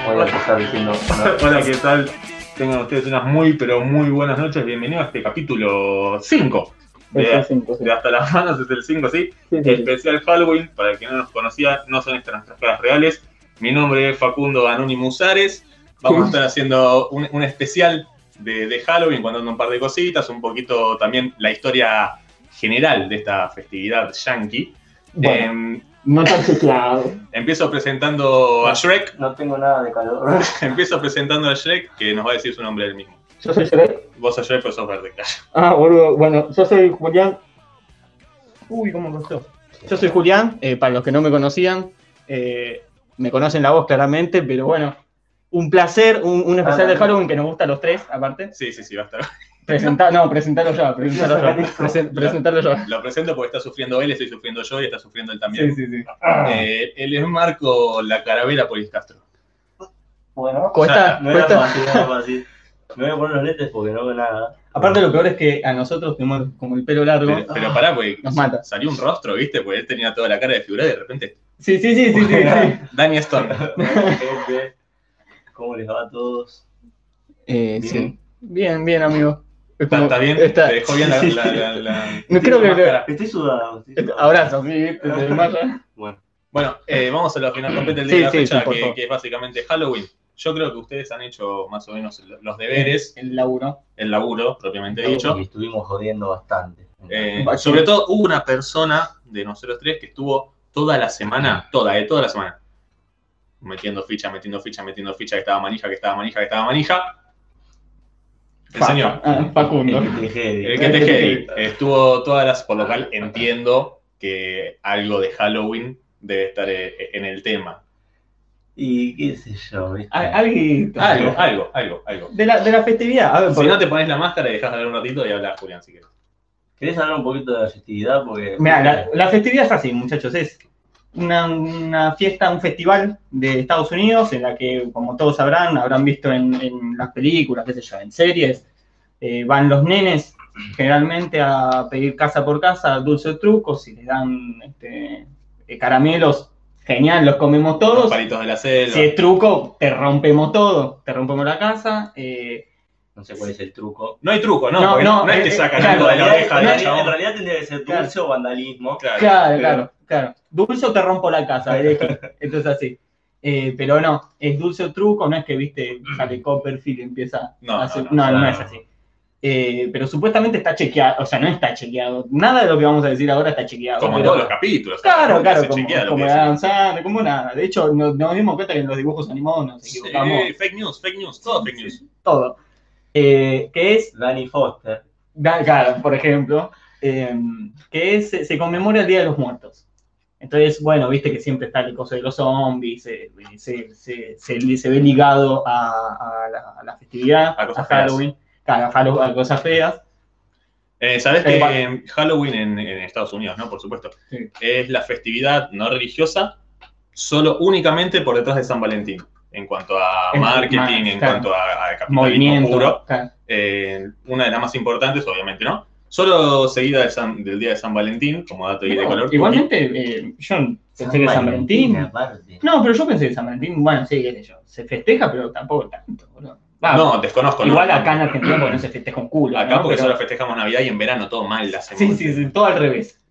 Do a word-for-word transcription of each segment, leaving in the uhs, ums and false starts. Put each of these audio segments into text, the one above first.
voy a empezar diciendo... No. Hola, ¿qué tal? Tengan ustedes unas muy, pero muy buenas noches. Bienvenidos a este capítulo cinco. De, el cinco, sí. de Hasta las Manos, es el cinco, ¿sí? Sí, sí, Especial sí. Halloween, para el que no nos conocía, no son estas nuestras caras reales. Mi nombre es Facundo Anonymous Ares. Vamos a estar haciendo un, un especial de, de Halloween, contando un par de cositas, un poquito también la historia general de esta festividad yankee. Bueno, Eh, no tan chequeado. empiezo presentando a Shrek. No tengo nada de calor. Empiezo presentando a Shrek, que nos va a decir su nombre él mismo. Yo soy Shrek. Vos sos Shrek, pero sos verde, claro. Ah, boludo. Bueno, yo soy Julián. Uy, ¿cómo costó? Yo soy Julián, eh, para los que no me conocían. Eh, me conocen la voz claramente, pero bueno. Un placer, un, un especial ah, de Halloween que nos gusta a los tres, aparte. Sí, sí, sí, va a estar. Presenta, no, presentarlo yo, presentarlo yo. Presen, presentarlo yo. Lo presento porque está sufriendo él, estoy sufriendo yo y está sufriendo él también. Sí, sí, sí. Eh, él es Marco La Carabela Polis Castro. Bueno, Cuesta, no era cuesta. fácil, no era fácil. Me voy a poner los lentes porque no veo nada. Aparte lo peor es que a nosotros tenemos como el pelo largo. Pero, pero pará, porque Nos mata. salió un rostro, ¿viste? Porque él tenía toda la cara de figura y de repente... Sí, sí, sí, sí, sí, sí. Danny Stone. Gente, ¿cómo les va a todos? Eh, Bien. sí. Bien, bien, amigo. Es ¿Está, como- está bien? está- ¿Te dejó bien la... la, la, la- No creo que- máscara? Estoy sudado. Estoy sudado. Abrazo, sí, te te desmayas. Bueno, Bueno, eh, vamos a la final completa del Sí, día de la sí, fecha, sí, por que, favor. que es básicamente Halloween. Yo creo que ustedes han hecho más o menos los deberes, El laburo. el laburo, propiamente dicho. y estuvimos jodiendo bastante. Eh, Vaya. sobre todo hubo una persona de nosotros tres que estuvo toda la semana, toda, eh, toda la semana, metiendo ficha, metiendo ficha, metiendo ficha, que estaba manija, que estaba manija, que estaba manija. El Fa- señor, ah, Facundo. El que te jede. el que te quede, estuvo todas las, por lo cual entiendo que algo de Halloween debe estar eh, en el tema. Y qué sé yo, ¿viste? Al- Alguito. Algo, algo, algo, algo. De la, de la festividad. A ver, Si por- no te pones la máscara y dejas de hablar un ratito y hablas, Julián, si quieres. ¿Querés hablar un poquito de la festividad? Porque... Mirá, la, la festividad es así, muchachos. Es una, una fiesta, un festival de Estados Unidos en la que, como todos sabrán, habrán visto en, en las películas, qué sé yo, en series, eh, van los nenes generalmente a pedir casa por casa dulces trucos y les dan este, eh, caramelos. Genial, los comemos Los todos. palitos de la selva. Si es truco, te rompemos todo, te rompemos la casa. Eh, No sé cuál es el truco. No hay truco, ¿no? No, Porque no, no es eh, que eh, sacan claro, algo de la en, realidad, oreja en del realidad- en chabón. realidad tendría que ser Claro. dulce o vandalismo. Claro, claro, pero- claro, claro. Dulce o te rompo la casa, elegí. Entonces así. Eh, pero no, es dulce o truco, no es que, viste, sale Copperfield y empieza No, a hacer... no, no, No, no, claro. es así. Eh, pero supuestamente está chequeado, o sea, no está chequeado. Nada de lo que vamos a decir ahora está chequeado. Como en pero- todos los capítulos. Claro, ¿no? claro, Se como, chequea lo como que Adam decimos. Sandler, como nada. De hecho, nos, nos dimos cuenta que en los dibujos animados nos Sí, equivocamos fake news, fake news, todo fake news. todo. Eh, que es Danny Foster. Ga- Claro, por ejemplo, eh, que es, se conmemora el Día de los Muertos. Entonces, bueno, viste que siempre está el coso de los zombies, se, se, se, se- se ve ligado a, a la, a la festividad, A a, cosas Halloween, claro, a, Hallow- a cosas feas. Eh, ¿Sabés Eh, que va- eh, Halloween en, en Estados Unidos, ¿no? Por supuesto. Sí. Es la festividad no religiosa solo únicamente por detrás de San Valentín. En cuanto a En- marketing, ma- en claro. cuanto a, a capitalismo Movimiento. puro. Claro. Eh, una de las más importantes, obviamente, ¿no? Solo seguida de San- del día de San Valentín, como dato ahí de No, color. igualmente, eh, yo pensé que San Valentín. aparte. No, pero yo pensé que San Valentín, bueno, sí, qué sé yo, se festeja, pero tampoco tanto, boludo. Va, No, desconozco. igual ¿no? acá en Argentina porque no se festeja un culo. Acá ¿no? porque Pero- solo festejamos Navidad y en verano todo mal la hacemos. Sí, sí, sí, todo al revés.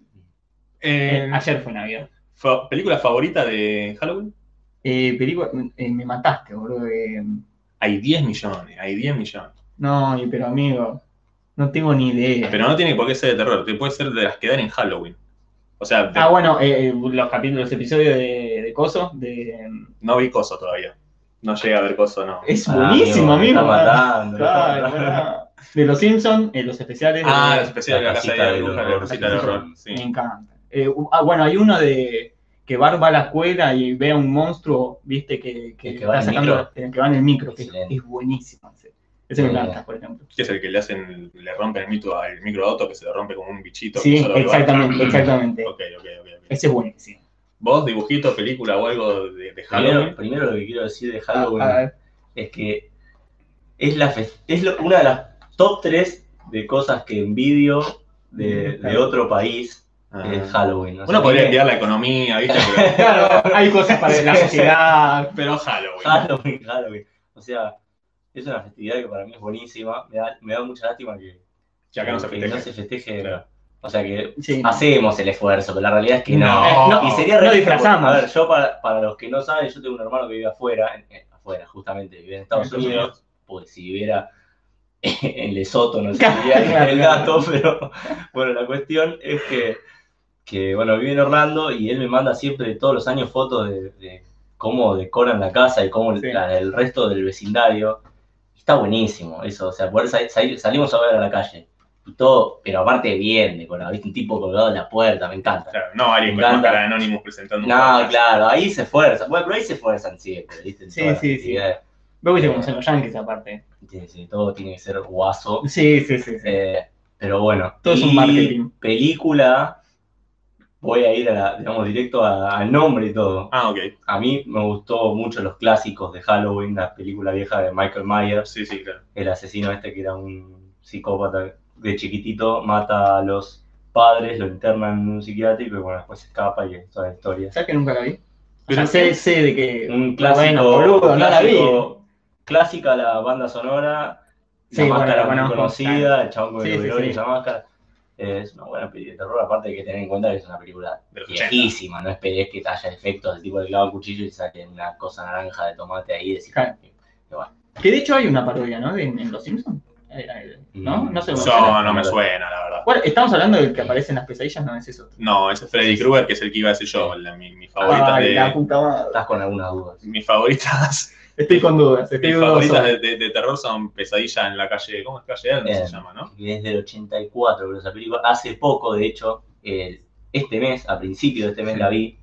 Eh, Eh, ayer fue Navidad. fa- ¿Película favorita de Halloween? Eh, película, eh, me mataste, boludo. eh, Hay diez millones, hay diez millones. no, y- pero amigo, no tengo ni idea. Pero no tiene por qué ser de terror, te puede ser de las que dan en Halloween. O sea, de- Ah, bueno, eh, los capítulos, los episodios de, de Coso, de, no vi Coso todavía. No llegué a ver Coso, no. es Ah, buenísimo, amigo, amigo. me está matando, me está Ay, matando. bueno. De los Simpsons, eh, los especiales. Ah, de- los especiales de la La casa de casita la del bruja, la horror. casita del horror. Sí. Me encanta. Eh, u- ah, bueno, hay uno de que Bart va a la escuela y ve a un monstruo, viste, que, que, ¿El que va en está el sacando, micro? el que va en el micro, que es, Excelente. es buenísimo. Ese, ese me Sí. encanta, por ejemplo. ¿Qué es el que le hacen, le rompen el, mito, el micro auto que se le rompe como un bichito? Sí, que solo ve Bart? exactamente, exactamente. Ok, ok, ok. ok. Ese es buenísimo. ¿Vos, dibujito, película o algo de, de Primero, Halloween? primero lo que quiero decir de Halloween A ver. es que es, la fes- es lo- una de las top tres de cosas que envidio de, de otro país Ah. eh, Halloween. O sea, Uno podría que- estudiar la economía, ¿viste? Pero, Claro, hay cosas para la sociedad. pero Halloween. Halloween, Halloween. O sea, es una festividad que para mí es buenísima. Me da, me da mucha lástima que, Que acá no se que festeje. no se festeje. Claro. O sea que Sí. hacemos el esfuerzo, pero la realidad es que no. No. No, Y sería no re- disfrazamos. A ver, yo para, para los que no saben, yo tengo un hermano que vive afuera, en- eh, afuera, justamente, vive en Estados Estados Unidos. Unidos. Pues si viviera en Lesoto no Claro, sería claro, el claro. dato, pero bueno, la cuestión es que, que, bueno, vive en Orlando y él me manda siempre todos los años fotos de, de cómo decoran la casa y cómo Sí. la- el resto del vecindario. Está buenísimo eso, o sea, poder sal- sal- salimos a ver a la calle y todo, pero aparte bien decorado, ¿viste? Un tipo colgado en la puerta, me encanta. Claro, no alguien Me con encanta. máscara de Anonymous presentando un No, podcast. claro, ahí se esfuerzan. Bueno, pero ahí se esfuerzan siempre, ¿viste? En Sí, todas las sí, sí. actividades. Vos viste cómo son los yankees aparte. Sí, sí, todo tiene que ser guaso. Sí, sí, sí. sí. Eh, pero bueno, Todo es un y marketing. película, voy a ir a la- digamos, directo a- al nombre y todo. Ah, ok. A mí me gustó mucho los clásicos de Halloween, la película vieja de Michael Myers, Sí, sí, claro. el asesino este que era un psicópata de chiquitito, mata a los padres, lo internan en un psiquiátrico y bueno, después se escapa y es toda la historia. ¿Sabes que nunca la vi? O Pero sea, sé, sé de que. Un clásico, Bueno, boludo, no la vi. clásico- clásica la banda sonora, Sí, la bueno, máscara la muy conozco, conocida, claro. el chabón con Sí, el sí, overol y sí. esa máscara. Eh, es una buena película de terror, aparte hay que tener en cuenta que es una película De los ochenta. viejísima, no esperes que haya efectos del tipo de clavo el cuchillo y saque una cosa naranja de tomate ahí y decir, Claro. que- que bueno. Que de hecho hay una parodia, ¿no? De- En, en Los Simpsons. Eh, eh, ¿No? No sé. No, No, no me suena, la verdad. ¿Cuál? Estamos hablando del que aparece en las pesadillas, no es eso. No, ese es Freddy Krueger, que es el que iba a decir yo. La- mi, mi favorita Ay, la de. puta madre. Estás con algunas dudas. Mis favoritas. Estoy con dudas, estoy Mis dudoso. favoritas de, de- de terror son Pesadilla en la calle. ¿Cómo es calle Elm Eh, se llama, no? Que es del ochenta y cuatro, pero esa película. Hace poco, de hecho, eh, este mes, a principio de este mes Sí. la vi,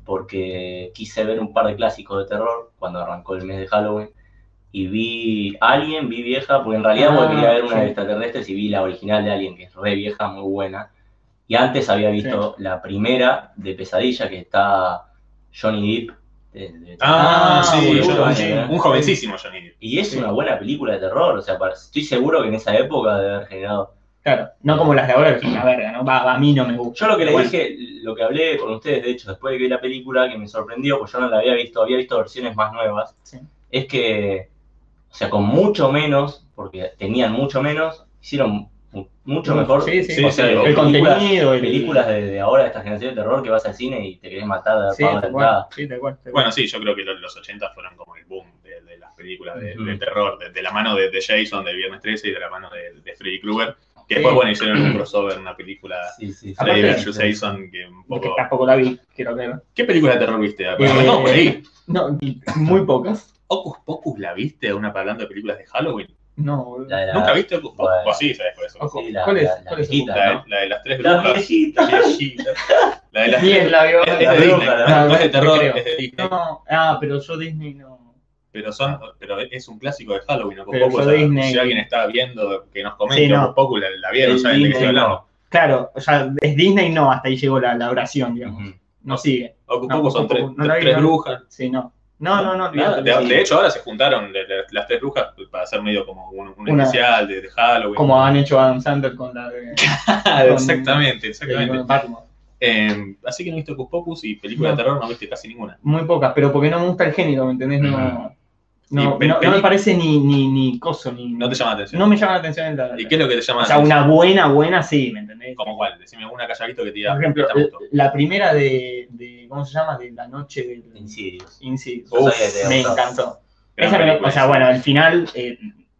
porque quise ver un par de clásicos de terror cuando arrancó el mes de Halloween. Y vi Alien, vi vieja, porque en realidad Ah, porque quería ver una sí. de extraterrestres y vi la original de Alien, que es re vieja, muy buena. Y antes había visto la primera de Pesadilla, que está Johnny Depp. de- de- Ah, Ah, sí, boludo, yo- un, sí. un jovencísimo Johnny Depp. Y es Sí. una buena película de terror, o sea, para- estoy seguro que en esa época debe haber generado. Claro, no como las de ahora, que son una verga, ¿no? Va, va, a mí no me gusta. Yo lo que les Bueno, dije, lo que hablé con ustedes, de hecho, después de que vi la película, que me sorprendió, pues yo no la había visto, había visto versiones más nuevas, Sí. es que, o sea, con mucho menos, porque tenían mucho menos, hicieron mu- mucho mejor. Sí, sí, Sí, o sea, sí, digo, el películas- contenido, el- películas de, de ahora, de esta generación de terror, que vas al cine y te querés matar de Sí, pago de tal entrada. cual. Sí, tal cual. tal cual. Bueno, sí, yo creo que los, los ochenta fueron como el boom de, de las películas de, Ujú. de terror, de, de la mano de, de Jason, de Viernes trece y de la mano de, de Freddy Krueger. Que después, Sí. bueno, hicieron un crossover, una película Sí, sí, sí. Freddy Aparte- versus Jason, que un Porque poco... tampoco la vi, quiero ver. ¿Qué película de terror viste? Eh, No, por ahí. No, muy pocas. ¿Hocus Pocus la viste? Una hablando de películas de Halloween. No, boludo. La de la- ¿Nunca viste Hocus Pocus? Bueno. Pues sí, sabes por eso. Ojo, sí, la- ¿cuál es? la- la ¿Cuál es su viejita, puta? La, ¿no? de- la de las tres La brujas. viejita. Viejita. La de las Bien, tres... la vio. Es, es la de bruja, Disney. la- No, no es de te terror, creo. es de Disney. No, ah, pero yo Disney no. Pero, son, pero es un clásico de Halloween. Hocus Pero Pocus, yo o sea, Disney- si alguien está viendo, que nos comente Sí, no. Hocus Pocus, la, la vieron, El saben de qué estoy Disney, hablando. no. Claro, o sea, es Disney, no, hasta ahí llegó la, la oración, digamos. Ujú. No sigue. Hocus No, Pocus son Hocus tres, Pocus, no la vi, tres no. brujas. Sí, no. No, no, no, Nada, olvídate. de, sí. de hecho, ahora se juntaron de- de- las tres brujas para hacer medio como un, un Una- especial de, de Halloween. Como han hecho Adam Sandler con la de, Claro, con- exactamente, de- exactamente. con Baltimore. Eh, así que no viste Hocus Pocus y película No. de terror no viste casi ninguna. Muy pocas, pero porque no me gusta el género, ¿me entendés? No, no, Y no, pe- no peli- me parece ni, ni, ni coso, ni. No te llama la atención. No me llama la atención el la, ¿Y qué es lo que te llama O la sea, atención? una buena, buena sí, ¿me entendés? ¿Como cuál? Decime alguna que haya visto que te diga, Por ejemplo, esta me gustó. la primera de, de. ¿Cómo se llama? De la noche del. Insidious. Insidious. Uf, Yo sabía que te Me gustaba. encantó. Gran Esa me- película, o sea, sí. bueno, al final. Eh,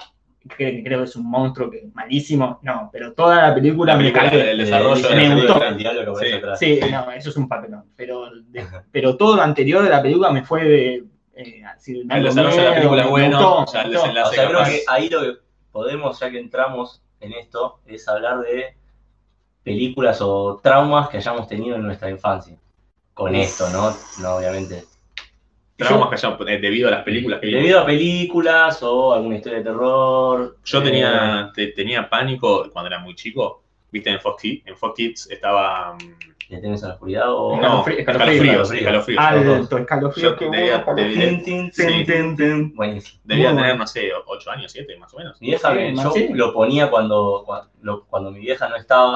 que creo que es un monstruo que es malísimo. No, pero toda la película La me película, cagué. el desarrollo Eh, de me la gustó. película. El diálogo que aparece Sí. atrás. Sí, no, eso es un papelón. Pero, de- pero todo lo anterior de la película me fue de. Eh, así, dando El desarrollo de la miedo, película me es bueno, gustó, ya me el gustó. desenlace O sea, creo capaz. que ahí lo que podemos, ya que entramos en esto, es hablar de películas o traumas que hayamos tenido en nuestra infancia. Con esto, ¿no? No, obviamente. Traumas que hayan, eh, debido a las películas que vimos. Debido a películas o alguna historia de terror. Yo eh, tenía, te- tenía pánico cuando era muy chico. Viste, en Fox Kids, en Fox Kids estaba... mm, ¿Le temes a la oscuridad o.? No, Escalofrío, escalofríos, escalofrío. escalofríos. Alto, escalofrío, Yo qué debía- bueno. debía- Tin, tin, Sí. tin, tin, tin. Buenísimo. Debía Muy tener, bueno. no sé, ocho años, siete más o menos. Mi vieja, Sí, yo ¿sí? lo ponía cuando, cuando, lo- cuando mi vieja no estaba,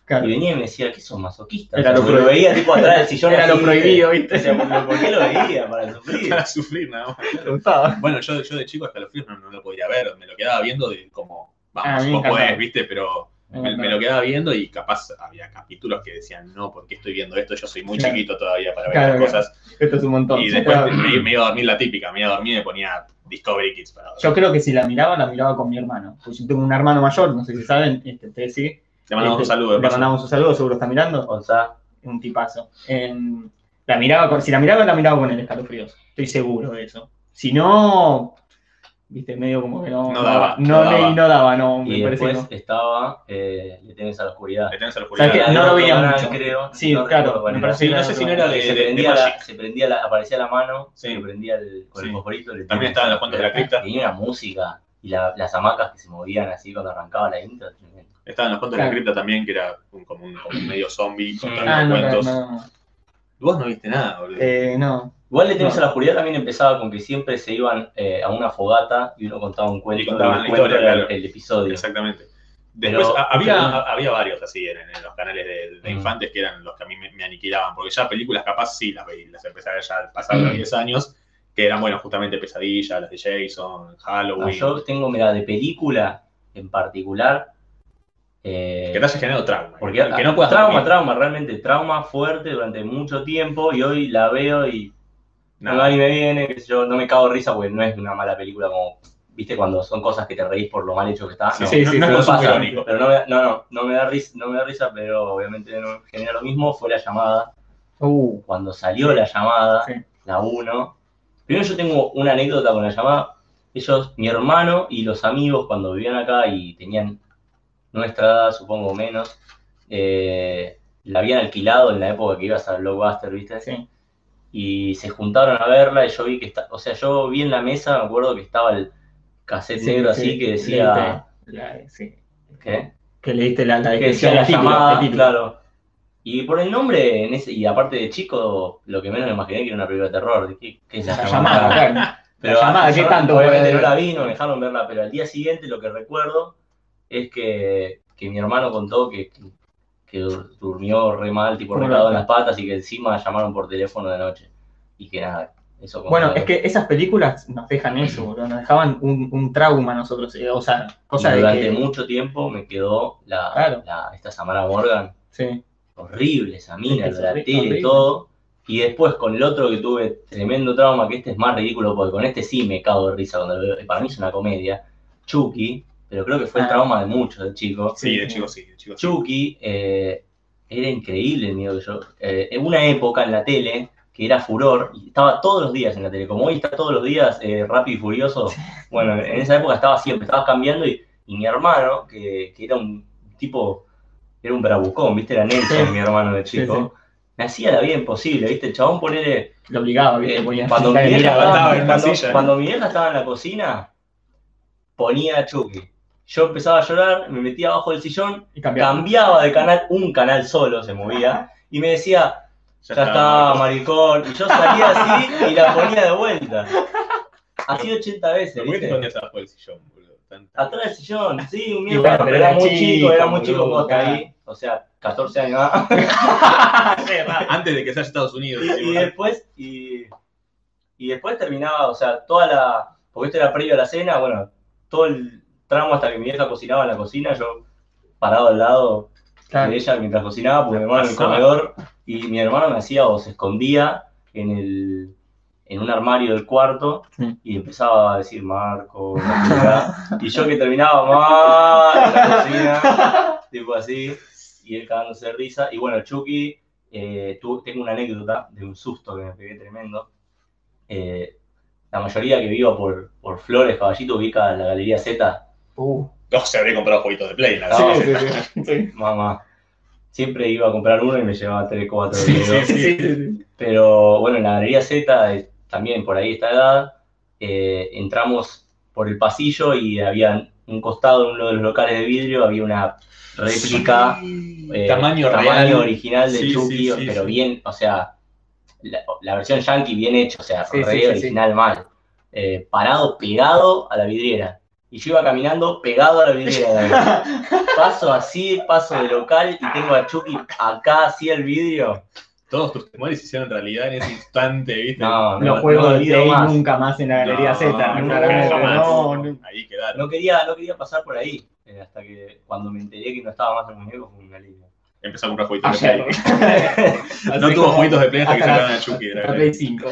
Claro. Y venía y me decía, ¿qué sos masoquista? Era O sea, lo porque lo veía tipo atrás del sillón. Era así, lo prohibido, ¿viste? O sea, ¿por por qué lo veía? Para sufrir. Para sufrir nada más. Me gustaba. Bueno, yo, yo de chico Escalofríos no, no lo podía ver, me lo quedaba viendo de como, Ah, a vamos, mí me vos podés, encantaba. viste, pero Me me, me encantaba. lo quedaba viendo y capaz había capítulos que decían, no, ¿por qué estoy viendo esto? Yo soy muy Claro. chiquito todavía para ver Claro, las claro. cosas. Esto es un montón. Y después Claro. me, me iba a dormir la típica, me iba a dormir y me ponía Discovery Kids para dormir. Yo creo que si la miraba, la miraba con mi hermano. Pues yo tengo un hermano mayor, no sé si saben, este, ustedes sí. Le mandamos un Este, saludo. de Le paso. mandamos un saludo, seguro está mirando. O sea, Un tipazo. Eh, la miraba con, si la miraba, la miraba con el Escalofríos. Estoy seguro de eso. Si no, viste, medio como que no, No daba, no, no leí, daba. no daba, no, me y parece después que no. estaba eh, Le tenés a la oscuridad. Le tenés a la ¿Sabes qué? oscuridad. No de lo otro veía canal, mucho. creo. Sí, no claro, recuerdo cuál me era. parece Sí, que no sé si no era Que de, se de, de prendía, la, Magic. se prendía la, aparecía la mano, Sí. se prendía el, con Sí. el fosforito. le También tenés estaban a los cuentos de la cripta. Y tenía una música y la, las hamacas que se movían así cuando arrancaba la intro. Tremendo. Estaban los cuentos Claro. de la cripta también, que era un, como, un, como un medio zombie contando Ah, no, no, cuentos. no. Vos no viste nada, boludo. Eh, no. Igual Le tenés No. a la oscuridad también empezaba con que siempre se iban eh, a una fogata y uno contaba un cuento Y contaban el la cuento historia, era claro. el episodio. Exactamente. Después Pero- a- había, pero- a- había varios así en, en los canales de, de Mm. infantes que eran los que a mí me, me aniquilaban, porque ya películas capaz sí las veí, las empecé a ver ya al pasar los diez años, que eran, bueno, justamente Pesadilla, las de Jason, Ah, Halloween, yo tengo, mira, de película en particular. eh, que te haya generado trauma. Porque que, que no puedas trauma, dormir. trauma, realmente trauma fuerte durante mucho tiempo y hoy la veo y no Nada. va ni me viene, qué sé yo, no me cago de risa porque no es una mala película como, viste, cuando son cosas que te reís por lo mal hecho que está. Sí, no, sí, sí, no, sí, no es no consumo pasa, irónico. pero no me, no, no, no me da risa, no me da risa, pero obviamente no genera lo mismo, fue La Llamada. Uh, Cuando salió La Llamada, sí. la uno, primero yo tengo una anécdota con La Llamada. Ellos, mi hermano y los amigos, cuando vivían acá y tenían nuestra edad, supongo menos, eh, la habían alquilado en la época que ibas al Blockbuster, ¿viste? Sí. Y se juntaron a verla y yo vi que está, o sea, yo vi en la mesa, me acuerdo que estaba el cassette Sí, negro sí, así que decía, leíste la- sí. ¿qué? Que leíste la, la Que descripción, decía La el título, Llamada, el título. claro. Y por el nombre, en ese, y aparte de chico, lo que menos me imaginé que era una película de terror. ¿Qué, qué es La, La Llamada? llamada, claro. Pero La Llamada, yo ¿qué tanto obviamente puede- no la vi, no me dejaron verla, pero al día siguiente lo que recuerdo es que, que mi hermano contó que, que, que dur- durmió re mal, tipo ¿Cómo recado lo- en las patas y que encima llamaron por teléfono de noche. Y que nada, eso como Bueno, es que esas películas nos dejan eso, boludo. Nos dejaban un, un trauma a nosotros. eh, O sea, cosa y de durante que... mucho tiempo me quedó la, Claro. la- esta Samara Morgan, Sí. horrible esa mina, Es que lo de es la horri- tele horrible. y todo. Y después con el otro que tuve tremendo trauma, que este es más ridículo porque con este sí me cago de risa cuando lo veo. Para mí es una comedia. Chucky, pero creo que fue el Ah. trauma de muchos de chicos. Sí, de Sí. chicos sí, de chicos sí. Chucky eh, era increíble el miedo que yo. Eh, en una época en la tele que era furor, y estaba todos los días en la tele. Como hoy está todos los días eh, Rápido y Furioso. Bueno, en esa época estaba siempre, estaba cambiando. Y, y mi hermano, que, que era un tipo, era un bravucón, ¿viste? Era Nelson, Sí. mi hermano de Sí, chico. sí. Me hacía la vida imposible, ¿viste? El chabón ponele. Lo obligaba, ¿viste? eh, Ponía- cuando, mi la vieja miraba. estaba estaba, en la cuando, silla, ¿no? cuando mi vieja estaba en la cocina, ponía a Chucky. Yo empezaba a llorar, me metía abajo del sillón, Y cambiaba. cambiaba de canal, un canal solo se movía, y me decía, ya está, maricón. Y yo salía así y la ponía de vuelta. Así ochenta veces, ¿Por qué te ¿viste? ponías abajo del sillón, boludo? Tan- Atrás del sillón, sí, un Y miedo, bueno, pero pero era era muy chico, chico, era muy chico boludo, posta claro. ahí. O sea, catorce años más. Antes de que sea Estados Unidos. Y, y encima. después, y, y después terminaba, o sea, toda la. Porque esto era previo a la cena, bueno, todo el tramo hasta que mi vieja cocinaba en la cocina, yo parado al lado Claro. de ella mientras cocinaba, porque mi hermano en el Pasaba. comedor, y mi hermano me hacía o se escondía en el en un armario del cuarto Sí. y empezaba a decir Marco, Marco, y yo que terminaba mal en la cocina, tipo así, y él cagándose de risa. Y bueno, Chucky, eh, tu- tengo una anécdota de un susto que me pegué tremendo. Eh, la mayoría que viva por, por Flores, Caballito, ubica la Galería Z. Uh. No, se habría comprado jueguitos de Play. ¿no? No. Sí, sí, sí, sí. Mamá, siempre iba a comprar uno y me llevaba tres, cuatro. Sí, dedos. sí, sí, sí. Pero bueno, en la Galería Z, eh, también por ahí esta edad, eh, entramos por el pasillo y había un costado en uno de los locales de vidrio, había una réplica, eh, tamaño real. tamaño original de Sí, Chucky, sí, sí, pero sí. bien, o sea, la, la versión yankee bien hecha, o sea, Sí, re sí, sí, original mal, eh, parado, pegado a la vidriera. Y yo iba caminando pegado a la vidriera. Paso así, paso de local y tengo a Chucky acá, así el vidrio. Todos tus temores se hicieron realidad en ese instante, ¿viste? No, Los no, juegos no de olvido Play más. nunca más en la Galería No, Z, no, claramente. jamás. No, no. Ahí quedaron. No quería, no quería pasar por ahí. eh, hasta que cuando me enteré que no estaba más el muñeco fue un alivio. Empezó a comprar jueguitos de Ayer. Play. No tuvo jueguitos de Play hasta que hasta sacaron la- a Chucky. de la hasta Play. Play cinco.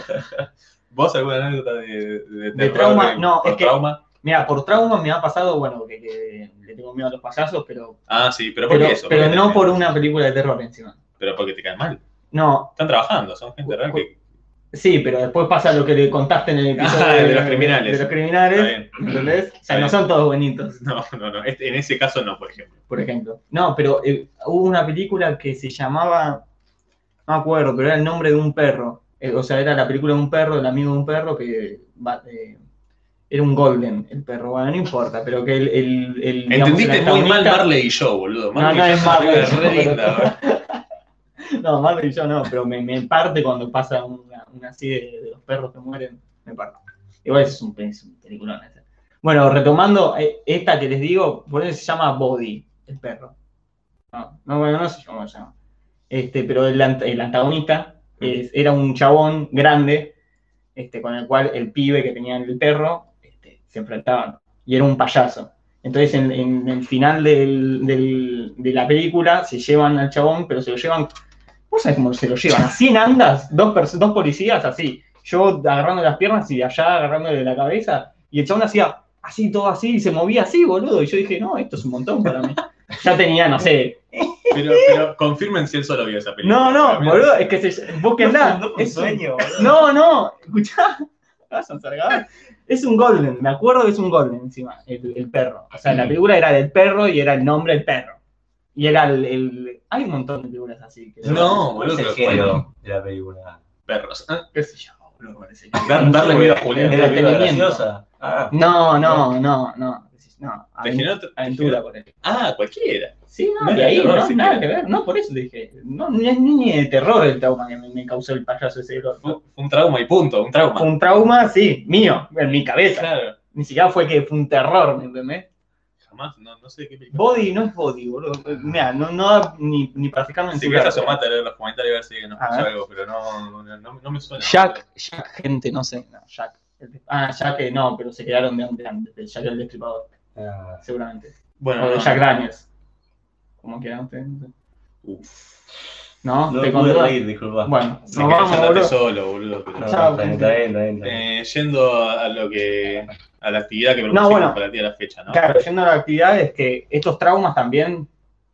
¿Vos alguna anécdota de, de, De terror, trauma? de- No, por es que- trauma? Mira, por trauma me ha pasado, bueno, que, que le tengo miedo a los payasos, pero, Ah, sí, pero ¿por pero, qué eso? pero ¿Por qué no te- por una película de terror encima. Pero porque te caen mal. No, Están trabajando, son gente real que... sí, pero después pasa lo que le contaste en el episodio Ah, de los criminales. De los Está criminales, bien. ¿entendés? O sea, Está no bien. son todos bonitos, No, no, no. Este- en ese caso no, por ejemplo. por ejemplo. No, pero eh, hubo una película que se llamaba, no me acuerdo, pero era el nombre de un perro. Eh, o sea, era la película de un perro, el amigo de un perro que va, eh, era un golden, el perro. Bueno, no importa, pero que el... el, el digamos, Entendiste el muy mal antagonista- Marley y yo, boludo. No, Marley no y yo es es una Marley y película yo, re pero- linda, boludo. No, Marley y yo no, pero me, me parte cuando pasa una, una así de, de los perros que mueren, me parte. Igual es un, es un peliculón ese. Bueno, retomando, eh, esta que les digo, por eso se llama Body, el perro. No, no, bueno, no sé cómo se llama. Este, pero el, ant- el antagonista es- era un chabón grande, este, con el cual el pibe que tenía el perro este, se enfrentaban. Y era un payaso. Entonces, en, en el final del, del- de la película, se llevan al chabón, pero se lo llevan. ¿Vos sabés cómo se lo llevan? Así en andas, dos, pers- dos policías así. Yo agarrando las piernas y de allá agarrándole la cabeza. Y el chabón hacía así, todo así, y se movía así, boludo. Y yo dije, no, esto es un montón para mí. Ya tenía, no sé. Pero, pero confirmen si él solo vio esa película. No, no, Mira, boludo, es que se. Búsquenla. No, Es un- sueño, boludo. No, no, escuchá. Vas a encargar. Es un golden, me acuerdo que es un golden encima, el, el perro. O sea, la película era del perro y era el nombre del perro. Y era el. el- Hay un montón de películas así. Que No, ¿Cuál es boludo, el pero género de la película? perros. Ah, ¿Qué sé yo, boludo? Parece que- dar- darle miedo a Julián. ¿Es la película Entretenimiento. graciosa? Ah, No, no, no, no. No, Te aven- generó- te aventura generó- por ahí. Ah, cualquiera. Sí, no, No de era ahí, terror, no, sí, nada que- que ver. No, por eso dije. No, ni es ni de terror el trauma que me, me causó el payaso ese. Fue, fue un trauma y punto, un trauma. Fue un trauma, sí, mío, en mi cabeza. Claro. Ni siquiera fue que fue un terror, ¿me entendés? Jamás, no, no sé qué película. Body no es body, boludo. Mira, no, no da ni, ni para fijarme en Si su querés cara. asomate a leer los comentarios a ver si nos A puso ver. algo, pero no, no, no, no me suena. Jack, Jack, gente, no sé. No, Jack. Ah, Jack, eh, no, pero se quedaron de antes, antes, de Jack el Destripador, ah. seguramente. Bueno, O de no. Jack Daniels. ¿Cómo quedaron ustedes? No sé. Uf. ¿No? No ¿Te me pude contó? reír, disculpa. Bueno, Si nos querés vamos, andate boludo. solo, boludo. pero- No, Chao, está bien, gente. está bien, está bien, está bien. Eh, yendo a lo que a la actividad que No, propusimos bueno. para el día de la fecha, ¿no? Claro, yendo a la actividad es que estos traumas también,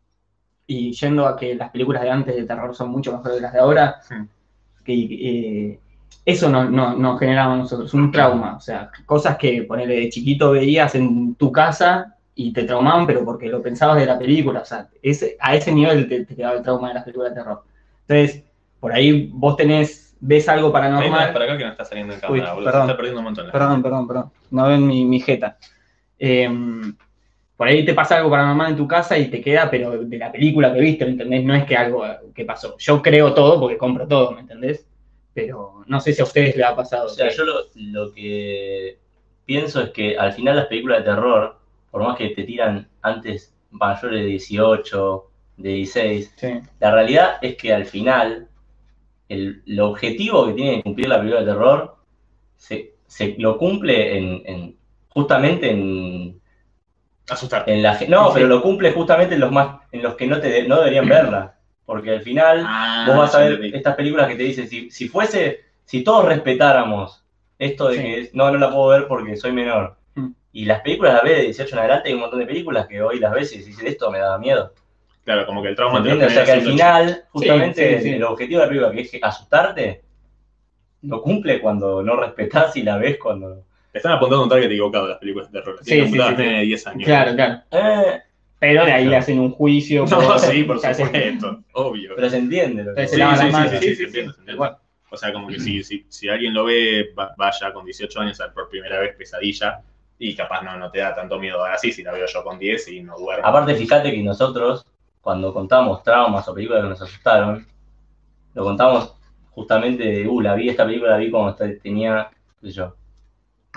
y yendo a que las películas de antes de terror son mucho mejores que las de ahora, Hmm. que eh, eso nos no, no generaba a nosotros un trauma, o sea, cosas que ponele de chiquito veías en tu casa y te traumaban, pero porque lo pensabas de la película, o sea, ese, a ese nivel te, te quedaba el trauma de las películas de terror. Entonces, por ahí vos tenés, ves algo Ahí me das paranormal. para acá que no está saliendo en cámara, Uy, boludo. perdón. Se está perdiendo un montón. la Perdón, perdón, perdón. No ven mi, mi jeta. Eh, por ahí te pasa algo paranormal en tu casa y te queda, pero de la película que viste, ¿me entendés? No es que algo que pasó. Yo creo todo porque compro todo, ¿me entendés? Pero no sé si a ustedes les ha pasado. O sea, que- yo lo, lo que pienso es que al final las películas de terror, por más que te tiran antes mayores de dieciocho, de dieciséis, Sí, la realidad es que al final el, el objetivo que tiene que cumplir la película de terror se, se lo cumple en, en- justamente en, Asustarte. en la ge- no, Sí. pero lo cumple justamente en los más en los que no te de- no deberían verla, porque al final Ah, vos vas a ya ver entendí. estas películas que te dicen, si, si fuese, si todos respetáramos esto de Sí. que no, no la puedo ver porque soy menor, Mm. y las películas las ves de dieciocho en adelante, hay un montón de películas que hoy las ves y decís, esto me da miedo. Claro, como que el trauma te lo ¿Entiendes? O sea que al genera final, justamente, sí, sí. el objetivo de la película, que es asustarte, lo cumple cuando no respetás y la ves cuando... Te están apuntando un target equivocado las películas de terror. Sí, Tienen sí, apuntadas sí, sí. de diez años. claro, claro. Eh, Pero de ahí le hacen un juicio. No, sí, por o sea, supuesto. Obvio. pero se entiende lo que Entonces Sí, se lavan sí, las sí, manos. sí, sí, se entiende, se entiende. Igual. O sea, como que si, si, si alguien lo ve, va- vaya con dieciocho años a ver por primera vez Pesadilla y capaz no, no te da tanto miedo. Ahora sí, si la veo yo con diez y no duermo. Aparte, fíjate que nosotros, cuando contamos traumas o películas que nos asustaron, lo contamos justamente de, uh, la vi, esta película la vi cuando esta- tenía, qué sé yo,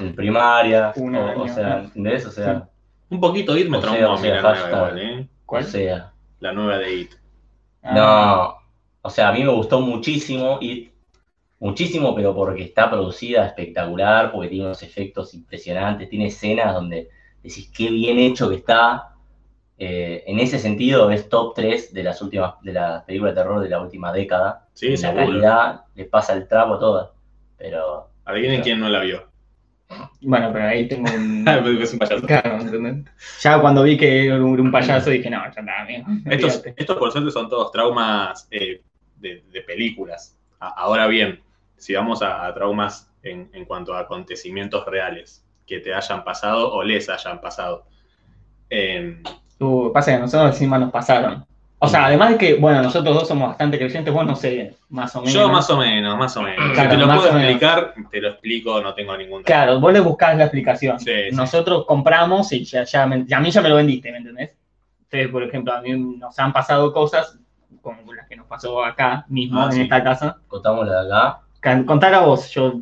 en primaria, Un o, año, o sea, ¿no? ¿entendés? O sea, Un poquito It me O sea, traumó o a mí sea, la nueva hashtag. igual, ¿eh? ¿Cuál? o sea, La nueva de It. Ah, no, o sea, a mí me gustó muchísimo y muchísimo, pero porque está producida espectacular, porque tiene unos efectos impresionantes, tiene escenas donde decís qué bien hecho que está. Eh, en ese sentido es top tres de las últimas, de las películas de terror de la última década. Sí, en la seguro. calidad le pasa el trapo a todas. Pero. Adivinen pero- quién no la vio. Bueno, pero ahí tengo un... Porque es un payaso. Claro, ¿entendés? Ya cuando vi que era un, un payaso dije, no, ya está, amigo. Estos, olvídate. estos por suerte son todos traumas eh, de, de películas. A- ahora bien, si vamos a, a traumas en, en cuanto a acontecimientos reales que te hayan pasado o les hayan pasado. Eh, Uh, pasa que a nosotros encima nos pasaron. O sea, además de que, bueno, nosotros dos somos bastante creyentes, vos no sé, más o menos. yo más o menos, más o menos. Claro, si te lo más puedo o menos. explicar, te lo explico, no tengo ningún Claro, vos le buscás la explicación. Sí, sí. Nosotros compramos y ya, ya me- y a mí ya me lo vendiste, ¿me entendés? Entonces, por ejemplo, a mí nos han pasado cosas como las que nos pasó acá mismo, Ah, en sí. esta casa. Contamos la de acá. Can- Contar a vos, yo...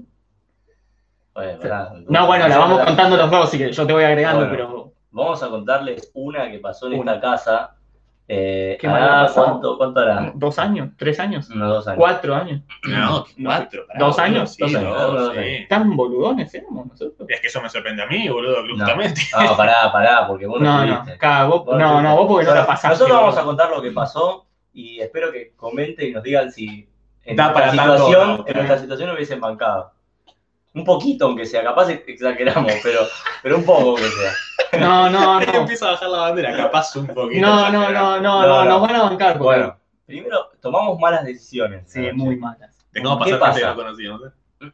Bueno, pará, No, bueno, la vamos pará. contando los dos, así que yo te voy agregando, Bueno. pero... Vamos a contarles una que pasó en Una. esta casa. Eh, ¿Qué mal ha hará- pasado? ¿cuánto, ¿Cuánto hará? ¿Dos años? ¿Tres años? Unos dos años. ¿Cuatro años? No, No, cuatro. pará, ¿dos boludo, años? Sí, Dos años, dos, dos sí. años. ¿Tan boludones éramos nosotros? Es que eso me sorprende a mí, boludo, No, justamente. no, pará, pará, porque vos no, No, no, estuviste. cada, vos, Vos no, estuviste. no, vos porque no Bueno, la pasaste. Nosotros vamos a boludo. contar lo que pasó y espero que comenten y nos digan si en Da nuestra para tanto, situación, no. en nuestra situación hubiesen bancado. Un poquito, aunque sea, capaz exageramos, pero, pero un poco aunque sea. No, no, no. Empieza a bajar la bandera, capaz un poquito. No, no, no, no, No, no, no. nos van a bancar. Porque... Bueno, primero tomamos malas decisiones. Sí, muy malas. Dejamos ¿Qué pasar gente que pasa? no conocíamos. ¿eh?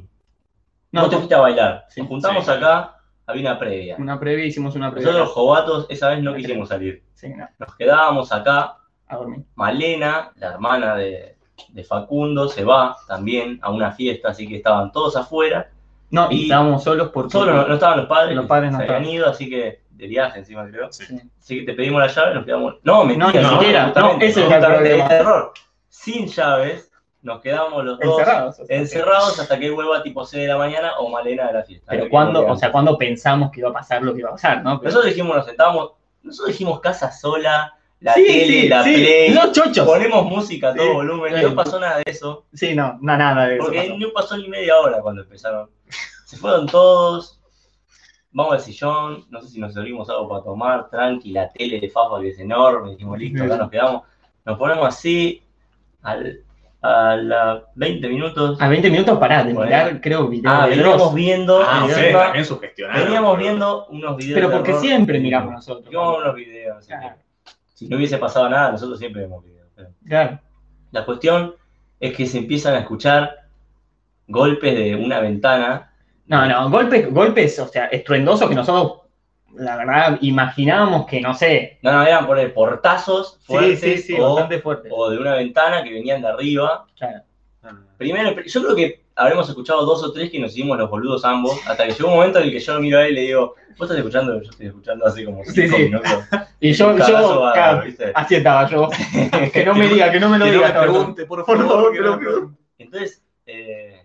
No, Vos te fuiste a bailar. Sí. Nos juntamos Sí. acá, había una previa. una previa, hicimos una previa. Nosotros, jovatos, esa vez no quisimos salir. Sí, no, Nos quedábamos acá. a dormir. Malena, la hermana de, de Facundo, se va también a una fiesta, así que estaban todos afuera. No, y Y- estábamos solos porque... Solo no, no estaban los padres, Los padres no se habían estaban. ido, así que de viaje encima creo. Sí. Sí. Así que te pedimos la llave y nos quedamos. No, mentira, No, ni siquiera, justamente, no, ese es el justamente, problema. es terror. Sin llaves, nos quedamos los dos Encerrados. o sea, encerrados hasta que él vuelva tipo seis de la mañana o Malena de la fiesta. Pero Que cuando, volvían. o sea, cuando pensamos que iba a pasar lo que iba a pasar, ¿no? Pero- Nosotros dijimos, nos sentábamos, nosotros dijimos casa sola, la Sí, tele, sí, la sí. play, Los chochos. ponemos música a todo Sí. volumen, Sí. no pasó nada de eso. Sí, no, no, nada de eso. Porque pasó. no pasó ni media hora cuando empezaron. Se fueron todos, vamos al sillón, no sé si nos servimos algo para tomar, tranqui, la tele de Fafa que es enorme, dijimos listo, acá nos quedamos. Nos ponemos así, al, a los veinte minutos. A veinte minutos pará de Bueno. mirar, creo, video Ah, de veníamos Dross. viendo, Ah, encima, ustedes también sugestionaron. veníamos boludo. viendo unos videos. Pero de porque terror. siempre miramos nosotros. Vimos unos videos, así que Claro, si no hubiese pasado nada, nosotros siempre vemos videos. pero- claro. La cuestión es que se empiezan a escuchar golpes de una ventana. No, no, golpes, golpes, o sea, estruendosos que nosotros, la verdad, imaginábamos que, no sé. No, no, eran poner portazos Sí, fuertes sí, sí, o, bastante fuerte. o de una ventana que venían de arriba. Claro. Primero, yo creo que habremos escuchado dos o tres que nos hicimos los boludos ambos, hasta que llegó un momento en el que yo lo miro a él y le digo, vos estás escuchando, yo estoy escuchando hace como Sí, cinco sí. minutos. Y yo, Un cagazo yo, bárbaro, claro, ¿viste? así estaba yo. Que no me diga, que no me lo Que no diga. me cabrón. pregunte, por Por favor. favor, que te no lo me pido. pregunte. Entonces, eh,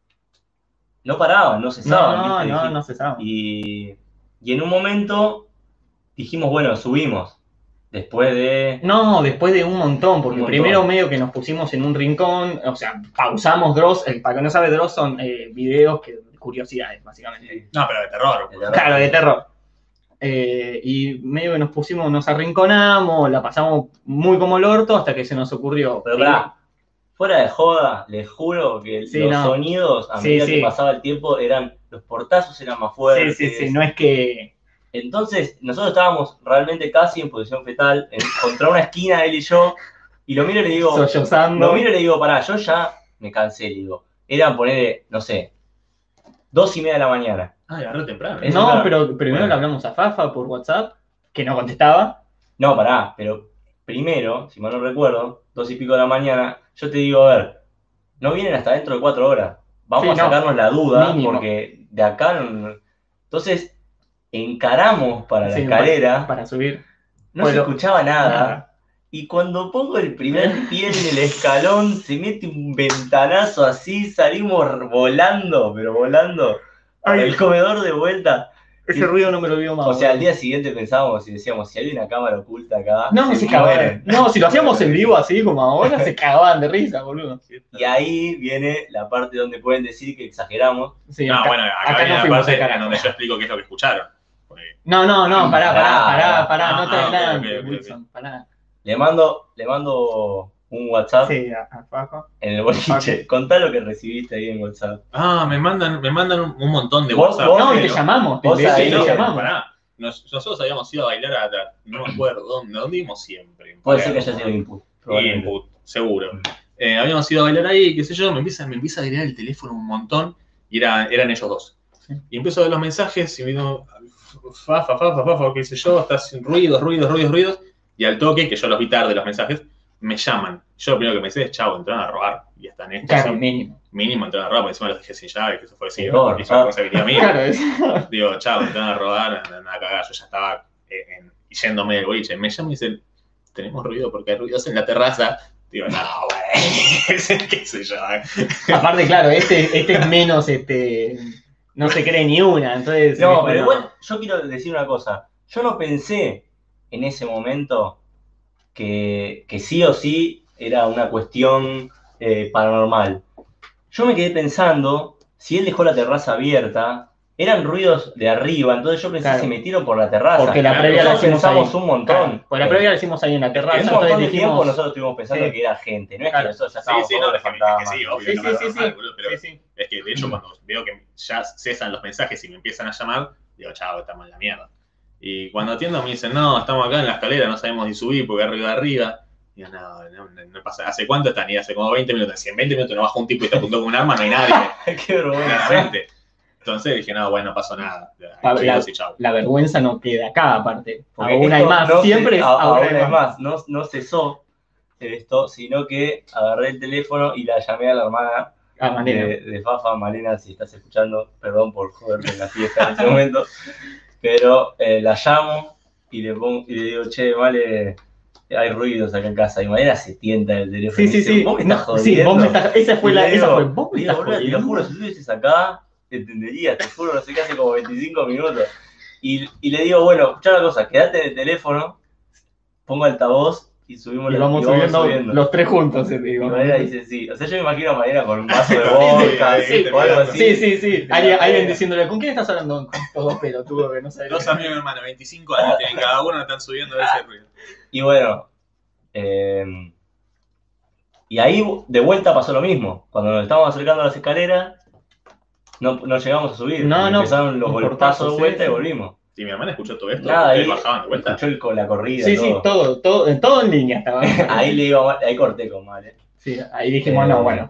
no paraban, no cesaban. No, ¿viste? no, Dije- no se sabe. Y, y en un momento dijimos, bueno, subimos. Después de... No, después de un montón, porque Un montón. primero medio que nos pusimos en un rincón, o sea, pausamos Dross, eh, para que no sabe, Dross son eh, videos que curiosidades, básicamente. No, pero de terror. de terror. Claro, de terror. Eh, y medio que nos pusimos, nos arrinconamos, la pasamos muy como el orto hasta que se nos ocurrió. Pero pará, fuera de joda, les juro que Sí, los no. sonidos, a Sí, medida sí. que pasaba el tiempo, eran los portazos eran más Sí, fuertes. sí, sí, no es que... Entonces, nosotros estábamos realmente casi en posición fetal, en, contra una esquina, él y yo, y lo miro y le digo, sollozando. lo miro y le digo, pará, yo ya me cansé, le digo. Eran poner, no sé, dos y media de la mañana. Ah, agarró temprano. Es- No, claro. pero primero Bueno. le hablamos a Fafa por WhatsApp, que no contestaba. No, pará, pero primero, si mal no recuerdo, dos y pico de la mañana, yo te digo, a ver, no vienen hasta dentro de cuatro horas. Vamos Sí, a no. sacarnos la duda, Mínimo. porque de acá no... Entonces, encaramos para la Sí, escalera, Para, para subir. no Bueno, se escuchaba nada. nada. Y cuando pongo el primer pie en el escalón, se mete un ventanazo así, salimos volando, pero volando. Para Ay, el comedor de vuelta. ese ruido no me lo olvido más. O sea, al boludo. día siguiente pensábamos y decíamos, si hay una cámara oculta acá, No, se mueren. cagaban. No, si lo hacíamos en vivo así como ahora, se cagaban de risa, boludo. Y ahí viene la parte donde pueden decir que exageramos. Sí, No, acá- bueno, acá, acá viene no la fuimos parte al carajo. en donde yo explico qué es lo que escucharon. Porque- No, no, no, pará, pará, pará, pará, Ah, no te ah, ok, adelantes, ok, ok, Wilson, pará. Le mando, le mando un WhatsApp Sí, a, a Paco. en el boliche. Contá lo que recibiste ahí en WhatsApp. Ah, me mandan, me mandan un, un montón de Vos- WhatsApp. vos- No, y te ¿no? llamamos, vos de hecho, ahí, te no, eh, llamamos. pará. Nos- nosotros habíamos ido a bailar a, a- no me acuerdo dónde, dónde íbamos siempre. en Puede ser que Palermo. haya sido input. probablemente. Input, seguro. Eh, habíamos ido a bailar ahí, qué sé yo, me empieza, me empieza a gritar el teléfono un montón y era, eran ellos dos. Sí. Y empiezo a ver los mensajes y me digo, fa, fa, fa, fa, fa, fa, qué sé yo, estás ruidos, ruidos, ruidos, ruidos. Y al toque, que yo los vi tarde los mensajes, me llaman. Yo lo primero que me sé es, chavo, entraron a robar. Y están estos. Claro, sí. mínimo. Mínimo entraron a robar, porque encima los dejé sin llave, que eso fue así, Error, y fue ah. responsabilidad mía. Claro, es. Digo, chavo, entraron a robar, andan a cagar. Yo ya estaba eh, en- yéndome del boliche. Me llaman y dicen, tenemos ruido porque hay ruidos en la terraza. Digo, no, güey, qué sé yo. eh. Aparte, claro, este, este es menos, este, no se cree ni una, entonces... No, mejor pero igual yo quiero decir una cosa. Yo no pensé en ese momento que, que sí o sí era una cuestión eh, paranormal. Yo me quedé pensando, si él dejó la terraza abierta, eran ruidos de arriba, entonces yo pensé Claro. se metieron por la terraza. Porque la Claro, previa la nosotros hicimos ahí. pensamos un montón. Claro, pues la previa la hicimos ahí en la terraza, En un entonces montón de tiempo dijimos... nosotros estuvimos pensando Sí. que era gente, no es Claro. que nosotros ya Sí, estábamos sí, todos no, de es que, es que fantasmas. sí, obvio, Sí, no sí, me sí, normal, sí. boludo, pero Sí, sí. es que de hecho cuando veo que ya cesan los mensajes y me empiezan a llamar, digo, chavo, estamos en la mierda. Y cuando atiendo me dicen, no, estamos acá en la escalera, no sabemos ni subir porque arriba de arriba. Digo, no, no, no, no pasa. ¿Hace cuánto están? Y hace como veinte minutos. Si en veinte minutos no baja un tipo y te apuntó con un arma, no hay nadie, Qué vergüenza. claramente. Entonces dije, no, bueno, no pasó nada. La- Chicos y chau. La vergüenza no queda acá, aparte. Porque Aún hay esto más, no se- siempre es a- aún aún hay hay más. más. No, no cesó esto, sino que agarré el teléfono y la llamé a la hermana Ah, manera. de, de Fafa. Malena, si estás escuchando, perdón por joderte en la fiesta en ese momento, pero eh, la llamo y le, pongo, y le digo, che, vale, hay ruidos acá en casa. Y Malena se tienta el teléfono. Sí, y sí, dice, sí. ¿Vos me No, estás jodiendo? sí, vos me estás... Esa fue Y la... le Esa digo, fue... Vos me digo, estás boludo, te lo jodiendo. juro, si tú estuvieses acá, te entenderías, te juro, no sé qué, hace como veinticinco minutos. Y, y le digo, bueno, escuchá una cosa, quédate en el teléfono, pongo altavoz y subimos Y la- vamos, y vamos subiendo, subiendo. los tres juntos. eh, Y digo. Mariana dice sí. O sea, yo me imagino a Mariana con un vaso de Sí, vodka sí, o algo así. Sí, sí, sí. De la Alguien, alguien pena. diciéndole, ¿con quién estás hablando? Con estos dos pelotudos que no sabes. Dos amigos, hermano, veinticinco años tienen cada uno, están subiendo a ese ruido. Y bueno, eh, y ahí de vuelta pasó lo mismo. Cuando nos estábamos acercando a las escaleras, no, no llegamos a subir. No, porque no, Empezaron los un golpazos portazo, de sí, vuelta sí. y volvimos. Y mi hermana escuchó todo esto, Nada, ustedes ahí bajaban de vuelta. escuchó el, con la corrida. Sí, todo. sí, todo, todo, todo en línea estaba. Ahí le digo, a Mar- ahí corté con Male. Sí, ahí dijimos, Eh, no, bueno.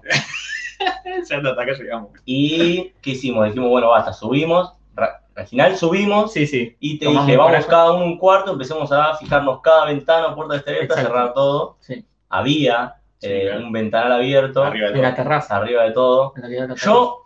Ya hasta acá llegamos. Y ¿qué hicimos? Dijimos, bueno, basta, subimos. Ra- Al final subimos. Sí, sí. Y te Tomamos dije, vamos coraje. cada uno un cuarto, empecemos a fijarnos cada ventana, puerta de abierta, Exacto. cerrar todo. Sí. Había Sí, eh, claro. un ventanal abierto, Arriba de En la todo. terraza. arriba de todo. En realidad, la terraza. Yo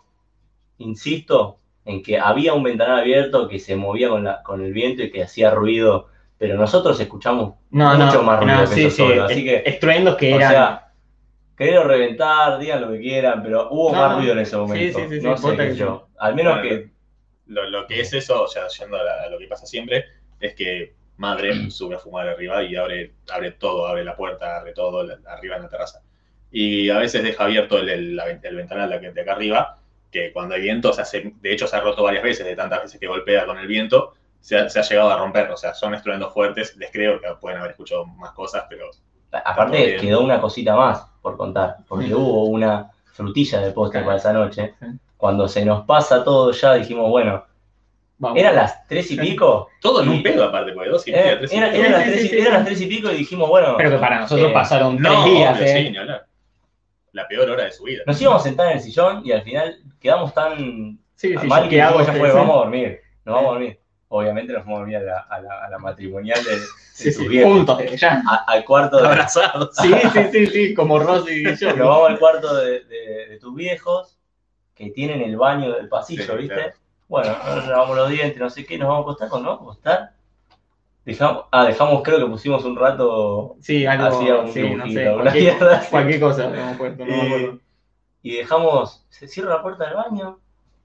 insisto en que había un ventanal abierto que se movía con, la, con el viento y que hacía ruido, pero nosotros escuchamos no, mucho no, más ruido no, que sí, eso sí, solo, así es- que, estruendos que o eran. sea, querer reventar, digan lo que quieran, pero hubo No, más no. ruido en ese Sí, momento. sí, sí, sí, no sé posta qué que yo. Al menos Bueno, que Lo, lo que es eso, ya yendo a, la- a lo que pasa siempre, es que madre sube a fumar arriba y abre, abre todo, abre la puerta, abre todo la- arriba en la terraza. Y a veces deja abierto el, el, la ven- el ventanal de, de acá arriba, que cuando hay viento se hace, de hecho se ha roto varias veces, de tantas veces que golpea con el viento, se ha, se ha llegado a romper. O sea, son estruendos fuertes, les creo que pueden haber escuchado más cosas, pero aparte Está bien. quedó una cosita más por contar, porque Sí. hubo una frutilla de postre Claro. para esa noche. Sí. Cuando se nos pasa todo ya dijimos, bueno, Vamos. eran las tres y pico. todo en un Y- pedo aparte, porque dos y Era- media, tres y era- media. eran las Sí, sí, tres y- sí, sí. eran las tres y pico y dijimos, bueno, Pero que para nosotros eh, pasaron tres No, días, obvio, eh. sí, ni hablar. La peor hora de su vida. nos íbamos a sentar en el sillón y al final quedamos tan Sí, sí, mal yo que qué hago, dijimos, ya fue, sí. vamos a dormir, nos vamos a dormir. Obviamente nos fuimos a dormir a la, a la, a la matrimonial de, de Sí, tus sí, viejos. juntos, eh, ya. A- al cuarto de, Abrazados. Sí, sí, sí, sí, como Rosy y yo. nos vamos al cuarto de, de- de tus viejos que tienen el baño del pasillo, Sí, ¿viste? claro. Bueno, nos lavamos los dientes, no sé qué, nos vamos a acostar, cuando nos vamos a acostar, dejamos, ah, dejamos, creo que pusimos un rato, Sí, algo, hacía un sí, no dibujito, sé, una cualquier, mierda así. cualquier cosa, no me acuerdo, no me Y, acuerdo. y dejamos, se cierra la puerta del baño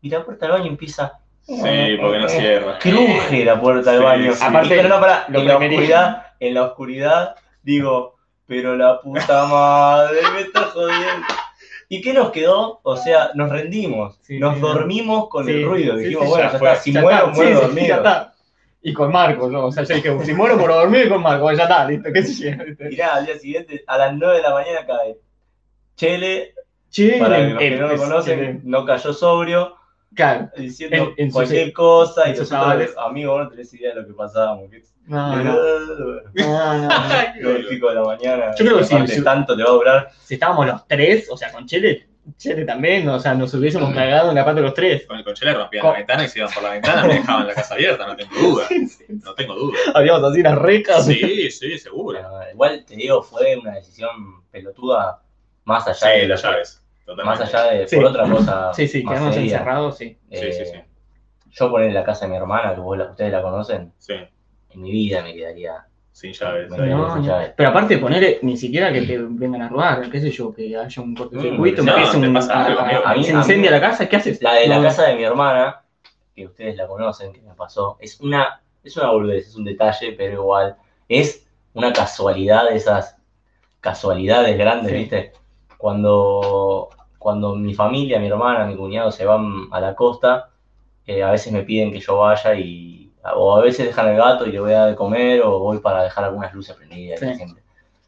y la puerta del baño empieza... Sí, porque no cierra. Cruje la puerta del Sí, baño. sí. Aparte, pero no, para, lo en la preferí. oscuridad, en la oscuridad, digo, pero la puta madre, me está jodiendo. ¿Y qué nos quedó? O sea, nos rendimos, Sí, nos sí, dormimos con Sí, el ruido. sí, Dijimos, sí, bueno, ya ya, fue, está, si Ya muero, está, muero sí, sí, dormido. ya está. Y con Marcos, ¿no? O sea, yo dije, si muero por dormir con Marcos, ya está, listo, qué sé yo. ¿viste? Y nada, al día siguiente, a las nueve de la mañana cae. Chele, Che, para le- los que eh, no lo es- conocen, eh, no cayó sobrio, claro, diciendo En- en sus- cualquier cosa, en y sus nosotros, avales. amigos, no tenés idea de lo que pasábamos. que- no, no, no, no, no. Nueve y pico de la mañana. Yo creo que sí, aparte, sí. tanto te va a durar. Si estábamos los tres, o sea, con Chele, Chele también, o sea, nos hubiésemos cagado en la pata los tres. Con el conchele rompían Con- la ventana y se iban por la ventana, me dejaban la casa abierta, no tengo duda. No tengo duda. Habíamos así las recas. Sí, sí, seguro. Bueno, igual te digo, fue una decisión pelotuda más allá Sí, de las llaves. más Totalmente. allá de Sí. por otra cosa. Sí, sí, más quedarnos seria. encerrados, sí. Sí, Eh, sí, sí. Yo poner la casa de mi hermana, que vos la- ustedes la conocen, Sí, en mi vida me quedaría. sin llaves. Me ahí. quedaría No, sin no. llave. Pero aparte de poner, ni siquiera que te vengan a robar, qué sé yo, que haya un cortocircuito, No, empiece te un, pasa algo, a- amigo. a- A mí- se a mí- incendia la casa, ¿qué haces? La de la No, casa de mi hermana, que ustedes la conocen, que me pasó, es una, es una boludez, es un detalle, pero igual es una casualidad de esas casualidades grandes, Sí. ¿viste? Cuando, cuando mi familia, mi hermana, mi cuñado se van a la costa, eh, a veces me piden que yo vaya y o a veces dejan el gato y le voy a dar de comer o voy para dejar algunas luces prendidas. Sí. Siempre.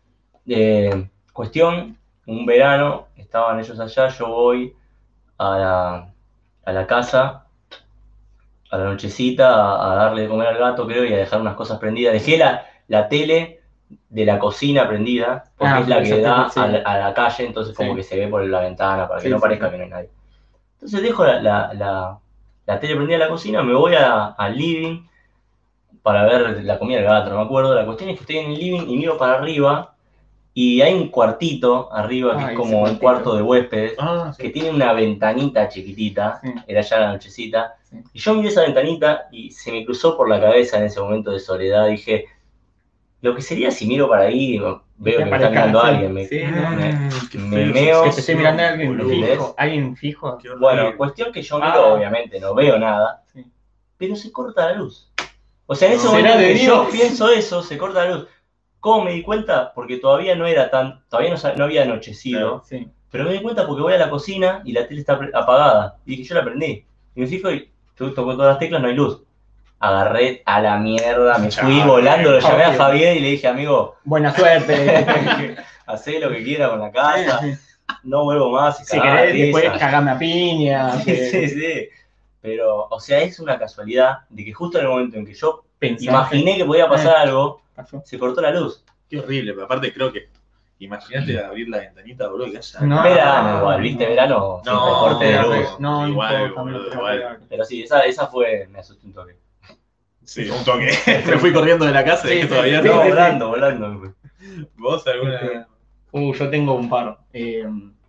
Eh, cuestión, un verano, estaban ellos allá, yo voy a la, a la casa a la nochecita a, a darle de comer al gato, creo, y a dejar unas cosas prendidas. Dejé la, la tele de la cocina prendida, porque Ah, es la pero que esa da tele, sí. a, la, a la calle, entonces como Sí. que se ve por la ventana, para que Sí, no sí, parezca sí. que no hay nadie. Entonces dejo la, la, la, la tele prendida en la cocina, me voy a- al living para ver la comida del gato, no me acuerdo. La cuestión es que estoy en el living y miro para arriba y hay un cuartito arriba que Ay, es ese como un cuartito. cuarto de huéspedes, Ah, que sí. tiene una ventanita chiquitita, Sí. era ya la nochecita, Sí. y yo miré esa ventanita y se me cruzó por la cabeza en ese momento de soledad, dije, lo que sería si miro para ahí, veo que me está aparezca, mirando sí. alguien, me, Sí, no. me- Mm, qué me feo meo. Que te esté mirando a alguien boludo. fijo, alguien fijo. Qué horrible. Bueno, cuestión que yo miro, Ah. obviamente, no veo nada, Sí. pero se corta la luz. O sea, en ese No. momento ¿Será que de yo Dios? pienso eso, se corta la luz. ¿Cómo me di cuenta? Porque todavía no era tan, todavía no, sa- no había anochecido. Sí. Pero me di cuenta porque voy a la cocina y la tele está pre- apagada. Y dije, yo la prendí. Y me fijo y yo toco todas las teclas, no hay luz. Agarré a la mierda, me fui Chao, volando, lo llamé a obvio. Javier y le dije, amigo, Buena suerte. hacé lo que quiera con la casa, no vuelvo más. Si cagá querés, de después risa". cagame a piña. Sí, sí, sí. Pero, o sea, es una casualidad de que justo en el momento en que yo imaginé que podía pasar algo, Pasó. se cortó la luz. Qué horrible, pero aparte creo que. Imagínate abrir la ventanita, boludo, que haya. No. Verano igual, ¿viste? Verano, siempre No, corte de no, luz. no, no Igual, importa, boludo, no, igual. no, no. Pero sí, esa, esa fue, me asusté un toque. Sí, un toque. Me fui corriendo de la casa y Sí, que sí, todavía sí, no. No, sí. volando, volando. ¿Vos alguna.? Uh, yo tengo un par. Eh,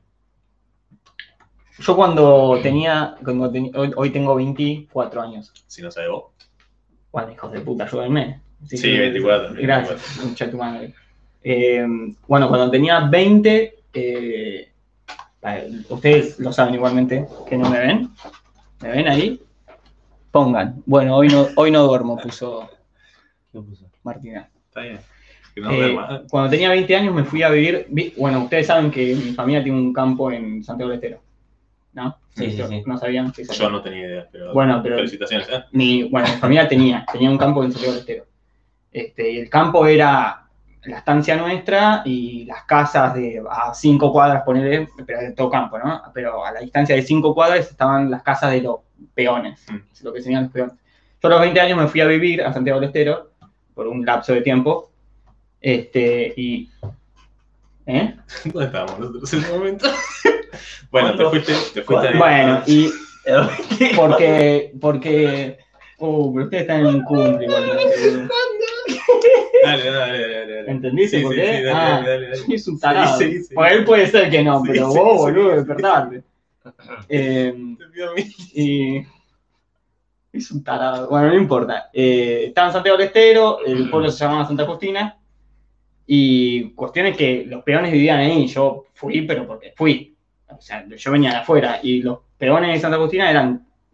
yo cuando tenía, cuando teni- hoy, hoy tengo veinticuatro años. Si no sabes vos. Bueno, hijos de puta, ayúdenme. Así Sí, que- veinticuatro, Gracias, mucha tu madre. Eh, bueno, cuando tenía veinte, eh, eh, ustedes lo saben igualmente, que no me ven. ¿Me ven ahí? Pongan. Bueno, hoy no, hoy no duermo, puso ¿Qué puso? Martina. Está bien. Que no Eh, duerma. cuando tenía veinte años me fui a vivir, vi- bueno, ustedes saben que mi familia tiene un campo en Santiago del Estero, ¿no? Sí, sí, sí. ¿No sabían? Sí, Yo sabían. no tenía idea, pero. Bueno, pero- Felicitaciones, ¿eh? Mi, bueno, mi familia tenía, tenía un campo en Santiago del Estero. Este, y el campo era la estancia nuestra y las casas de a cinco cuadras, ponerle, pero de todo campo, ¿no? Pero a la distancia de cinco cuadras estaban las casas de los peones, Mm. es lo que tenían los peones. Yo a los veinte años me fui a vivir a Santiago del Estero por un lapso de tiempo. Este, y. ¿Eh? ¿Dónde estábamos nosotros en ese momento? Bueno, te ¿Cuándo? fuiste, te fuiste a- Bueno, y porque. porque uh, pero ustedes están en un cumple igualmente. Dale, dale, dale, dale, dale. ¿Entendiste Sí, por sí, qué? sí, dale, ah, dale, dale, dale. es un tarado. Sí, sí, sí. Por él puede ser que no, Sí, pero sí, vos, sí, boludo, sí, despertate. Eh, Te pido a mí. y. Es un tarado. Bueno, no importa. Eh, estaba en Santiago del Estero, el pueblo se llamaba Santa Justina. Y cuestiones que los peones vivían ahí. Yo fui, pero porque fui. O sea, yo venía de afuera. Y los peones de Santa Justina eran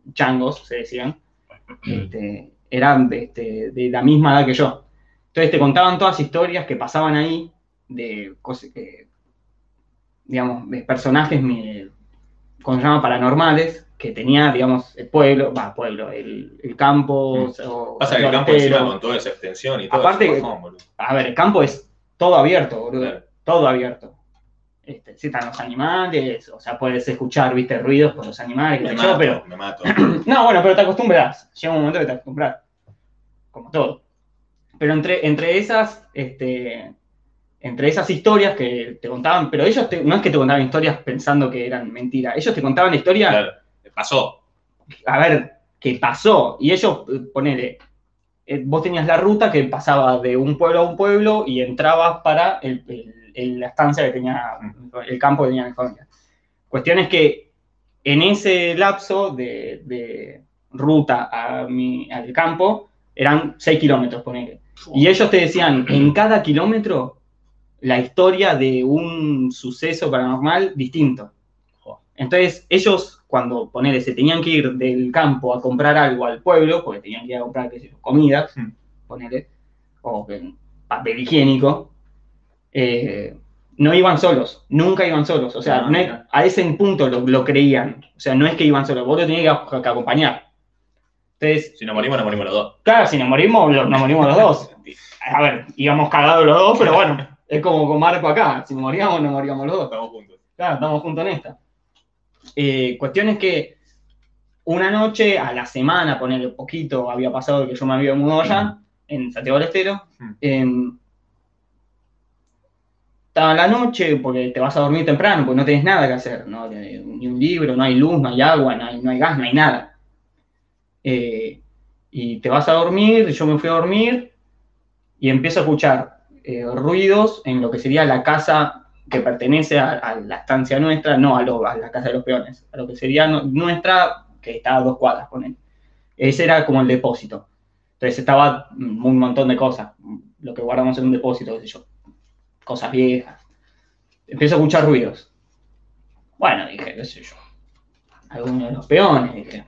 changos, se decían, este, eran este, de la misma edad que yo. Entonces te contaban todas historias que pasaban ahí, de cosas que, digamos, de personajes, me, ¿cómo se llama? Paranormales, que tenía, digamos, el pueblo, va, pueblo, el, el campo. Mm. O, Pasa que el campo encima con toda esa extensión y todo. Aparte, es un bajón, boludo. A ver, el campo es todo abierto, boludo. Claro. Todo abierto. Este, sí, están los animales, o sea, puedes escuchar, viste, ruidos por los animales, Me qué sé mato, yo, pero. me mato. No, bueno, pero te acostumbras. Llega un momento que te acostumbras. Como todo. Pero entre, entre esas, este, entre esas historias que te contaban, pero ellos te- no es que te contaban historias pensando que eran mentiras, ellos te contaban historias, Claro, pasó. a ver, qué pasó. Y ellos, eh, ponele, eh, vos tenías la ruta que pasaba de un pueblo a un pueblo y entrabas para el, el- el- la estancia que tenía, el campo que tenía mi familia. Cuestión es que en ese lapso de, de ruta a mi, al campo eran seis kilómetros, ponele. Y ellos te decían, en cada kilómetro, la historia de un suceso paranormal distinto. Entonces, ellos, cuando, ponele, se tenían que ir del campo a comprar algo al pueblo, porque tenían que ir a comprar, qué sé yo, comida, Hmm. ponele, o eh, papel higiénico, eh, no iban solos, nunca iban solos. O sea, Ah, no es- mira. a ese punto lo, lo creían. O sea, no es que iban solos, vos lo tenías que, que acompañar. Entonces, Si nos morimos, nos morimos los dos. claro, si nos morimos, lo- nos morimos los dos. A ver, íbamos cagados los dos, pero bueno, es como con Marco acá. Si moríamos, nos moríamos los dos. Estamos juntos. Claro, estamos juntos en esta. Eh, cuestión es que una noche, a la semana, ponerle poquito, había pasado que yo me había mudado allá, en Santiago del Estero. Mm. Eh, estaba la noche, porque te vas a dormir temprano, porque no tenés nada que hacer, ¿no? Ni un libro, no hay luz, no hay agua, no hay, no hay gas, no hay nada. Eh, y te vas a dormir, yo me fui a dormir y empiezo a escuchar eh, ruidos en lo que sería la casa que pertenece a, a la estancia nuestra, no a, lo, a la casa de los peones, a lo que sería no, nuestra, que está a dos cuadras, ponen. Ese era como el depósito. Entonces estaba un montón de cosas, lo que guardamos en un depósito, qué sé yo, cosas viejas. Empiezo a escuchar ruidos. Bueno, dije, qué sé yo, alguno de los peones, dije.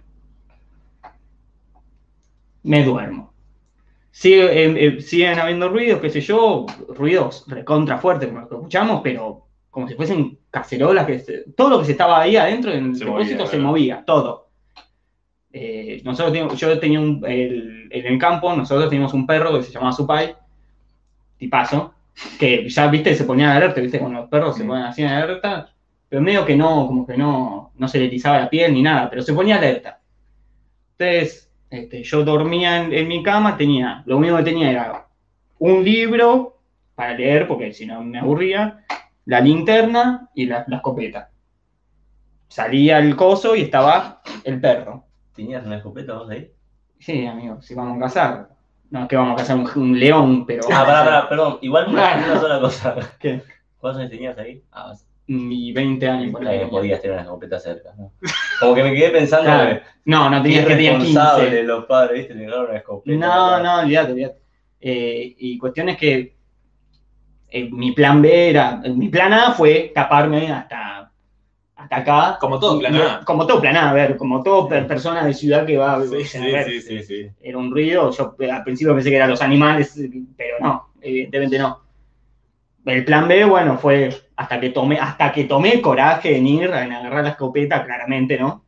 Me duermo. Sigue, eh, eh, siguen habiendo ruidos, qué sé yo, ruidos recontra fuertes como los que escuchamos, pero como si fuesen cacerolas, que se- todo lo que se estaba ahí adentro en el Se depósito movía, se ¿verdad? movía, todo. Eh, nosotros teníamos- yo tenía un, el- en el campo, nosotros teníamos un perro que se llamaba Supai, tipazo, que ya, viste, se ponía en alerta, viste, cuando los perros se Mm. ponen así en alerta, pero medio que no, como que no, no se le erizaba la piel ni nada, pero se ponía alerta. Entonces, este, yo dormía en, en mi cama, tenía, lo único que tenía era un libro para leer, porque si no me aburría, la linterna y la, la escopeta. Salía el coso y estaba el perro. ¿Tenías una escopeta vos ahí? Sí, amigo, si vamos a cazar. No es que vamos a cazar un, un león, pero. Ah, pará, pará, perdón. Igual una, Ah. una sola cosa. ¿Qué? ¿Cuántos años tenías ahí? Ah, Y veinte años por ahí. eh, podías tener una escopeta cerca, ¿no? Como que me quedé pensando Claro. que No, no qué tenías que tener irresponsables quince. los padres, ¿viste? Tener una escopeta. No, no, olvídate, olvídate. Eh, y cuestión es que eh, mi plan B era. Mi plan A fue taparme hasta, hasta acá. Como todo Y- plan y- A. Como todo plan A, a ver, como todo per- persona de ciudad que va a Sí, a ver. sí, sí, sí, sí. Era un ruido, yo al principio pensé que eran los animales, pero no, evidentemente no. El plan B, bueno, fue hasta que tomé, hasta que tomé coraje en ir, en agarrar la escopeta, claramente, ¿no?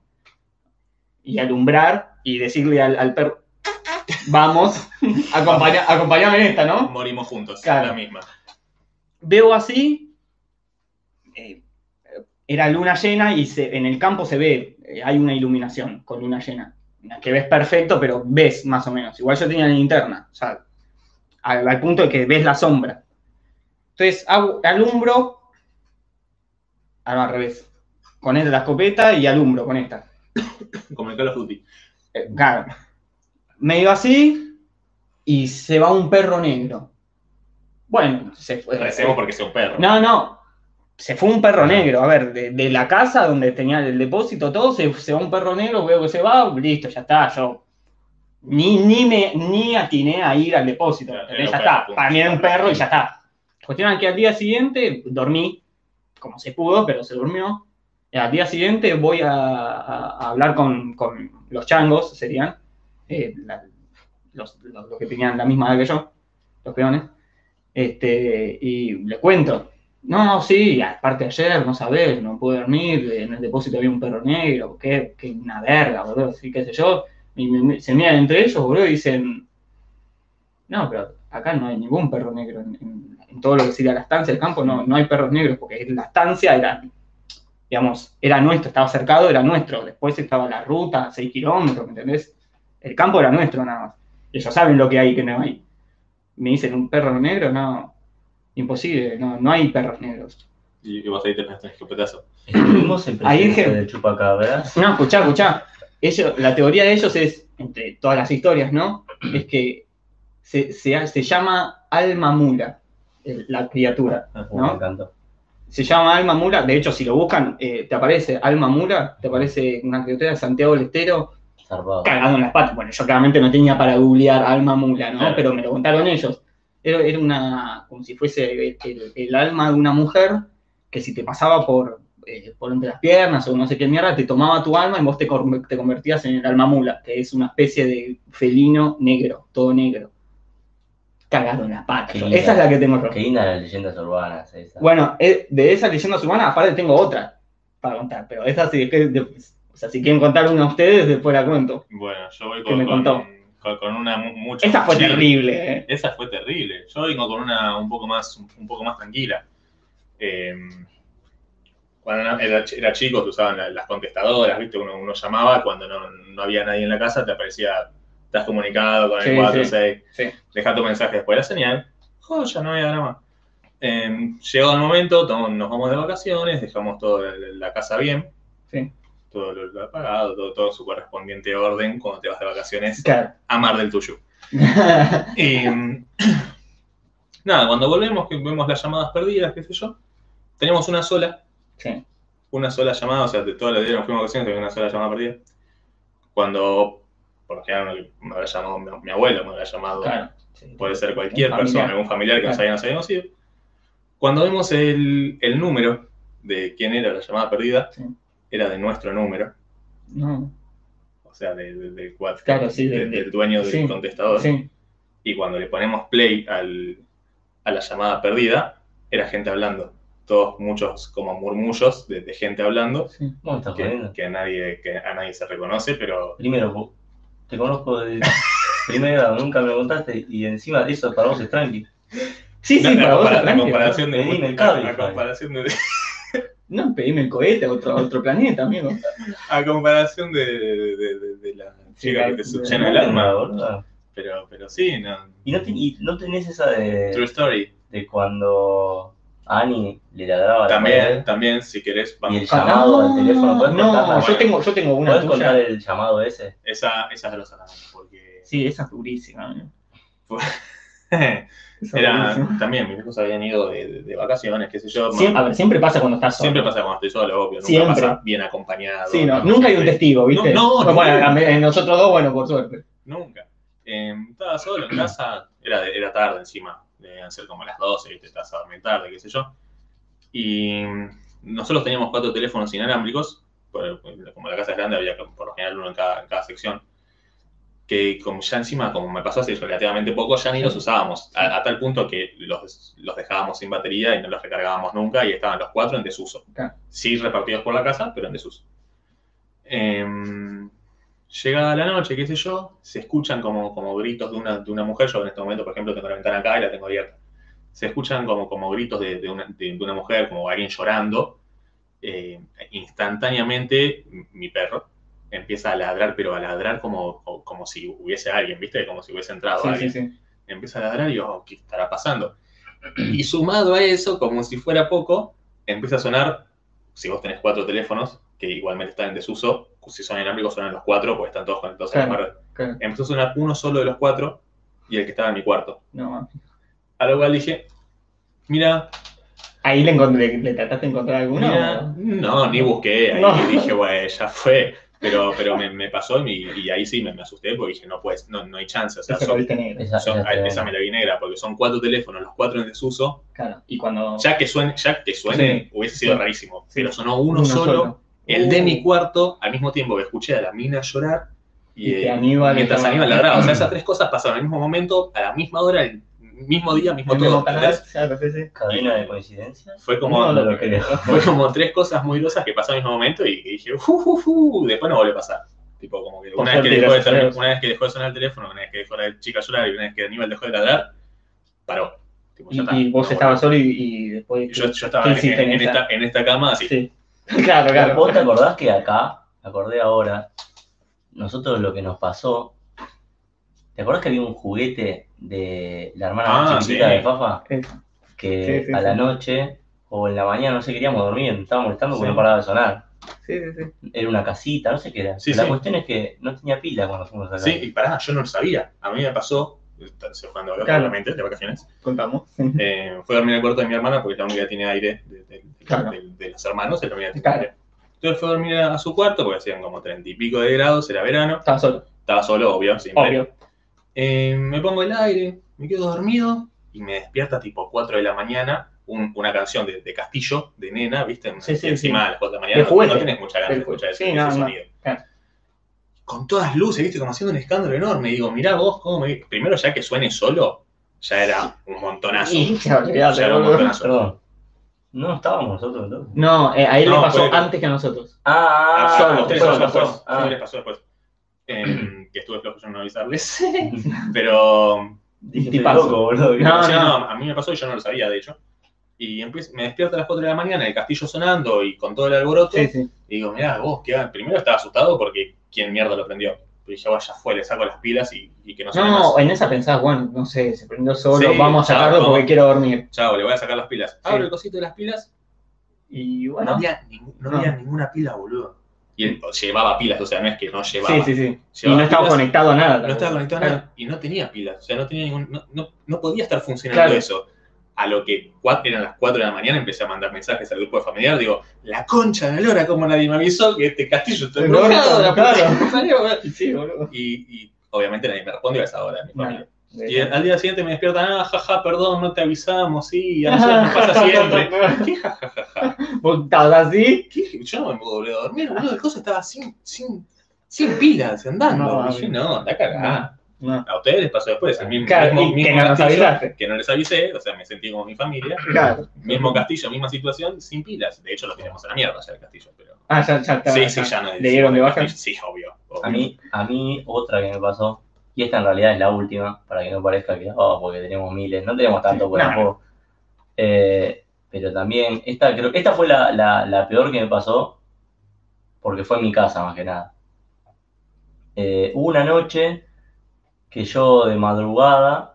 Y alumbrar y decirle al, al perro, vamos, acompaña, acompáñame en esta, ¿no? Morimos juntos, Claro. la misma. Veo así, eh, era luna llena y se, en el campo se ve, eh, hay una iluminación con luna llena, que ves perfecto, pero ves más o menos. Igual yo tenía la linterna, o sea, al, al punto de que ves la sombra. Entonces hago- alumbro, ahora al revés, con esta la escopeta y alumbro con esta. Como el Call of Duty. Eh, claro, medio así y se va un perro negro. Bueno, se fue. Recemos porque sea un perro. No, no, se fue un perro negro. A ver, de, de la casa donde tenía el depósito, todo, se, se va un perro negro, veo que se va, listo, ya está, yo ni, ni, me, ni atiné a ir al depósito, Claro, ¿entendés? era Ya un perro, está, punto. para mí era un perro y ya está. Cuestión es que al día siguiente dormí, como se pudo, pero se durmió. Al día siguiente voy a, a- a hablar con, con los changos, serían, eh, la- los, los- los que tenían la misma edad que yo, los peones, este, y le cuento. No, sí, aparte ayer, no sabés, no pude dormir, en el depósito había un perro negro, qué, qué una verga, boludo, así qué sé yo. Y me- me- se miran entre ellos, boludo, y dicen, no, pero acá no hay ningún perro negro. En, en- en todo lo que sería la estancia del campo no, no hay perros negros, porque la estancia era, digamos, era nuestro, estaba cercado, era nuestro. Después estaba la ruta, seis kilómetros, ¿me entendés? El campo era nuestro nada más. Ellos saben lo que hay y que no hay. Me dicen, ¿un perro negro? No, imposible, no, no hay perros negros. Y, y vos ahí te tenés escopetazo. Estuvimos en Ahí presencia dije- de chupacabras. No, escuchá, escuchá. Ellos, la teoría de ellos es, entre todas las historias, ¿no? Es que se, se, se llama alma mula, el- la criatura, Uh, Me ¿no? encantó. Se llama alma mula, de hecho, si lo buscan, eh, te aparece alma mula, te aparece una criatura de Santiago del Estero Zarpado. cagando en las patas. Bueno, yo claramente no tenía para googlear alma mula, ¿no? Claro. Pero me lo contaron ellos. Era, era una, como si fuese el, el- el alma de una mujer que si te pasaba por, eh, por entre las piernas o no sé qué mierda, te tomaba tu alma y vos te, cor- te convertías en el alma mula, que es una especie de felino negro, todo negro. Cagado en las patas. Qué Esa linda. es la que tengo yo. Qué linda las leyendas urbanas esa. Bueno, eh, de esas leyendas urbanas, aparte tengo otra para contar, pero esa sí es que, de- o sea, si quieren contar una a ustedes, después la cuento. Bueno, yo voy ¿Qué con, me con, contó? con- con una mu- mucho Esa más fue chill. terrible, ¿eh? Esa fue terrible. Yo vengo con una un poco más, un, un poco más tranquila. Eh, cuando era, era, era chico, se usaban la- las contestadoras, ¿viste? Uno, uno llamaba cuando no, no había nadie en la casa, te aparecía, estás comunicado con el Sí, cuatro, sí. seis, Sí. deja tu mensaje después de la señal. Joya, no había nada más. Eh, llegó el momento, tom- nos vamos de vacaciones, dejamos toda la, la casa bien, Sí. todo lo, lo apagado, todo, todo su correspondiente orden cuando te vas de vacaciones Claro. a Mar del Tuyú. Y mm, nada, cuando volvemos, que vemos las llamadas perdidas, qué sé yo, tenemos una sola, Sí. una sola llamada, o sea, de todos los días nos fuimos a vacaciones, tenía una sola llamada perdida. Cuando, por lo general, me habrá llamado mi, mi abuelo, me habrá llamado, Claro. Sí. puede ser cualquier Un persona, familiar. algún familiar que nos Claro. haya, nos haya conocido. Cuando vemos el, el número de quién era la llamada perdida, Sí. era de nuestro número, No. o sea, de- de- del WhatsApp, Claro, sí, de- de- de- del dueño del sí, contestador. Sí. Y cuando le ponemos play al, a la llamada perdida, era gente hablando. Todos muchos como murmullos de, de gente hablando, Sí. ¿Cómo estás que, jodiendo? que, a nadie, que a nadie se reconoce, pero Primero, vos- te conozco de primero, nunca me lo contaste y encima eso para vos es tranqui. Sí, sí, la, para vos compara- es la tranqui, comparación de, Pedime el cable, a, Javi. comparación de No, pedime el cohete a otro, a otro planeta, amigo. a comparación de, de, de- de- de la Sí, chica la- que te de- succiona el Nada, alma, boludo. pero, pero sí, no. Y no, te- y no tenés esa True de, story. de cuando Annie le ladraba a la También, pared también, si querés, y vamos. el llamado al teléfono. ¿Podés No, contarla? yo tengo, yo tengo una ¿Podés contar tuya. el llamado ese? Esa, esa es grosa también, porque Sí, esa es durísima. amigo. Esa es era, durísima. también mis hijos habían ido de, de- de vacaciones, qué sé yo. Siempre, a ver, siempre pasa cuando estás solo. Siempre pasa cuando estoy solo, obvio, nunca Siempre. pasa bien acompañado. Sí, no, ¿no? nunca hay un Siempre- testigo, ¿viste? No, no, bueno, no. a mí- nosotros dos, bueno, por suerte. Nunca. Eh, estaba solo en casa, era, de- era tarde encima, debían ser como las doce, ¿viste? Estás a dormir tarde, qué sé yo. Y nosotros teníamos cuatro teléfonos inalámbricos, por- como la casa es grande, había por lo general uno en cada, en cada sección. Que como ya encima, como me pasó hace relativamente poco, ya ni los usábamos, a, a tal punto que los, los dejábamos sin batería y no los recargábamos nunca y estaban los cuatro en desuso. Claro. Sí repartidos por la casa, pero en desuso. Em, llegada la noche, qué sé yo, se escuchan como, como gritos de una, de una mujer. Yo en este momento, por ejemplo, tengo la ventana acá y la tengo abierta. Se escuchan como, como gritos de, de, una, de, de una mujer, como alguien llorando. Eh, instantáneamente, mi perro empieza a ladrar, pero a ladrar como, como, como si hubiese alguien, ¿viste? Como si hubiese entrado Sí, alguien. sí, sí. Empieza a ladrar y yo, oh, ¿qué estará pasando? Y sumado a eso, como si fuera poco, empieza a sonar, si vos tenés cuatro teléfonos, que igualmente están en desuso, si son inalámbricos suenan los cuatro, porque están todos conectados a la Claro. misma red. Claro. Empezó a sonar uno solo de los cuatro y el que estaba en mi cuarto. No, A lo cual dije, mira, ahí le, encontré, le trataste de encontrar alguna. mira, o- no, ni busqué, ahí No. dije, bueno, ya fue. Pero, pero me, me pasó y, y ahí sí me, me asusté porque dije, no puedes, no, no hay chance. O sea, Esa son, la viste negra. Esa, son- esa a- es esa me tremenda. la vi negra porque son cuatro teléfonos, los cuatro en desuso. Claro. Y cuando. Ya que suene, ya que suene Sí. hubiese sido Sí. rarísimo. Sí. Pero sonó uno, Uno solo, solo. el Uh. de mi cuarto, al mismo tiempo que escuché a la mina llorar y, Y que eh, Aníbal mientras estaba- Aníbal ladraba. O sea, esas tres cosas pasaron al mismo momento, a la misma hora, el mismo día, mismo el todo. mismo canal, ¿Entendés? claro, sí, sí. Cadena de coincidencias. Fue como, No No lo creo. fue como tres cosas muy grosas que pasaron al mismo momento y que dije, "Fu, fu, fu", después no volvió a pasar. Tipo, como que Por una vez que, suerte, dejó de gracias a sonar, Dios. una vez que dejó de sonar el teléfono, una vez que dejó la chica llorar y una vez que Aníbal dejó de ladrar, paró. Tipo, ya Y, está, y vos no estabas volvió. solo y, y después. Y yo, yo estaba ¿qué en, hiciste en- en esa? esta, en esta cama así. Sí. Claro, Pero claro. ¿vos te acordás que acá, me acordé ahora, nosotros lo que nos pasó, ¿te acordás que había un juguete de la hermana más Ah, chiquitita sí. de Fafa? Eso. Que Sí, sí, a la sí. noche o en la mañana no sé, queríamos dormir, nos estaba molestando porque Sí. no paraba de sonar. Sí, sí, sí. Era una casita, no sé qué era. Sí, la sí. cuestión es que no tenía pila cuando fuimos a la Sí, y pará, yo no lo sabía. A mí me pasó, se fue cuando Claro. obviamente, de vacaciones, Contamos. eh, fue a dormir al cuarto de mi hermana porque es la única que tiene aire de, de- de- Claro. de- de los hermanos, es la única que tiene Claro. aire. Entonces fue a dormir a su cuarto porque hacían como treinta y pico de grados, era verano, Estaba solo. estaba solo, obvio, siempre. Obvio. Eh, me pongo el aire, me quedo dormido y me despierta tipo cuatro de la mañana un- una canción de, de Castillo, de nena, ¿viste? Sí, sí, y encima sí. a las cuatro de la De mañana no, juguete. no tenés mucha ganas de Del escuchar ese, sí, no, ese no. sonido. Claro. Con todas luces, ¿viste? Como haciendo un escándalo enorme. Digo, mirá vos cómo me... Primero ya que suene solo, ya era un montonazo. Y ya, olvidate, Ya era un boludo. montonazo. Perdón. No estábamos nosotros entonces. No, eh, a él No, le pasó fue- antes que a nosotros. Ah, Ah, solo, a ustedes solo pasó después. pasó. A ustedes Ah. les pasó después. Eh, que estuve flojo yo no avisarles. Pero... Dije, Tipazo. estoy loco, boludo. No, sí, no. no, a mí me pasó y yo no lo sabía, de hecho. Y empiezo- me despierto a las cuatro de la mañana, el castillo sonando y con todo el alboroto. Sí, sí. Y digo, mirá, vos, ¿qué hagas? Primero estaba asustado porque quién mierda lo prendió. Pero dije, vaya fue, le saco las pilas y, y que no suene No, más. en esa pensás, bueno, no sé, se prendió solo, Sí, vamos a chao, sacarlo vamos. porque quiero dormir. Chao, le voy a sacar las pilas. Sí. Abro el cosito de las pilas. Y No bueno. había, ningún- no No. había ninguna pila, boludo. Y él llevaba pilas, o sea, no es que no llevaba. Sí, sí, sí. Y Llevaba no estaba pilas, conectado a nada. No estaba conectado a Claro. nada. Y no tenía pilas. O sea, no tenía ningún. No, no, no podía estar funcionando Claro. eso. A lo que cuatro, eran las cuatro de la mañana, empecé a mandar mensajes al grupo de familiar. Digo, la concha de la lora, como nadie me avisó que este castillo está No, embrujado, la puta claro. que salió, boludo. Sí, boludo. Y, y obviamente nadie me respondió a esa hora, mi familia. Nada. Y al día siguiente me despiertan, ah, jaja, perdón, no te avisamos, sí, a nosotros nos pasa siempre. ¿Qué jajajaja? ¿Vos estabas así? ¿Qué? Yo no me puedo dormir, boludo, el coso estaba sin, sin, sin pilas, andando. No, y yo, no, anda cagada. No. A ustedes les pasó después, el mismo, Claro, mismo, y que mismo no nos castillo, avisaste. que no les avisé, o sea, me sentí como mi familia. Claro. Mismo castillo, misma situación, sin pilas. De hecho, lo tenemos a la mierda ya el castillo, pero... Ah, ya, ya está. Sí, sí, ya no ¿Le dieron de baja? Sí, obvio. obvio. A mí, a mí, otra que me pasó, y esta en realidad es la última, para que no parezca que, oh, porque tenemos miles, no tenemos tanto, por No. tampoco. Eh, pero también, esta, creo, esta fue la, la, la peor que me pasó, porque fue en mi casa más que nada. Eh, hubo una noche que yo de madrugada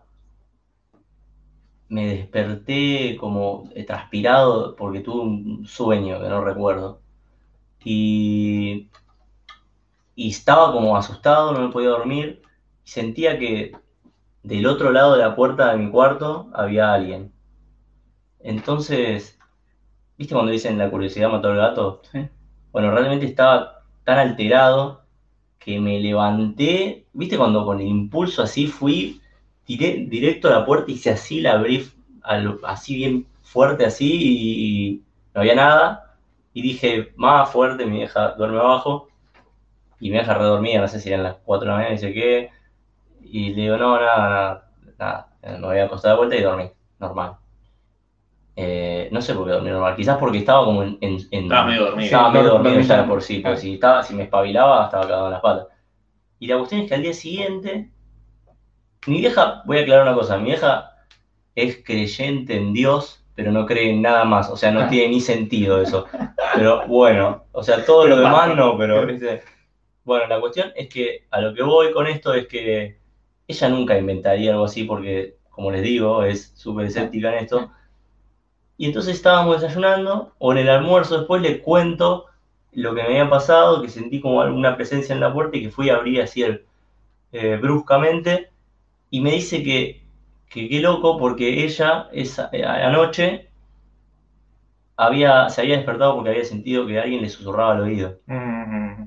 me desperté como transpirado porque tuve un sueño que no recuerdo. Y, y estaba como asustado, no me podía dormir. Y sentía que del otro lado de la puerta de mi cuarto había alguien. Entonces, ¿viste cuando dicen la curiosidad mató al gato? Sí. Bueno, realmente estaba tan alterado que me levanté, ¿viste cuando con el impulso así fui tiré directo a la puerta y hice así, la abrí al- así bien fuerte así y, y no había nada? Y dije, más fuerte, mi vieja duerme abajo y mi vieja redormida, no sé si eran las cuatro de la mañana, dice qué, y le digo, no, nada, nada, nada, me voy a acostar de vuelta y dormí, normal. Eh, no sé por qué dormí normal, quizás porque estaba como en... en, en Estaba medio dormido. Estaba Sí, medio dor- dormido dormí ya de también. por sí, pero Claro. si, estaba, si me espabilaba estaba cagado en las patas. Y la cuestión es que al día siguiente, mi vieja, voy a aclarar una cosa, mi vieja es creyente en Dios, pero no cree en nada más, o sea, no Ah. tiene ni sentido eso. Pero bueno, o sea, todo Pero lo demás pasa. no, pero... ¿viste? Bueno, la cuestión es que a lo que voy con esto es que ella nunca inventaría algo así porque, como les digo, es súper escéptica en esto. Y entonces estábamos desayunando, o en el almuerzo después le cuento lo que me había pasado, que sentí como alguna presencia en la puerta y que fui a abrir así el, eh, bruscamente, y me dice que, que qué loco porque ella esa eh, anoche había, se había despertado porque había sentido que alguien le susurraba al oído. Mm,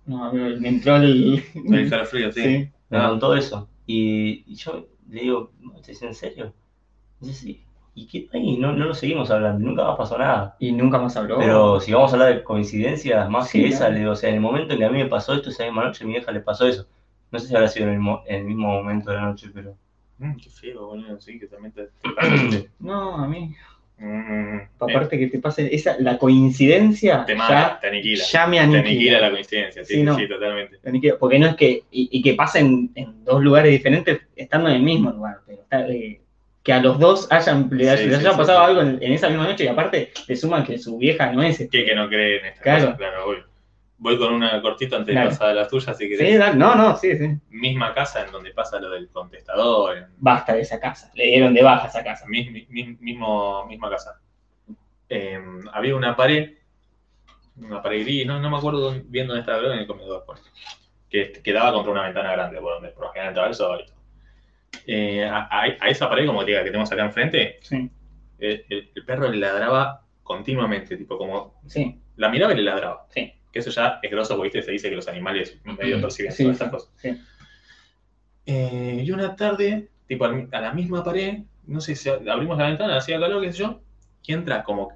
No, a mí me entró el... El escalofrío, sí. Sí. Me Ah. contó eso. Y, y yo le digo, ¿no te en serio? Y dice, sí. ¿Y qué ahí? No, no lo seguimos hablando, nunca más pasó nada. Y nunca más habló. Pero si vamos a hablar de coincidencias más Sí, que esa, claro. le digo, o sea, en el momento en que a mí me pasó esto, esa misma noche a mi vieja le pasó eso. No sé si habrá sido en el, mo- en el mismo momento de la noche, pero... Mm, qué feo, boludo, sí, que también te, te pasa. No, a mí. Mm, eh, Aparte que te pase esa, la coincidencia te mata, ya, te aniquila. ya me Te aniquila. aniquila la coincidencia, sí, Sí, sí, no. sí, totalmente. Me aniquila. Porque no es que, y, y que pasen en dos lugares diferentes estando en el mismo lugar, pero está, eh, que a los dos hayan, le, Sí, les sí, haya sí, pasado sí. algo en, en esa misma noche y aparte le suman que su vieja no es... ¿Qué que no cree en estas Claro. cosas? Claro, obvio. Voy con una cortita antes Claro. de pasar a las tuyas, si Sí, querés. dale. No, no, sí, sí. Misma casa en donde pasa lo del contestador. En... Basta de esa casa, le dieron de baja esa casa. Mis- mi- mi- mismo, misma casa. Eh, había una pared, una pared gris, no, no me acuerdo dónde- bien dónde estaba, creo que en el comedor, pues, que quedaba contra una ventana grande, por donde por lo general entraba el sol y todo. Eh, a, a- a esa pared, como te diga, que tenemos acá enfrente, Sí, el, el- el perro le ladraba continuamente, tipo como sí, la miraba y le ladraba. sí. Que eso ya es grosso, porque ¿viste? Se dice que los animales medio perciben Sí, todas sí, estas cosas. sí. Eh, y una tarde, tipo al- a la misma pared, no sé si abrimos la ventana, hacía calor, qué sé yo, y entra como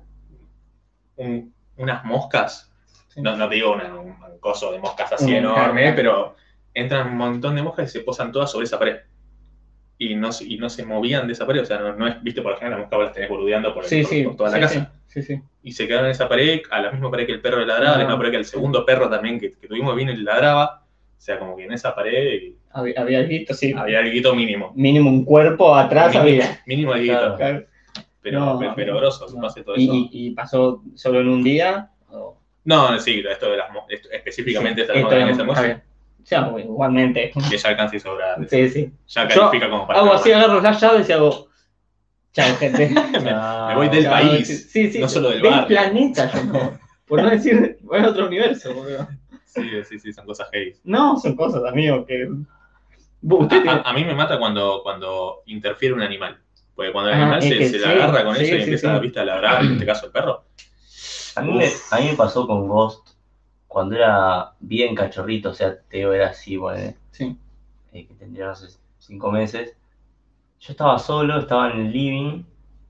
un- unas moscas. Sí. No, no te digo una- un coso de moscas así Un- enorme, claro. pero entran un montón de moscas y se posan todas sobre esa pared. Y no, se- y no se movían de esa pared, o sea, no, no es, viste, por ejemplo, las moscas vos las tenés boludeando por, el- Sí, por- sí, por toda sí, la casa. sí, sí, sí. Y se quedaron en esa pared, a la misma pared que el perro le ladraba, a la Ah, misma pared que el sí. segundo perro también que, que tuvimos vino y le ladraba. O sea, como que en esa pared Había, había visto, sí. había algo mínimo. Mínimo un cuerpo atrás Mínimo, había. mínimo algo. Claro. Claro. Pero, No, pero, pero no, grosso, que no. pase todo ¿Y, eso. y, y pasó solo en un día? ¿O? No, sí, esto de las mo- esto- específicamente Sí, esta esto mosca era- esa está bien. O sea, igualmente. que ya alcanza y sobra. Sí, sí. Ya Yo califica como para. hago así, agarro las llaves y hago. Chao, gente. Me voy del Chao, país, sí, sí, no solo del del barrio. planeta, yo no. Por no decir, voy a otro universo, boludo. Sí, sí, sí, son cosas heavy. No, son cosas, amigo, que. Vos, Usted A, tiene. a- a mí me mata cuando, cuando interfiere un animal. Porque cuando el Ah, animal es se, que se sí, la agarra con sí, eso y sí, empieza sí. ¿viste? a ladrar, en este caso el perro. A mí, me, a mí me pasó con Ghost cuando era bien cachorrito, o sea, Teo era así, bueno, Sí. eh, que tendría, no sé, cinco meses. Yo estaba solo, estaba en el living,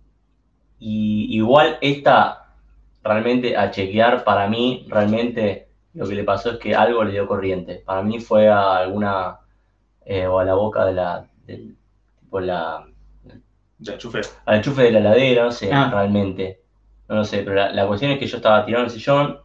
y igual esta, realmente a chequear, para mí, realmente lo que le pasó es que algo le dio corriente. Para mí fue a alguna, eh, o a la boca de la, del, tipo la, De enchufe. al enchufe de la heladera, no sé, Ah. realmente. No lo sé, pero la, la cuestión es que yo estaba tirado en el sillón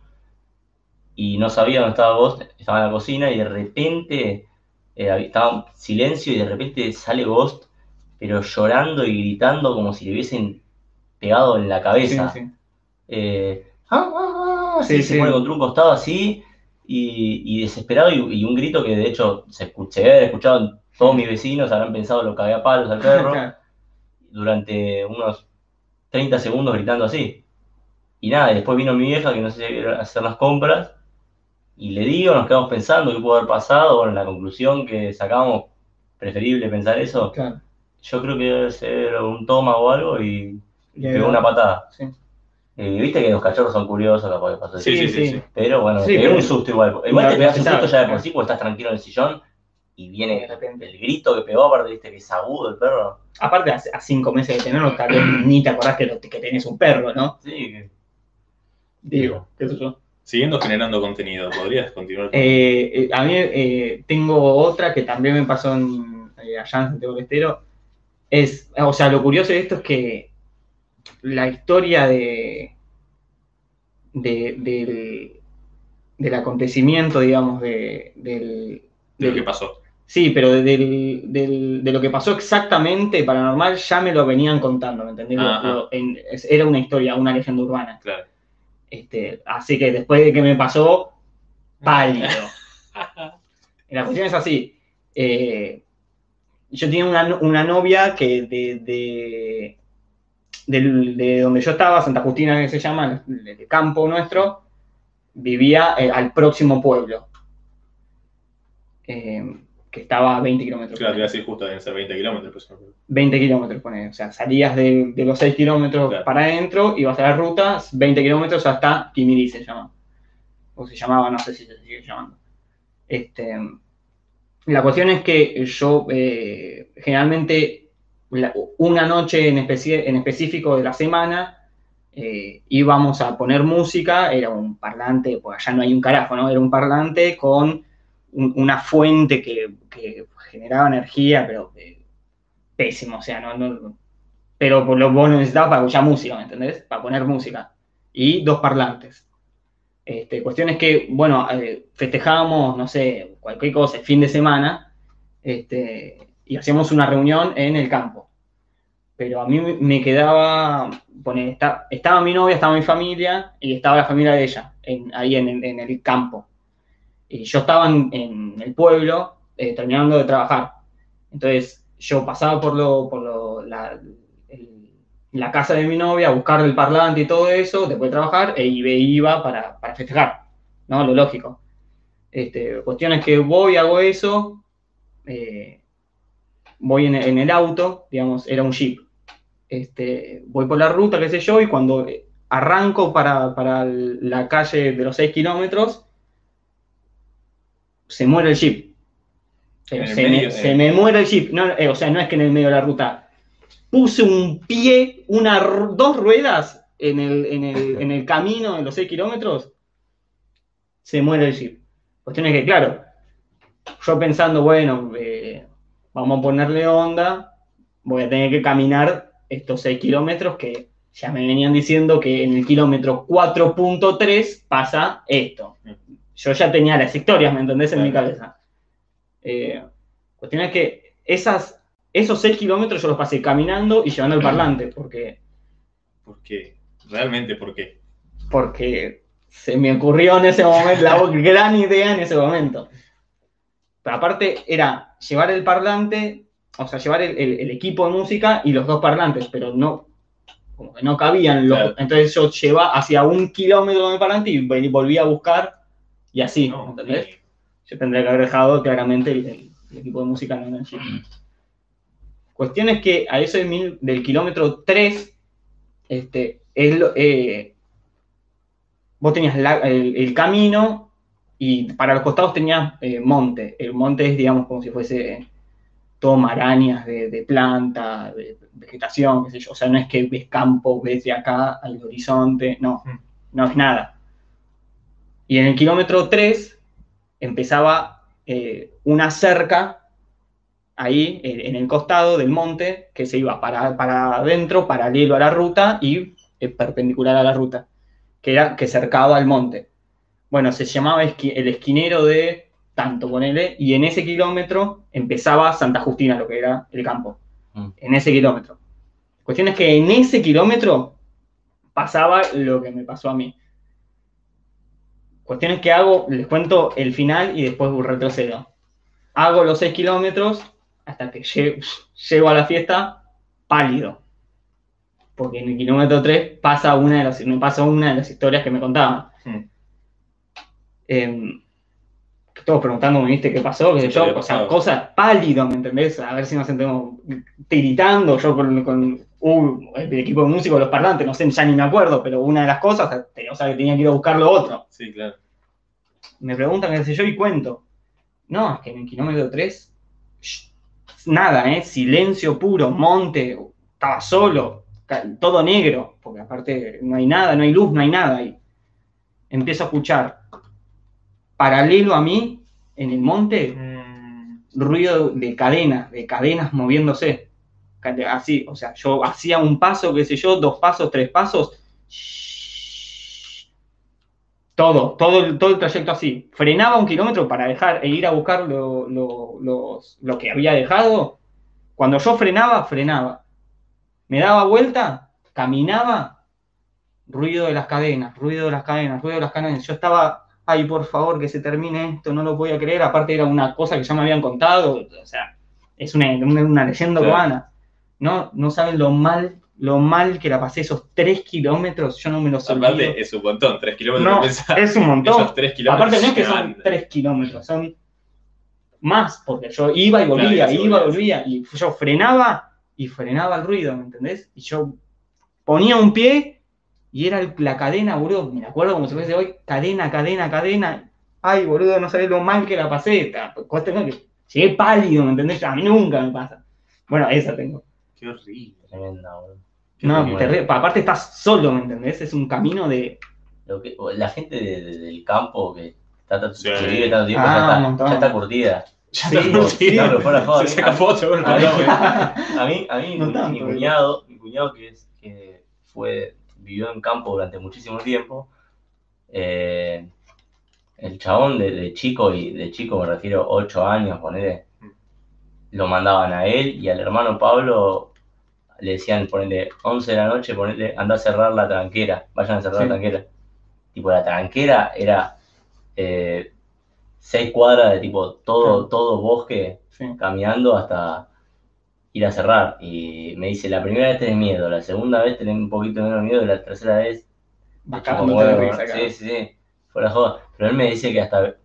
y no sabía dónde estaba Ghost, estaba en la cocina y de repente eh, había- estaba en silencio y de repente sale Ghost, pero llorando y gritando como si le hubiesen pegado en la Sí, cabeza. sí. Eh, ah, ah, ah, así, Sí, se sí. pone contra un costado así y, y desesperado y, y un grito que de hecho se, escu- se debe haber escuchado en todos mis vecinos, habrán pensado lo cagué a palos al perro Claro. durante unos treinta segundos gritando así. Y nada, y después vino mi vieja que no sé si iba a hacer las compras y le digo, nos quedamos pensando qué pudo haber pasado. Bueno, la conclusión que sacamos, preferible pensar eso, Claro. yo creo que debe ser un toma o algo y, y Y pegó ahí una va. patada. Sí. Eh, Viste que los cachorros son curiosos, capaz que pasó eso. Sí, sí, Sí, sí, sí. sí. Pero bueno, Sí, me pegué pero- un susto igual. Igual No, te pegas no un se susto sabe, ya de por claro. sí porque estás tranquilo en el sillón y viene el, el grito que pegó, aparte, viste que es agudo el perro. Aparte, a, a cinco meses de tenerlo, tal vez ni te acordás que, lo- que tenés un perro, ¿no? Sí, que- Digo, qué sé yo. Siguiendo generando contenido, ¿podrías continuar con Eh, eh, a mí eh, tengo otra que también me pasó en, eh, allá en Santiago del Estero. Es, o sea, lo curioso de esto es que la historia de, de- del, del acontecimiento, digamos, de, del, de lo del- que pasó? Sí, pero de, del, del- de lo que pasó exactamente paranormal ya me lo venían contando, ¿me entendés? Lo- Ajá. lo- en- es- era una historia, una leyenda urbana. Claro. Este, así que después de que me pasó, pálido. La cuestión es así. eh, yo tenía una, una novia que de, de, del- de donde yo estaba, Santa Justina que se llama, el, el campo nuestro, vivía eh, al próximo pueblo. Eh, que estaba a veinte kilómetros. Claro, te iba a decir justo, deben ser veinte kilómetros. Pues, no. veinte kilómetros, pone. O sea, salías de, de los seis kilómetros Claro. para adentro, ibas a la ruta, veinte kilómetros hasta Quimirí se llama. O se llamaba, no sé si se sigue llamando. Este, la cuestión es que yo eh, generalmente la, una noche en, especi en específico de la semana eh, íbamos a poner música, era un parlante, pues allá no hay un carajo, ¿no? Era un parlante con un, una fuente que, que, generaba energía, pero eh, pésimo, o sea, no, no, pero por lo vos necesitabas para escuchar música, ¿me entendés? Para poner música. Y dos parlantes. Este, cuestión es que, bueno, eh, festejábamos, no sé, cualquier cosa, el fin de semana, este, y hacíamos una reunión en el campo. Pero a mí me quedaba, poner, está, estaba mi novia, estaba mi familia, y estaba la familia de ella, en, ahí en, en, en el campo. Y yo estaba en, en el pueblo, eh, terminando de trabajar. Entonces, yo pasaba por, lo, por lo, la, el, la casa de mi novia a buscar el parlante y todo eso, después de trabajar, e iba para, para festejar, ¿no? Lo lógico. Este, cuestión es que voy, hago eso, eh, voy en, en el auto, digamos, era un Jeep. Este, voy por la ruta, qué sé yo, y cuando arranco para, para la calle de los seis kilómetros, se muere el Jeep. Pero se, medio, me, eh. se me muere el Jeep. No, eh, o sea, no es que en el medio de la ruta. Puse un pie, una, dos ruedas en el, en, el, en el camino de los seis kilómetros, se muere el Jeep. Cuestión es que, claro, yo pensando, bueno, eh, vamos a ponerle onda, voy a tener que caminar estos seis kilómetros que ya me venían diciendo que en el kilómetro cuatro punto tres pasa esto. Yo ya tenía las historias, ¿me entendés? En mi cabeza. Eh, cuestión es que esas, esos seis kilómetros yo los pasé caminando y llevando el parlante, porque... ¿Por qué? ¿Realmente por qué? Porque se me ocurrió en ese momento, la gran idea en ese momento. Pero aparte era llevar el parlante, o sea, llevar el, el, el equipo de música y los dos parlantes, pero no, como que no cabían los... Claro. Entonces yo llevaba hacia un kilómetro de parlante y volvía a buscar y así, no, ¿entendés? Sí. Yo tendría que haber dejado claramente el, el, el equipo de música no en el Jeep. Cuestión es que a eso del, del kilómetro tres, este, el, eh, vos tenías la, el, el camino y para los costados tenías eh, monte. El monte es, digamos, como si fuese todo marañas de, de planta, de vegetación, qué sé yo. O sea, no es que ves campo, ves de acá al horizonte, no, no es nada. Y en el kilómetro tres empezaba eh, una cerca ahí eh, en el costado del monte que se iba para, para adentro, paralelo a la ruta y eh, perpendicular a la ruta, que, era, que cercaba al monte. Bueno, se llamaba esqui, el esquinero de tanto, ponele, y en ese kilómetro empezaba Santa Justina, lo que era el campo, mm. en ese kilómetro. Cuestión es que en ese kilómetro pasaba lo que me pasó a mí. Cuestiones que hago, les cuento el final y después retrocedo. Hago los seis kilómetros hasta que llego, llego a la fiesta pálido. Porque en el kilómetro tres pasa una de las, me pasa una de las historias que me contaban. Hmm. Eh, todos preguntándome, ¿viste qué pasó? ¿Qué sí, yo? O sea, cosas pálido, ¿me entendés? A ver si nos sentimos tiritando, yo con, con uh, el equipo de músicos, los parlantes, no sé, ya ni me acuerdo, pero una de las cosas, o sea, que tenía que ir a buscar lo otro. Sí, claro. Me preguntan qué sé yo y cuento. No, es que en el kilómetro tres, nada, ¿eh? Silencio puro, monte, estaba solo, todo negro, porque aparte no hay nada, no hay luz, no hay nada ahí. Empiezo a escuchar, paralelo a mí, en el monte, mm. ruido de cadenas, de cadenas moviéndose. Así, o sea, yo hacía un paso, qué sé yo, dos pasos, tres pasos. Todo, todo el, todo el trayecto así. Frenaba un kilómetro para dejar e ir a buscar lo, lo, los, lo que había dejado. Cuando yo frenaba, frenaba. Me daba vuelta, caminaba, ruido de las cadenas, ruido de las cadenas, ruido de las cadenas. Yo estaba, ay, por favor, que se termine esto, no lo podía creer. Aparte era una cosa que ya me habían contado, o sea, es una, una, una leyenda claro. urbana. No, no saben lo mal, lo mal que la pasé esos tres kilómetros, yo no me los olvido. Aparte es un montón, tres kilómetros. No, pensar, es un montón. Esos tres kilómetros aparte no es que son anda. tres kilómetros, son más, porque yo iba y volvía, claro, iba y volvía, y yo frenaba y frenaba el ruido, ¿me entendés? Y yo ponía un pie y era la cadena, boludo, me acuerdo como si fuese hoy, cadena, cadena, cadena, ay, boludo, no sabés lo mal que la pasé. Ta- cosa tengo que- Llegué pálido, ¿me entendés? A mí nunca me pasa. Bueno, esa tengo. Qué horrible. Tremenda, boludo. No, horrible. terri- pa- aparte estás solo, ¿me entendés? Es un camino de... Lo que, la gente de- de- del campo que, está, Sí. que vive tanto tiempo Ah, ya, un está, montón. ya está curtida. Ya Sí, está sí, curtida. No, pero fuera de joda, Se a mí- saca foto, bueno, a mí- no, güey. A mí, a mí No mi, tanto, mi pero- cuñado, mi cuñado que, es, que fue, vivió en campo durante muchísimo tiempo, eh, el chabón de, de chico, y de chico me refiero ocho años, ponele, lo mandaban a él y al hermano Pablo, le decían, ponele, once de la noche, ponele, anda a cerrar la tranquera, vayan a cerrar Sí. la tranquera. Tipo, la tranquera era eh, seis cuadras de tipo todo, Sí. todo bosque, Sí. caminando hasta ir a cerrar. Y me dice, la primera vez tenés miedo, la segunda vez tenés un poquito menos miedo, y la tercera vez Vas te chupa cagándote de huevo, risa, ¿no? claro. Sí, sí, sí, fuera de joda. Pero él me dice que hasta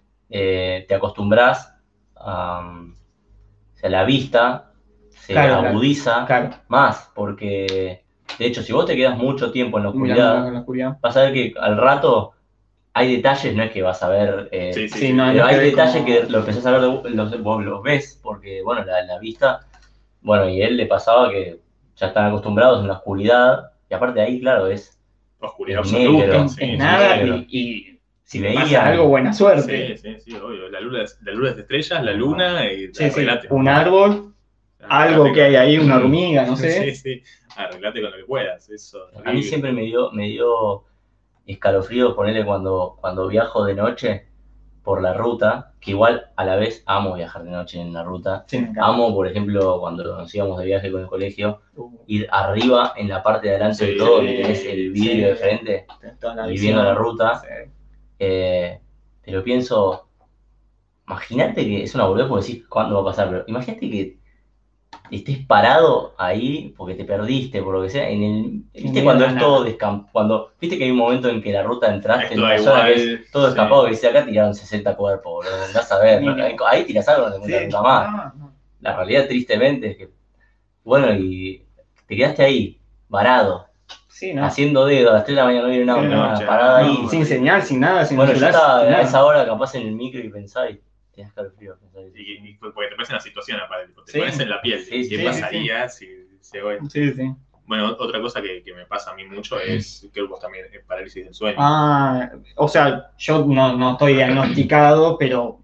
eh, te acostumbras a, um, o sea, la vista se Claro, claro, agudiza claro. más, porque de hecho, si vos te quedas mucho tiempo en la Mirando oscuridad, en la oscuridad. vas a ver que al rato hay detalles, no es que vas a ver, eh, Sí, sí, Sí, sí. no, pero no hay te ves detalles como- que lo empezás a ver, de- los, vos los ves, porque bueno, la, la vista, bueno, y a él le pasaba que ya están acostumbrados en la oscuridad, y aparte ahí, claro, es, Oscuridad Es absoluta. negro. En, Sí, en sí, nada negro. y, y si te veían, pasa algo, buena suerte. Sí, sí, sí, obvio. La luna, la luna de estrellas, la luna y Sí, sí, arreglate. un árbol, Arreglate algo con- que hay ahí, una hormiga, no sé. Sí, sí. Arreglate con lo que puedas. Eso. a mí horrible. siempre me dio, me dio escalofrío ponerle cuando, cuando viajo de noche por la ruta, que igual a la vez amo viajar de noche en la ruta. Sí, me encanta. Amo, por ejemplo, cuando nos íbamos de viaje con el colegio, Uh, ir arriba en la parte de adelante Sí, de todo, que tenés el vidrio sí. de frente toda la y visión. viendo la ruta. Sí. Eh, pero pienso, imagínate que es una boludez porque decís cuándo va a pasar, pero imagínate que estés parado ahí porque te perdiste, por lo que sea, en el. En ¿Viste medio cuando de es la todo nada. descam... cuando viste que hay un momento en que la ruta entraste Es en todo una zona que igual, es todo sí. escapado, que dice acá tiraron sesenta cuerpos, boludo, andás a ver, ¿no? Mínimo. Ahí tiras algo, no te encuentras Sí, nunca más. no, no. La realidad, tristemente, es que, bueno, y te quedaste ahí, varado, Sí, no. haciendo dedo, a las tres de la mañana no viene nada, Sí, nada, no, parada no, ahí. Sin señal, sin nada, sin Bueno, yo celular, estaba sin a nada. esa hora capaz en el micro y pensaba y tenías escalofrío. pensaba y- Y, y porque te pones en la situación aparte, te Sí. pones en la piel. Sí, ¿Qué sí, pasaría si se hoy? Sí, sí. Bueno, otra cosa que, que me pasa a mí mucho es, creo que vos también, es parálisis del sueño. Ah, o sea, yo no, no estoy diagnosticado, pero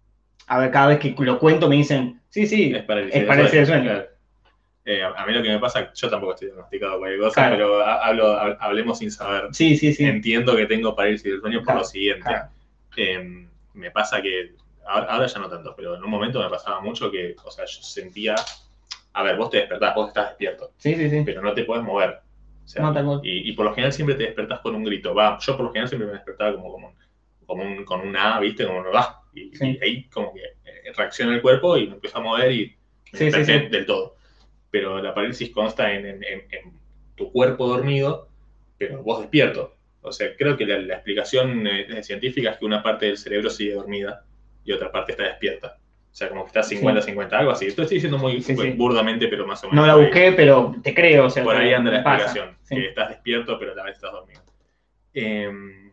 a ver, cada vez que lo cuento me dicen, sí, sí, Es parálisis es del parálisis del sueño. sueño. Claro. Eh, a, a mí lo que me pasa, yo tampoco estoy diagnosticado con cualquier cosa, Claro. pero ha- hablo, ha- hablemos sin saber. Sí, sí, sí. Entiendo que tengo parálisis del sueño por Claro, lo siguiente. claro. Eh, me pasa que, ahora, ahora ya no tanto, pero en un momento me pasaba mucho que, o sea, yo sentía, a ver, vos te despertás, vos estás despierto, Sí, sí, sí. pero no te podés mover. O sea, No, tal cual. y, y por lo general siempre te despertás con un grito. Va, yo por lo general siempre me despertaba como, como, como un, con un A, ¿viste? Como un ah, y, Sí. y ahí como que eh, reacciona el cuerpo y me empiezo a mover y me Sí, sí, desperté sí. del todo. Pero la parálisis consta en, en- en- en tu cuerpo dormido, pero vos despierto. O sea, creo que la, la explicación eh, científica es que una parte del cerebro sigue dormida y otra parte está despierta. O sea, como que está cincuenta cincuenta, algo así. Esto estoy diciendo muy Sí, sí. burdamente, pero más o menos. No la por ahí. busqué, pero te creo. O sea, Por ahí anda la me pasa. explicación, Sí. que estás despierto, pero a la vez estás dormido. Eh,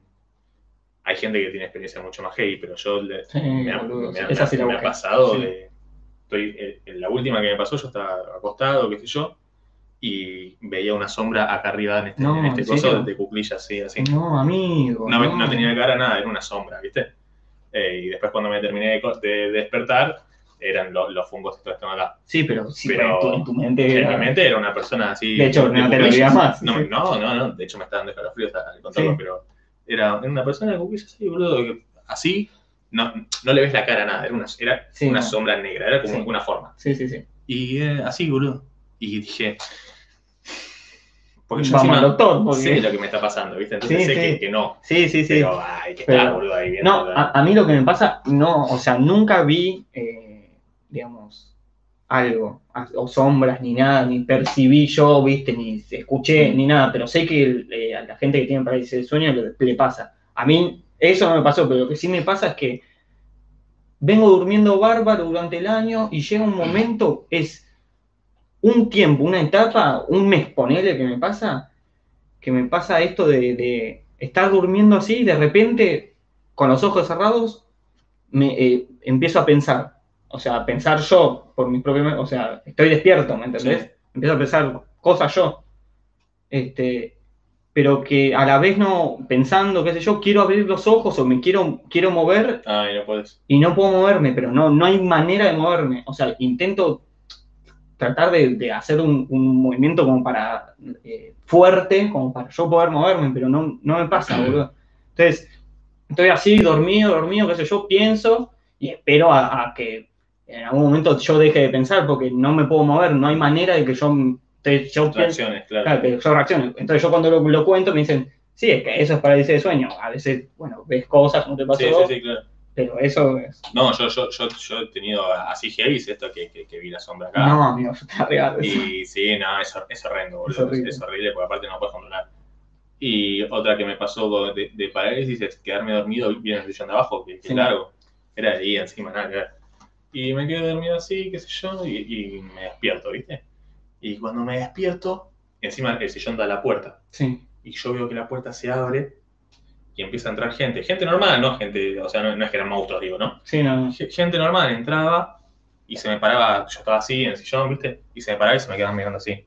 hay gente que tiene experiencia mucho más heavy, pero yo le- Sí, me, ha, boludo, me ha- esa sí la me ha busqué. pasado Sí. de... Estoy, eh, en la última que me pasó, yo estaba acostado, qué sé yo, y veía una sombra acá arriba en este, No, en este ¿en coso serio? de cuclillas, así, así. No, amigo. No, me- no. no tenía cara, nada, era una sombra, ¿viste? Eh, y después cuando me terminé de, co- de despertar, eran lo- los fungos estos que están acá. Sí, pero sí, Pero en, tu, en tu mente. En era- mi mente era una persona así. De hecho, no te lo cuclillas. digas más. No, Sí. no, no, no, de hecho me está dando escalofríos al contarlo, Sí. pero era, era una persona de cuclillas así, boludo, que así, no, no le ves la cara a nada, era una, era Sí, una no. sombra negra, era como Sí. una forma. Sí, sí, sí. Y eh, así, boludo. Y dije. Porque yo Vamos encima al doctor. Porque... sé lo que me está pasando, ¿viste? Entonces Sí, sé sí. Que, que no. Sí, sí, sí. Pero hay que Pero- estar, boludo, ahí viendo. No, a, a mí lo que me pasa, no, o sea, nunca vi, eh, digamos, algo, a- o sombras, ni nada, ni percibí yo, viste, ni escuché, ni nada, pero sé que el- eh, a la gente que tiene parálisis del sueño le, le pasa. A mí eso no me pasó, pero lo que sí me pasa es que vengo durmiendo bárbaro durante el año y llega un momento, es un tiempo, una etapa, un mes, ponele que me pasa, que me pasa esto de, de estar durmiendo así y de repente con los ojos cerrados, me eh, empiezo a pensar. O sea, pensar yo por mis propios... O sea, estoy despierto, ¿me entendés? Sí. Empiezo a pensar cosas yo. Este, pero que a la vez no, pensando, qué sé yo, quiero abrir los ojos o me quiero, quiero mover Ay, no puedes. y no puedo moverme, pero no, no hay manera de moverme. O sea, intento tratar de, de hacer un, un movimiento como para eh, fuerte, como para yo poder moverme, pero no, no me pasa, boludo. Entonces, estoy así, dormido, dormido, qué sé yo, pienso y espero a, a que en algún momento yo deje de pensar porque no me puedo mover, no hay manera de que yo, te, yo piense, Reacciones, claro. claro, que yo reaccione. Entonces yo cuando lo, lo cuento me dicen, sí, es que eso es parálisis de sueño. A veces, bueno, ves cosas como te pasó, Sí, sí, sí, claro. pero eso es... No, yo, yo, yo, yo he tenido así heavy esto que, que, que vi la sombra acá. No, amigo, yo te regalo eso. Y sí, no, es, es horrendo, boludo. Es horrible. Es, es horrible porque aparte no puedes controlar. Y otra que me pasó de, de parálisis es quedarme dormido bien en el sillón de abajo, que, que Sí. es largo. Era de día encima, nada que ver. Y me quedo dormido así, qué sé yo, y, y me despierto, ¿viste? Y cuando me despierto, encima el sillón da a la puerta. Sí. Y yo veo que la puerta se abre y empieza a entrar gente. Gente normal, ¿no? Gente, o sea, no, no es que eran monstruos, digo, ¿no? Sí, no. Gente normal entraba y se me paraba, yo estaba así en el sillón, ¿viste? Y se me paraba y se me quedaban mirando así.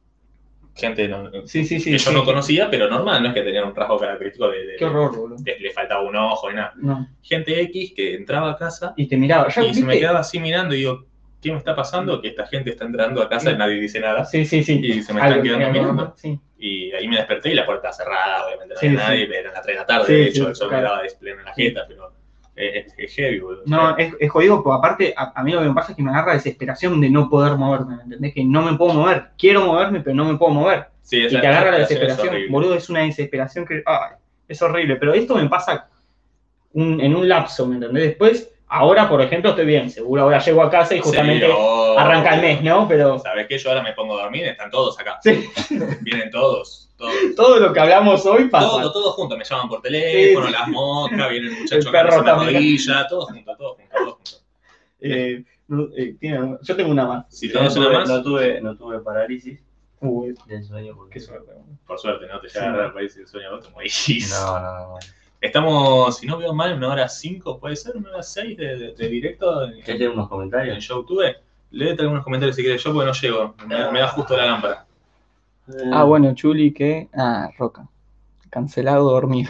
Gente no, Sí, sí, sí. que yo sí. no conocía, pero normal, no es que tenían un rasgo característico de, de, Qué horror, boludo. de- le faltaba un ojo ni nada. No. Gente X que entraba a casa Y te miraba. Ya, y se me ¿viste? quedaba así mirando y digo, ¿qué me está pasando? Que esta gente está entrando a casa y nadie dice nada. Sí, sí, sí. Y se me están Algo- quedando algo- mirando. Sí. Y ahí me desperté y la puerta cerrada, obviamente no Sí, había sí. nadie, eran las tres de la tarde, Sí, de hecho, sí, el sol claro. me daba de pleno en la jeta, pero es, es heavy, boludo. No, es, es jodido, porque aparte, a, a mí lo que me pasa es que me agarra desesperación de no poder moverme, ¿me entendés? Que no me puedo mover. Quiero moverme, pero no me puedo mover. Sí, Y esa- te agarra la esa situación es desesperación. horrible. Boludo, es una desesperación que... Ay, es horrible. Pero esto me pasa un- en un lapso, ¿me entendés? Después, ahora, por ejemplo, estoy bien. Seguro ahora llego a casa y justamente Sí, obvio. arranca el mes, ¿no? Pero... ¿Sabés qué? Yo ahora me pongo a dormir, están todos acá. Sí, Vienen todos, todos. todo lo que hablamos hoy pasa. Todo, todos juntos, me llaman por teléfono, Sí, sí. las moscas, viene el muchacho El perro con una también. rodilla, todos juntos, todos juntos, todos juntos. Eh, no, eh, tiene- yo tengo una más. Si Yo tenés no una tuve, más, no tuve, no tuve parálisis Uy, del sueño porque... qué suerte. por suerte, ¿no? Te llega Sí. a agarrar el país del sueño al otro, morís. No, no, no. Estamos, si no veo mal, una hora cinco, puede ser, una hora seis de, de, de directo en, ¿Querés leer unos en comentarios? YouTube. Léete algunos comentarios si quieres yo, porque no llego, me, me da justo la lámpara. Ah, bueno, Chuli, que... Ah, Roca. Cancelado dormir.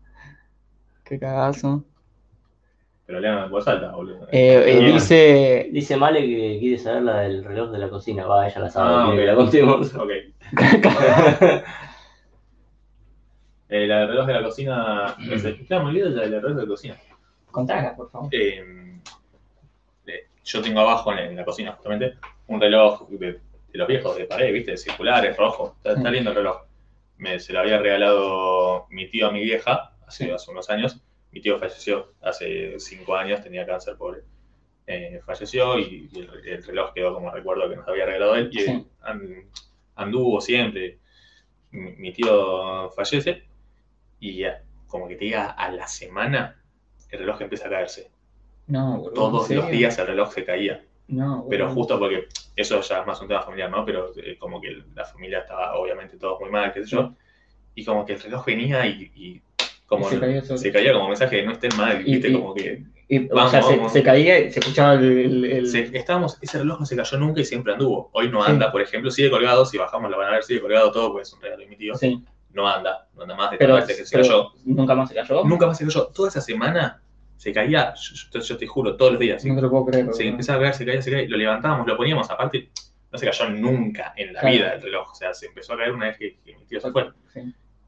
Qué cagazo. Pero lean en voz alta, boludo. Eh, eh, Bien. dice... Dice Male que quiere saber la del reloj de la cocina. Va, ella la sabe, Ah, quiere que ok. la contemos. Ok. Eh, la del reloj de la cocina. Es el, claro, me olvido de la del reloj de la cocina. Contala, por favor. Eh, eh, yo tengo abajo en, en la cocina, justamente, un reloj de, de los viejos de pared, ¿viste? Circulares, rojo. Está, está lindo el reloj. Me, se lo había regalado mi tío a mi vieja hace, Sí. hace unos años. Mi tío falleció hace cinco años, tenía cáncer, pobre. Eh, falleció y, y el, el reloj quedó como recuerdo que nos había regalado él. Y Sí. and- anduvo siempre. Mi, mi tío fallece y ya, como que te diga a la semana el reloj empieza a caerse. No, boludo. Todos ¿en los serio? días el reloj se caía. No, boludo. Pero justo porque eso ya es más un tema familiar, ¿no? Pero eh, como que la familia estaba obviamente todos muy mal, qué sé yo. Y como que el reloj venía y, y como Y se caía solo. se caía como mensaje de no estén mal, Y- viste, y- como que Y, o Vamos, sea, se, vamos. se caía y se escuchaba el... el- el- se- estábamos, ese reloj no se cayó nunca y siempre anduvo. Hoy no Sí. anda, por ejemplo, sigue colgado, si bajamos lo van a ver, sigue colgado todo porque es un regalo de mi tío. Sí, No anda, no anda más de pero, tantas veces que se pero cayó. nunca más se cayó. Nunca más se cayó. Toda esa semana se caía, yo, yo- yo te juro, todos los días. No te lo puedo creer. Se boludo. empezaba a caer, se caía, se caía, lo levantábamos, lo poníamos, aparte, no se cayó nunca en la Claro. vida el reloj, o sea, se empezó a caer una vez que, que mi tío se fue. Sí.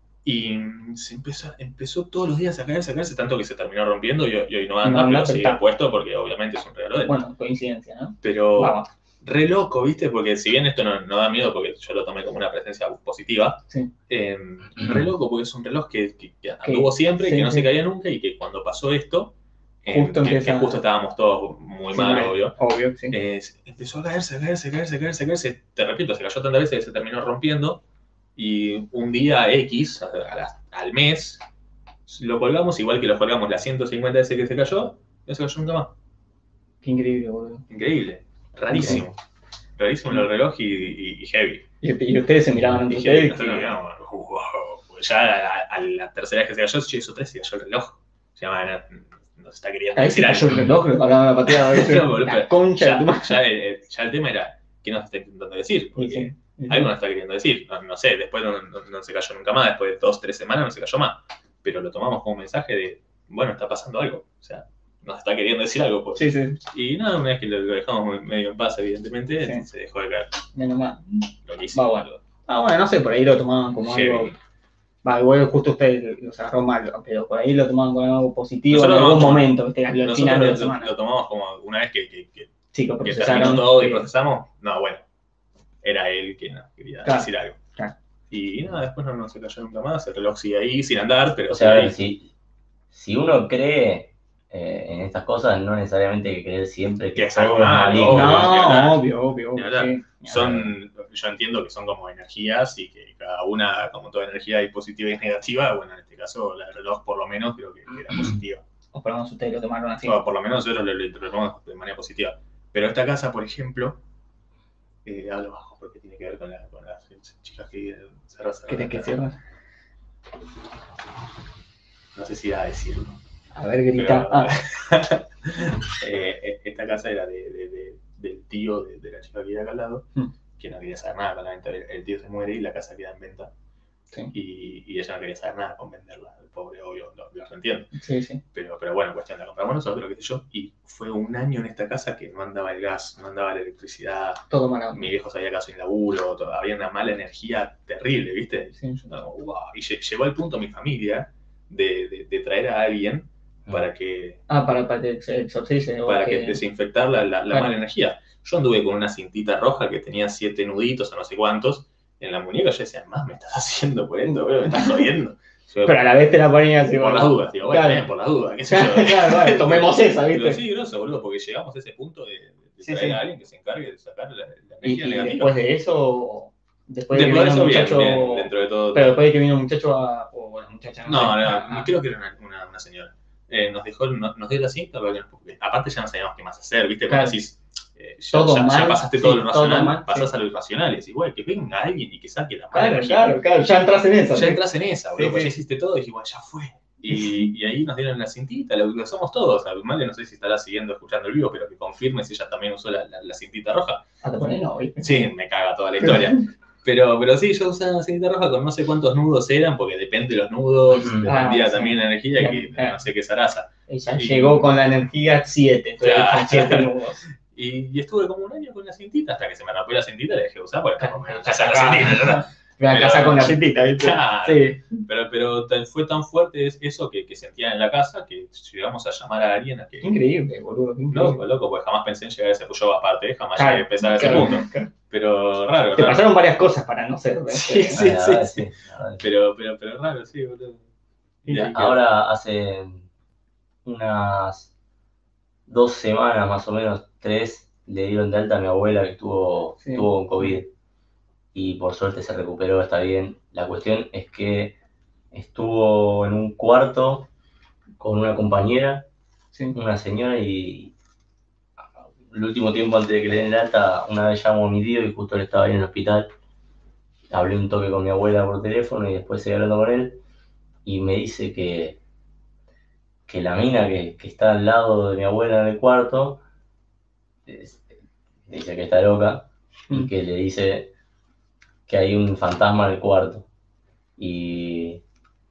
Y mm, se empezó, empezó todos los días a caerse, a caerse, tanto que se terminó rompiendo y, y hoy no No anda, anda, pero pero sigue está. puesto porque obviamente es un regalo de él. Bueno, coincidencia, ¿no? Pero Vamos. re loco, ¿viste? Porque si bien esto no, no da miedo, porque yo lo tomé como una presencia positiva, Sí. eh, re loco porque es un reloj que, que, que anduvo siempre, sí, que no sí. se caía nunca y que cuando pasó esto, eh, Justo que, empieza- que justo estábamos todos muy Sí, mal, mal. obvio. Obvio, sí. Eh, empezó a caerse, a caerse, a caerse, a caerse, a caerse. Te repito, se cayó tantas veces que se terminó rompiendo. Y un día X, a- a la- al mes, lo colgamos igual que lo colgamos las ciento cincuenta veces que se cayó, no se cayó nunca más. Qué increíble, boludo. Increíble. Rarísimo. Rarísimo el reloj y, y- y heavy. Y, y ustedes se miraban entre Y heavy. ustedes. Nosotros miramos, wow, porque ya a, a la tercera vez que se cayó, se hizo tres y cayó el reloj. Se llama, no, nos está queriendo Ahí se decir cayó el algo. reloj, lo pagaban la pateada. No, boludo, La pero concha de Ya, tu madre. ya, el, ya el tema era, ¿qué nos está intentando decir? Porque Sí, sí. algo nos está queriendo decir. No, no sé, después no, no, no se cayó nunca más, después de dos, tres semanas no se cayó más. Pero lo tomamos como un mensaje de, bueno, está pasando algo. O sea, nos está queriendo decir algo. Pues. Sí, sí. Y nada, una vez que lo, lo dejamos medio en paz, evidentemente, Sí. se dejó de caer. Menos mal. Lo que hicimos, Va, bueno. boludo. Ah, bueno, no sé, por ahí lo tomaban como Heavy. algo. Va, igual justo ustedes los agarró mal, pero por ahí lo tomaban como algo positivo Nosotros en algún tomamos- momento, ¿viste? Al Nosotros final de lo, la semana. lo, lo tomamos como una vez que, que, que, Sí, lo que procesaron. terminó todo y sí. procesamos. No, bueno, era él quien nos quería Claro, decir algo. claro. Y nada, después no, no se cayó nunca más. El reloj sigue ahí sin andar, pero O sea, a sigue ver, ahí. si, si uno cree eh, en estas cosas, no necesariamente hay que creer siempre que, Que es todo algo malo, maligno. obvio. No, obvio, obvio, Ni obvio. hablar. Sí, ni hablar. Son, yo entiendo que son como energías y que cada una, como toda energía, hay positiva y negativa. Bueno, en este caso, la del reloj por lo menos creo que era positiva. O por lo menos ustedes lo tomaron así. O por lo menos nosotros lo, lo, lo tomamos de manera positiva. Pero esta casa, por ejemplo, eh, hablo bajo porque tiene que ver con, la, con las chicas que viven cerradas. ¿Querés que cierres? No sé si da a decirlo. A ver, grita. Pero- Ah, Eh, esta casa era de, de- de- del tío de, de la chica que vive acá al lado, Mm. que no quería saber nada con la venta. El, el tío se muere y la casa queda en venta. sí, Y, y ella no quería saber nada con venderla. El pobre, obvio, lo, lo entiendo. sí, sí. Pero, pero bueno, cuestión, la compramos nosotros, qué sé yo. Y fue un año en esta casa que no andaba el gas, no andaba la electricidad. Todo mal. Mi viejo sabía caso sin laburo, todo- había una mala energía terrible, ¿viste? Sí. Yo, no, wow. Y lle- llegó al punto mi familia de, de- de traer a alguien para que, Ah, para, para que exorcice. o para que- que desinfectar la, la- la Claro. mala energía. Yo anduve con una cintita roja que tenía siete nuditos o no sé cuántos en la muñeca. Yo decía, más me estás haciendo por esto, boludo, me estás jodiendo. Yo, Pero a la vez te la ponía así. por bueno. las dudas, digo, bueno, Claro. bien, por las dudas, qué sé yo. Claro, claro, claro, tomemos esa, Pero ¿viste? sí, grosso, boludo, porque llegamos a ese punto de, de Sí, traer sí. a alguien que se encargue de sacar la, la Y, energía y negativa. después de eso, después de que Después de vino eso, un bien, muchacho. bien, dentro de todo. Pero después de que vino un muchacho a. O bueno, muchacha. No, sé, no, a- a- creo que era una, una, una señora. Eh, nos dejó, no- nos dio la cinta, pero que nos- aparte ya no sabíamos qué más hacer, ¿viste? Cuando Claro. decís, eh, ya, Todo ya- ya mal, pasaste sí, todo lo todo racional, mal, pasás sí. a lo irracional y decís, güey, que venga alguien y que saque la mala Claro, energía. claro, claro. Ya entras en eso. Ya ¿sí? entras en esa, boludo, Sí, pues sí. ya hiciste todo y dije, bueno, ya fue. Y, y ahí nos dieron la cintita, lo, lo somos todos. A Male no sé si estará siguiendo escuchando el vivo, pero que confirme si ella también usó la, la, la cintita roja. Ah, te pones no, ¿viste? Sí, me caga toda la historia. Pero, pero sí, yo usaba la cinta roja con no sé cuántos nudos eran, porque depende de los nudos, Ujú. dependía Ah, sí. también la energía, Ya, que claro. no sé qué zaraza. Ella Y- llegó con la energía siete, entonces Claro. con siete nudos. Y, y estuve como un año con la cintita, hasta que se me rompió la cintita y la dejé de usar, porque Claro, me ya ya la está. cintita, ya está. La Pero- casa con la cintita, ¿viste? Claro. Sí. Pero, pero tan- fue tan fuerte es- eso que, que sentían en la casa que llegamos a llamar a alguien a que... Increíble, boludo. Increíble. Loco, loco, porque jamás pensé en llegar a ese punto. Yo aparte, jamás Claro, llegué a pensar a ese claro, punto. claro. Pero raro, Te raro. pasaron varias cosas para no ser. Sí, ¿viste? sí, Ah, la sí, verdad, sí. la verdad. Pero, pero, pero raro, sí, boludo. Y ahí quedó. Ahora hace unas dos semanas más o menos, tres, le dieron de alta a mi abuela que estuvo, Sí. estuvo con COVID y por suerte se recuperó, está bien. La cuestión es que estuvo en un cuarto con una compañera, Sí. una señora, y el último tiempo antes de que le den el alta, una vez llamó a mi tío y justo él estaba ahí en el hospital. Hablé un toque con mi abuela por teléfono y después seguí hablando con él y me dice que, que la mina que, que está al lado de mi abuela en el cuarto es- dice que está loca y Mm. que le dice que hay un fantasma en el cuarto. Y,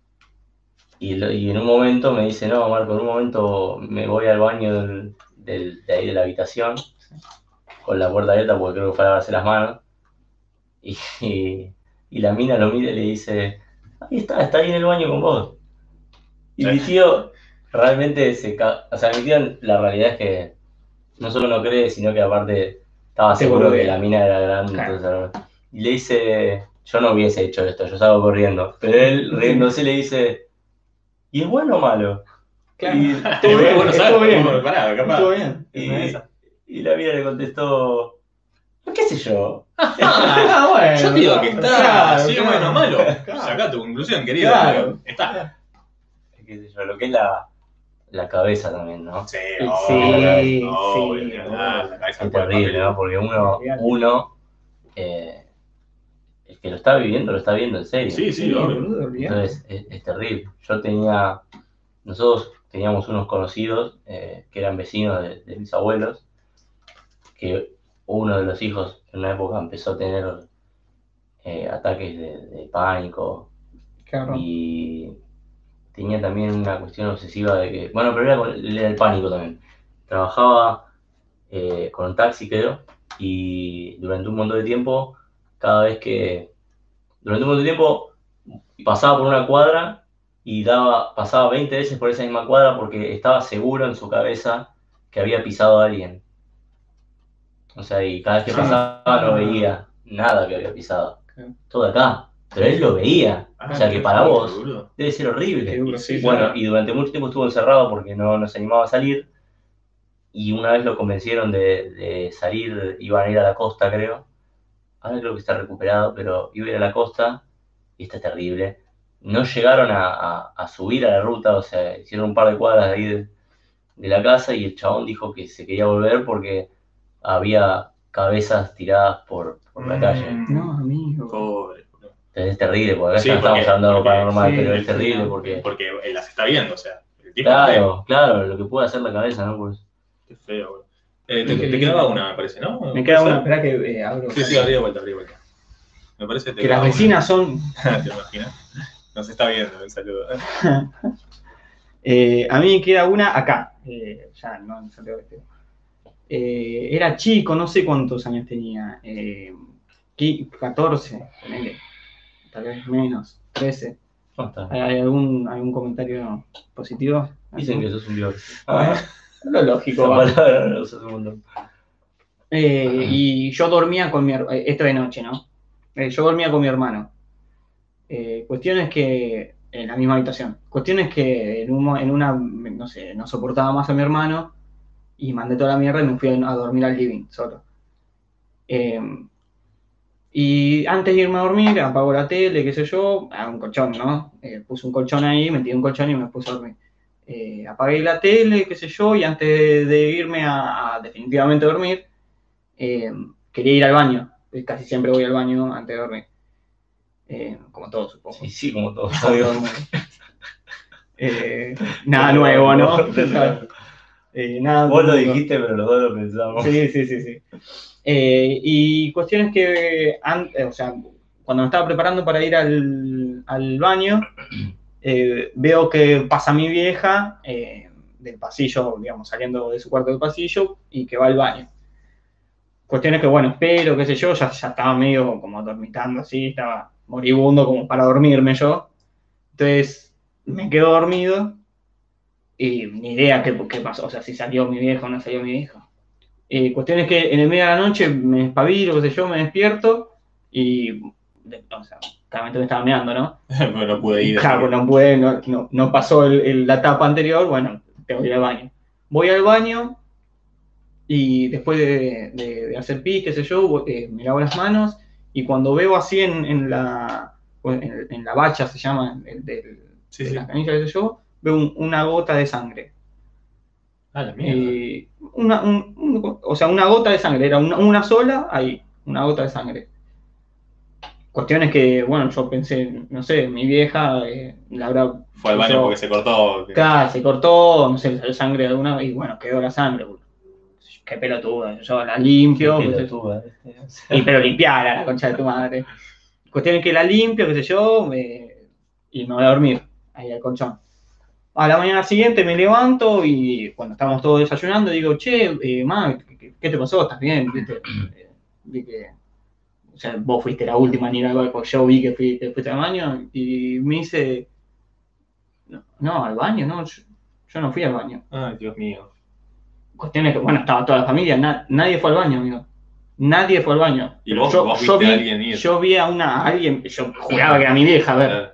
y, lo- y en un momento me dice, no, Marco, en un momento me voy al baño del, del- de ahí de la habitación con la puerta abierta porque creo que fue a lavarse las manos. Y, y, y la mina lo mira y le dice, ahí está, está ahí en el baño con vos. Y mi tío realmente se ca... O sea, mi tío, la realidad es que no solo no cree, sino que aparte estaba Se seguro volvió que la mina era grande. Claro. Entonces, y le dice, yo no hubiese hecho esto, yo salgo corriendo. Pero él riéndose le dice, ¿y es bueno o malo? Claro. Y, Estuvo bien, Bueno, estuvo ¿sabes? bien. Bueno, pará, capaz. Estuvo bien. y, Una de esas. y la mina le contestó, ¿qué sé yo? Ah, bueno. Yo te digo que está, Claro, si es claro. bueno o malo. Claro. Sacá tu conclusión, querido. Claro. Está. ¿Qué sé yo? Lo que es la, la cabeza también, ¿no? Sí, Sí, obvio, obvio, sí, ni hablar, la cabeza Es juega terrible, papel. ¿no? Porque uno, Olvídate. uno eh, el que lo está viviendo, lo está viendo en serio. Sí, sí, Sí, obvio. boludo, olvidate. Entonces, es, es terrible. Yo tenía, nosotros teníamos unos conocidos eh, que eran vecinos de, de mis abuelos, que uno de los hijos en una época empezó a tener eh, ataques de, de pánico Claro. y tenía también una cuestión obsesiva de que, bueno, pero era, con, era el pánico también. Trabajaba eh, con un taxi, creo, y durante un montón de tiempo, cada vez que, durante un montón de tiempo, pasaba por una cuadra y daba, pasaba veinte veces por esa misma cuadra porque estaba seguro en su cabeza que había pisado a alguien. O sea, y cada vez que Sí. pasaba no veía nada que había pisado. Claro. Todo acá. Pero él lo veía. Ah, O sea, que qué para fuerte, vos boludo. debe ser horrible. Qué duro, sí, Bueno, claro. y durante mucho tiempo estuvo encerrado porque no, no se animaba a salir. Y una vez lo convencieron de, de salir, iban a ir a la costa, creo. Ahora creo que está recuperado, pero iba a ir a la costa, y está terrible. No llegaron a, a- a subir a la ruta, o sea, hicieron un par de cuadras de ahí de, de la casa y el chabón dijo que se quería volver porque había cabezas tiradas por, por la calle. Mm, No, amigo. Pobre, boludo. Entonces es terrible, porque acá Sí, ya no estamos porque- hablando de algo porque- paranormal, sí, pero es sí, terrible no. porque... Porque él las está viendo, o sea, el tipo las ve. Claro, claro, lo que puede hacer la cabeza, ¿no? Pues, Qué feo, boludo. Eh, te, Qué te lindo. quedaba una, me parece, ¿no? Me ¿Puede queda ser? una, espera que eh, abro. Sí, sí, abrí de vuelta, abrí de vuelta. Me parece que te Que las quedaba vecinas son. una. ¿Te imaginas? Nos está viendo, un saludo. Eh, a mí me queda una acá. Eh, ya, no en Santiago del Estero. Eh, era chico, no sé cuántos años tenía. Eh, qui- catorce, ponele. Tal vez menos. trece. no está. ¿Hay, hay algún, algún comentario positivo? Dicen que sos un dios. Bueno, lo lógico. Esa va. palabra no la usas un montón. Eh, y yo dormía con mi hermano, esto de noche, ¿no? Eh, yo dormía con mi hermano. Eh, cuestiones que, en la misma habitación, cuestiones que en, un mo- en una, no sé, no soportaba más a mi hermano y mandé toda la mierda y me fui a, a dormir al living solo. Eh, y antes de irme a dormir, apago la tele, qué sé yo, a un colchón, ¿no? Eh, puse un colchón ahí, metí un colchón y me puse a dormir. Eh, apagué la tele, qué sé yo, y antes de, de irme a, a definitivamente dormir, eh, quería ir al baño. Casi siempre voy al baño antes de dormir. Eh, como todos, supongo. Sí, sí, como todos. Como todo el mundo. Eh, nada nuevo, ¿no? Eh, nada Vos lo nuevo. dijiste, pero los dos lo pensamos. Sí, sí, sí, sí. Eh, y cuestiones que, an- eh, o sea, cuando me estaba preparando para ir al, al baño, eh, veo que pasa mi vieja eh, del pasillo, digamos, saliendo de su cuarto del pasillo y que va al baño. Cuestiones que, bueno, espero, qué sé yo, ya, ya estaba medio como dormitando así, estaba moribundo como para dormirme yo. Entonces me quedo dormido y ni idea qué, qué pasó, o sea, si salió mi vieja o no salió mi vieja. Eh, cuestión es que en el medio de la noche me espabilo, qué sé yo, me despierto y, de- o sea, claramente me estaba meando, ¿no? Pero no pude ir. Claro, pues no pude, no, no, no pasó el- el- la etapa anterior, bueno, tengo que ir al baño. Voy al baño y después de, de- de hacer pis, qué sé yo, eh, me lavo las manos y cuando veo así en, en la en, en la bacha, se llama, el- del- Sí, de sí. las canillas, qué sé yo, veo un- una gota de sangre. Ah, la mierda. Eh, una, un- un- o sea, una gota de sangre, era una, una sola, ahí, una gota de sangre. Cuestiones que, bueno, yo pensé, no sé, mi vieja eh, la habrá... Fue al baño puso- porque se cortó. Claro, se cortó, no sé, le salió sangre de alguna y bueno, quedó la sangre. Qué pelotuda, yo la limpio, qué sé yo. Y pero limpiar a la concha de tu madre. Cuestión es que la limpio, qué sé yo, me- y me voy a dormir ahí al colchón. A la mañana siguiente me levanto y cuando estamos todos desayunando digo, che, eh, ma, ¿qué, qué te pasó? ¿Estás bien? ¿Viste? Eh, vi que, o sea, vos fuiste la última en ir al baño, porque yo vi que, fui, que fuiste al baño y me dice, no, no, al baño, no, yo, yo no fui al baño. Ay, Dios mío. Cuestión es que, bueno, estaba toda la familia, na- nadie fue al baño, amigo. Nadie fue al baño. ¿Y Pero vos- yo, vos yo viste vi, a alguien ir? yo vi a una, a alguien, yo juraba que era mi vieja, a ver, Claro.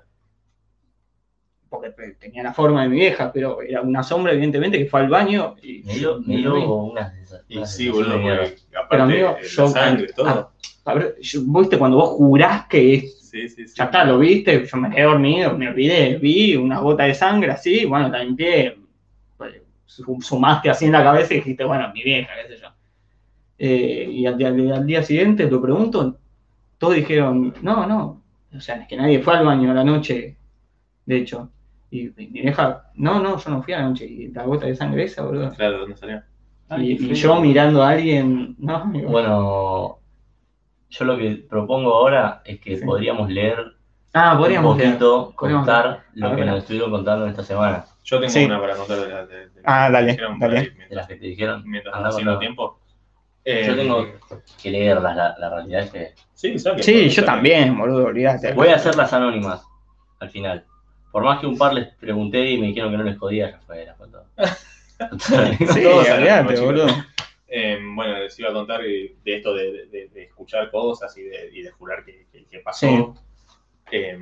porque tenía la forma de mi vieja, pero era una sombra, evidentemente, que fue al baño y Me dio, me dio unas de esas. Y unas sí, sensaciones boludo, de mierda. porque aparte Pero, amigo, de yo- la sangre, todo. ah, a ver, yo- viste, cuando vos jurás que es, Sí, sí, sí. ya está, lo viste, yo me quedé dormido, me olvidé, vi una gota de sangre así, bueno, la limpié, pues, su- sumaste así en la cabeza y dijiste, bueno, mi vieja, qué sé yo. Eh, y al día, al día siguiente lo pregunto, todos dijeron, no, no, o sea, es que nadie fue al baño a la noche, de hecho. Y mi vieja, no, no, yo no fui anoche. Y la gota de sangre esa, boludo. Claro, ¿dónde salió? Y, y yo mirando a alguien, no, digo, Bueno, yo lo que propongo ahora es que Sí. podríamos leer ah, un podríamos leer. poquito, Podríamos contar lo A que ver. nos estuvieron contando en esta semana. Yo tengo Sí. una para contar de las de, de Ah, las que dale, dijeron por dale. ahí, De mientras, las que te dijeron. mientras Andá haciendo contando. tiempo. Yo Eh, tengo que leerlas, la, la realidad es que... Sí, saquen, Sí, saquen. yo también, boludo, olvídate. Voy a hacerlas anónimas, al final. Por más que un par les pregunté y me dijeron que no les jodía, ya fue, la foto. Sí, Todos olvídate, anónimos, chicos. boludo. Eh, bueno, les iba a contar de, de esto de, de, de escuchar cosas y de, y de jurar que, que, que pasó. Sí. Eh,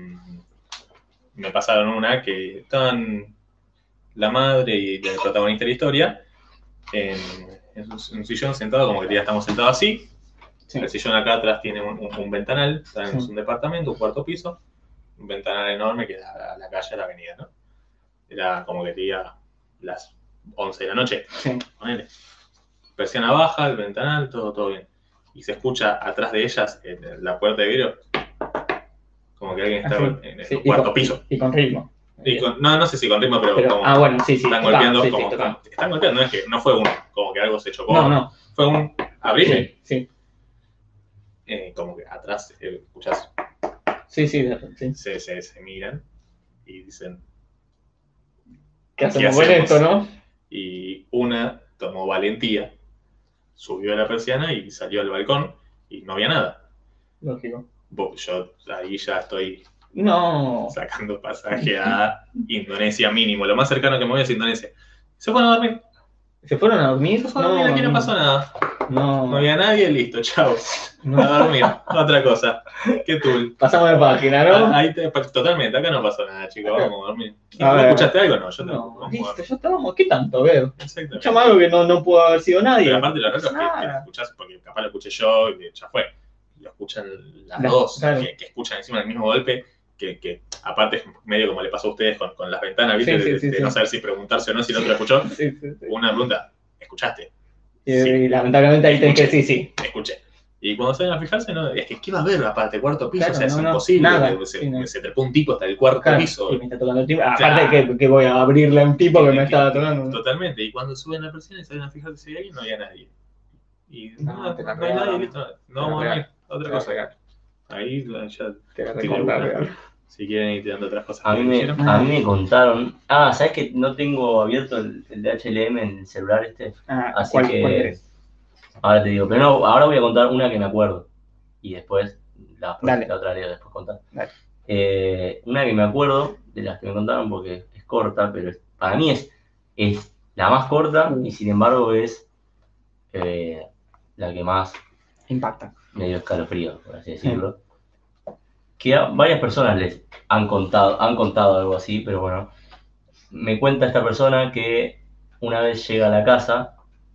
me pasaron una que estaban la madre y el protagonista de la historia en, en un, en un sillón sentado, como que ya estamos sentados así. Sí. El sillón acá atrás tiene un, un, un ventanal, está en Sí. un departamento, un cuarto piso, un ventanal enorme que da a la calle, a la avenida, ¿no? Era como que diga las once de la noche, Sí. ponele. Persiana baja, el ventanal, todo, todo bien. Y se escucha atrás de ellas, en la puerta de vidrio, como que alguien está Así. en el Sí, y cuarto con- piso. Y con ritmo. Y con- no, no sé si con ritmo, pero, Pero- como ah, bueno, sí, sí. están total, golpeando, sí, sí, como total. están, están golpeando, no es que no fue uno, como que algo se chocó. No, no. Fue un abrime, Sí, sí. eh, como que atrás eh, escuchás, Sí, sí, sí. se, se, se miran y dicen, ¿Qué hacemos ¿Qué con hacemos? esto, no? y una tomó valentía, subió a la persiana y salió al balcón y no había nada. Lógico. Bo- Yo ahí ya estoy No. sacando pasaje a Indonesia mínimo, lo más cercano que me voy es Indonesia. Se fueron a dormir, ¿Se fueron a dormir? se fueron a dormir, aquí no pasó nada. No. No había nadie, listo, chao. No. A dormir, otra cosa. Qué tul. Pasamos de página, Ah, ¿no? Ahí te, totalmente, acá no pasó nada, chicos, vamos a dormir. A ¿Vos ver. escuchaste algo? No, yo tampoco. No, Vamos a listo, dormir. ya estábamos. ¿Qué tanto veo? Exactamente. Escuchamos algo que no, no pudo haber sido nadie. Pero aparte lo raro es que, que Nada. lo escuchás, porque capaz lo escuché yo y ya fue. Lo escuchan las La- dos, claro. que, que escuchan encima del mismo golpe, que, que aparte es medio como le pasó a ustedes con, con las ventanas, ¿viste? Sí, sí, de sí, de sí. no saber si preguntarse o no, si el otro escuchó. Sí, sí, sí. Una pregunta, ¿escuchaste? Y, Sí. y lamentablemente ahí tenés que Escuché. sí, sí. Escuché. Y cuando salen a fijarse, no, es que ¿qué va a haber aparte? Cuarto piso, Claro, o sea, es no, no, imposible. nada. que se, Sí, no. se trepó un tipo hasta el cuarto Claro, piso. y me está tocando el timbre. Claro. Aparte que, que voy a abrirle a un tipo que me estaba tocando. Totalmente. Y cuando suben la persiana y salen a fijarse si hay alguien, no había nadie. Y No, no, te no la hay regalan. nadie, listo. No vamos a dormir. Otra Te la cosa. regalan. Ahí ya, Te la Sí, recontra bueno. regalan. si quieren ir tirando otras cosas. A que mí, me, dijeron. a mí me contaron... Ah, ¿sabes que no tengo abierto el, el D H L M en el celular este? Ah, Así ¿cuál, que... cuál querés? Ahora te digo, pero no, ahora voy a contar una que me acuerdo. Y después, la, Dale. la otra la después contar. Dale. Eh, una que me acuerdo, de las que me contaron, porque es corta, pero es- para mí es, es la más corta y sin embargo es eh, la que más Impacta. me dio escalofrío, por así decirlo. Que a varias personas les han contado, han contado algo así, pero bueno. Me cuenta esta persona que una vez llega a la casa,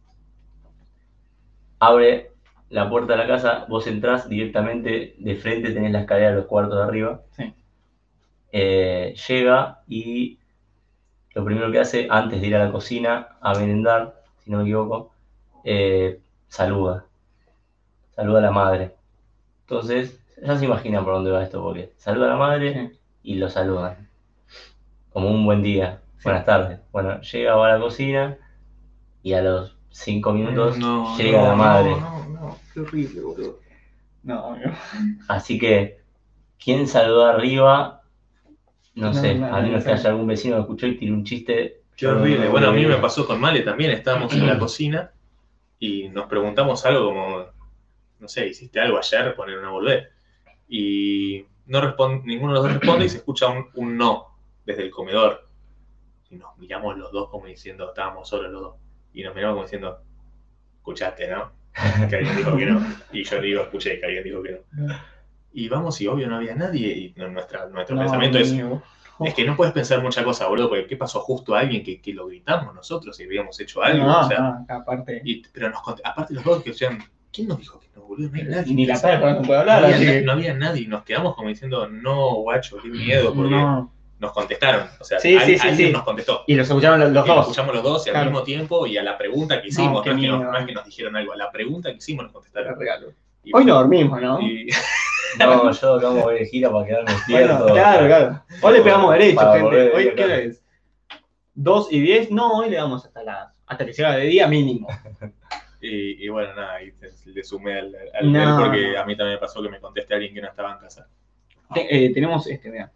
abre la puerta de la casa, vos entrás directamente, de frente tenés la escalera de los cuartos de arriba. Sí. Eh, llega y lo primero que hace, antes de ir a la cocina a merendar, si no me equivoco, eh, saluda. Saluda a la madre. Entonces, ya se imaginan por dónde va esto, porque saluda a la madre Sí. y lo saludan. Como un buen día, buenas tardes. Bueno, llega, va a la cocina y a los cinco minutos No, llega no, la madre. No, no, no, qué horrible, boludo. No, no. Así que, ¿quién saludó arriba? No, No, sé, no, a menos no que sé. haya algún vecino que escuchó y tiró un chiste. Qué yo no- horrible. no Bueno, a lo mí vi. me pasó con Male también. Estábamos en la cocina y nos preguntamos algo como, no sé, ¿hiciste algo ayer? Poner una volver. Y no respon- ninguno de los dos responde y se escucha un, un no desde el comedor. Y nos miramos los dos como diciendo, estábamos solos los dos. Y nos miramos como diciendo, escuchaste, ¿no? Que alguien dijo que no. Y yo digo, escuché que alguien dijo que no. Y vamos, y obvio no había nadie. Y no- nuestra, nuestro No, pensamiento es, amigo. es que no puedes pensar mucha cosa, boludo, porque ¿qué pasó justo a alguien que, que lo gritamos nosotros y habíamos hecho algo? No, o sea, no, aparte. y- pero nos cont- aparte los dos que decían, ¿quién nos dijo que no, boludo? No hay nadie. Ni la O sea, perra no puede no, hablar, había, así na- que. no había nadie y nos quedamos como diciendo, no, guacho, qué miedo, porque No. nos contestaron. O sea, Sí, al- sí, sí, alguien sí. nos contestó. Y los escucharon los, los Y lo dos. escuchamos los dos y al Claro. mismo tiempo y a la pregunta que hicimos. qué No, es que nos, miedo. no es que nos dijeron algo, a la pregunta que hicimos nos Te contestaron. regalo. Y- Hoy no dormimos, ¿no? y- No, yo acá me voy de gira para quedarme despierto. Bueno, claro, claro. Hoy le pegamos derecho, Para gente. volver de Hoy, día, ¿qué hora claro. es? ¿Dos y diez? No, hoy le damos hasta la, hasta que se haga de día mínimo. Y, y bueno, nada, ahí te- le sumé al, al No, mail porque no. a mí también me pasó que me contesté a alguien que no estaba en casa. Te- eh, tenemos este, mira.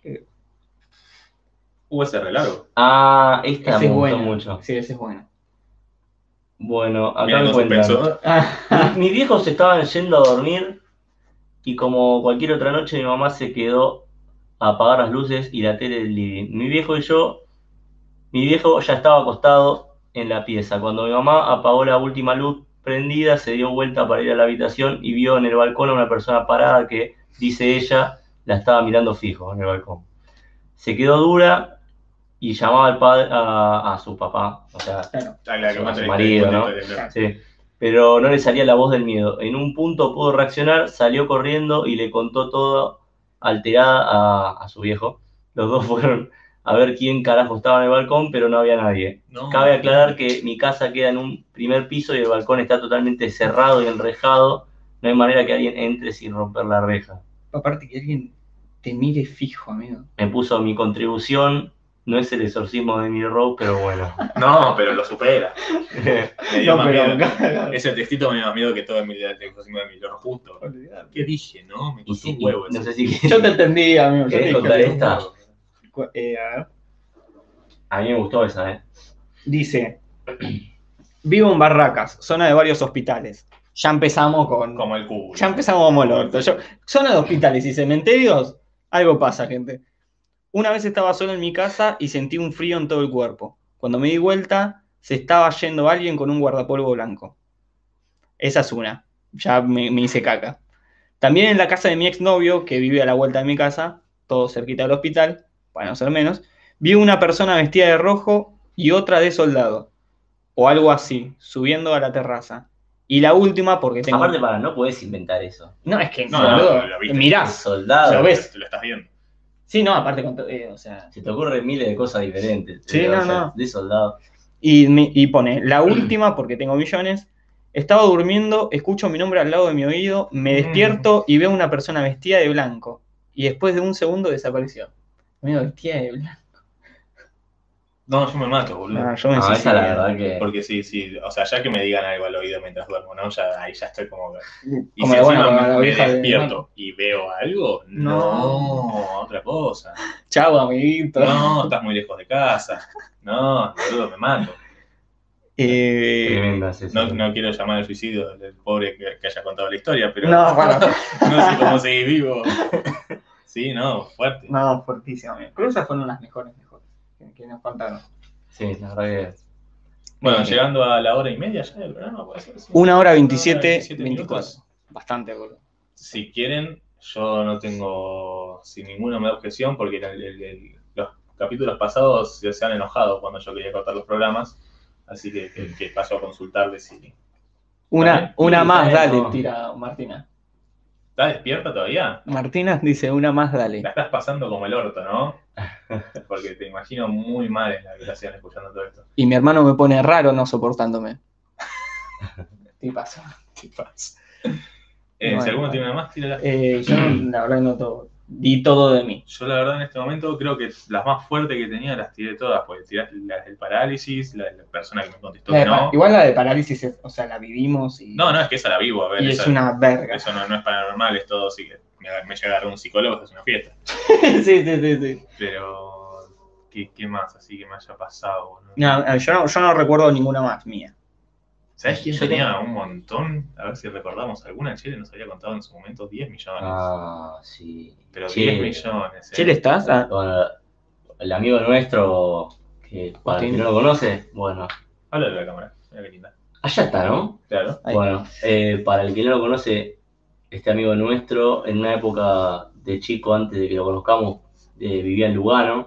Uh, ese re largo. Ah, esta Ese me es gustó bueno. mucho. Sí, ese es bueno. Bueno, acá Mira, me con cuentan. suspenso. Ah, Mi- Mis viejos estaban yendo a dormir y como cualquier otra noche mi mamá se quedó a apagar las luces y la tele del living. Mi viejo y yo, mi viejo ya estaba acostado en la pieza. Cuando mi mamá apagó la última luz prendida, se dio vuelta para ir a la habitación y vio en el balcón a una persona parada que, dice ella, la estaba mirando fijo en el balcón. Se quedó dura y llamaba al padre, a, a su papá, o sea, claro. Ah, la que a cuenta su la marido, historia, ¿no? cuenta la historia. Sí, pero no le salía la voz del miedo. En un punto pudo reaccionar, salió corriendo y le contó todo alterada a, a su viejo. Los dos fueron a ver quién carajo estaba en el balcón, pero no había nadie. No. Cabe aclarar que mi casa queda en un primer piso y el balcón está totalmente cerrado y enrejado. No hay manera que alguien entre sin romper la reja. Aparte que alguien te mire fijo, amigo. Me puso mi contribución, no es el exorcismo de mi Rose, pero bueno. No, pero lo supera. Me dio No, más pero- miedo. claro. Ese textito me dio más miedo que todo el exorcismo de Emilio justo. ¿Qué dije, no? Me Y costó si, un huevo y- no ese. sé si Yo te entendí, amigo. Yo te ¿Querés dije contar que- esta? Cu- eh, a ver. A mí me gustó esa, ¿eh? Dice, vivo en Barracas, zona de varios hospitales. Ya empezamos con... Como el cubo. Ya empezamos como el orto. Yo- zona de hospitales y cementerios, algo pasa, gente. Una vez estaba solo en mi casa y sentí un frío en todo el cuerpo. Cuando me di vuelta, se estaba yendo alguien con un guardapolvo blanco. Esa es una. Ya me, me hice caca. También en la casa de mi exnovio, que vive a la vuelta de mi casa, todo cerquita del hospital, para no ser menos, vi una persona vestida de rojo y otra de soldado. O algo así, subiendo a la terraza. Y la última, porque tengo... Aparte, para, no podés inventar eso. No, es que... No, boludo, no, lo viste. mirá. Es soldado. Lo ves. Te lo estás viendo. Sí, no, aparte con... to- eh, o sea... Se te ocurren miles de cosas diferentes. Sí, eh, o no, sea, no. De soldado. Y, me- y pone, la última, porque tengo millones, estaba durmiendo, escucho mi nombre al lado de mi oído, me despierto y veo una persona vestida de blanco. Y después de un segundo desapareció. Amigo, vestida de blanco. No, yo me mato, boludo. No, yo me No, esa suicido. la verdad que. Porque sí, sí, o sea, ya que me digan algo al oído mientras duermo, ¿no? Ya, ahí ya estoy como... Y Como si la buena encima con la me, me vieja de despierto y veo algo, no, No. otra cosa. Chau, amiguito. No, estás muy lejos de casa. No, boludo, me mato. Eh, Tremenda es esa. No, no quiero llamar al suicidio del pobre que, que haya contado la historia, pero no, bueno. no sé cómo seguir vivo. Sí, no, fuerte. No, fuertísimo. amigo. Creo que esas fueron las mejores, mejores que, que nos contaron. Sí, la verdad que. Bueno, Eh, llegando a la hora y media ya del programa, puede ser. Sí. Una hora Una veintisiete, veintisiete veinticuatro. minutos. Bastante, boludo. Si quieren, yo no tengo, sin ninguna me da objeción, porque el- el- el- los capítulos pasados se, se han enojado cuando yo quería cortar los programas, así que, que, que paso a consultarles si... Una, También. una Sí, más, está dale, bien, no. tira Martina. ¿Estás despierta todavía? Martina dice, una más, La dale. estás pasando como el orto, ¿no? Porque te imagino muy mal en la habitación escuchando todo esto. Y mi hermano me pone raro no soportándome. ¿Qué pasa? ¿Qué pasa? Eh, Bueno, si alguno bueno. tiene una más, tírala. Eh, yo, la verdad, no todo. Di todo de mí. Yo la verdad en este momento creo que las más fuertes que tenía las tiré todas, porque tiraste las del parálisis, la de la persona que me contestó La de que pa- no. Igual la de parálisis, es- o sea, la vivimos y, No, no, es que esa la vivo, a ver. y esa- es una verga. Eso no, no es paranormal, es todo, sí que me, me llega a agarrar un psicólogo, esto es una fiesta. sí, sí, sí, sí. Pero, ¿qué, qué más así que me haya pasado? Boludo? No, yo, no, yo no recuerdo ninguna más mía. ¿Sabes quién Yo tenía un montón? A ver si recordamos alguna. Chile nos había contado en su momento diez millones. Ah, sí. Pero Che, diez millones. ¿eh? ¿Chile estás? Ah, Bueno, el amigo nuestro, que para el que no lo conoce, bueno. Habla de la cámara, mira qué linda. Allá está, ¿no? Claro. Ahí. Bueno, eh, para el que no lo conoce, este amigo nuestro, en una época de chico, antes de que lo conozcamos, eh, vivía en Lugano.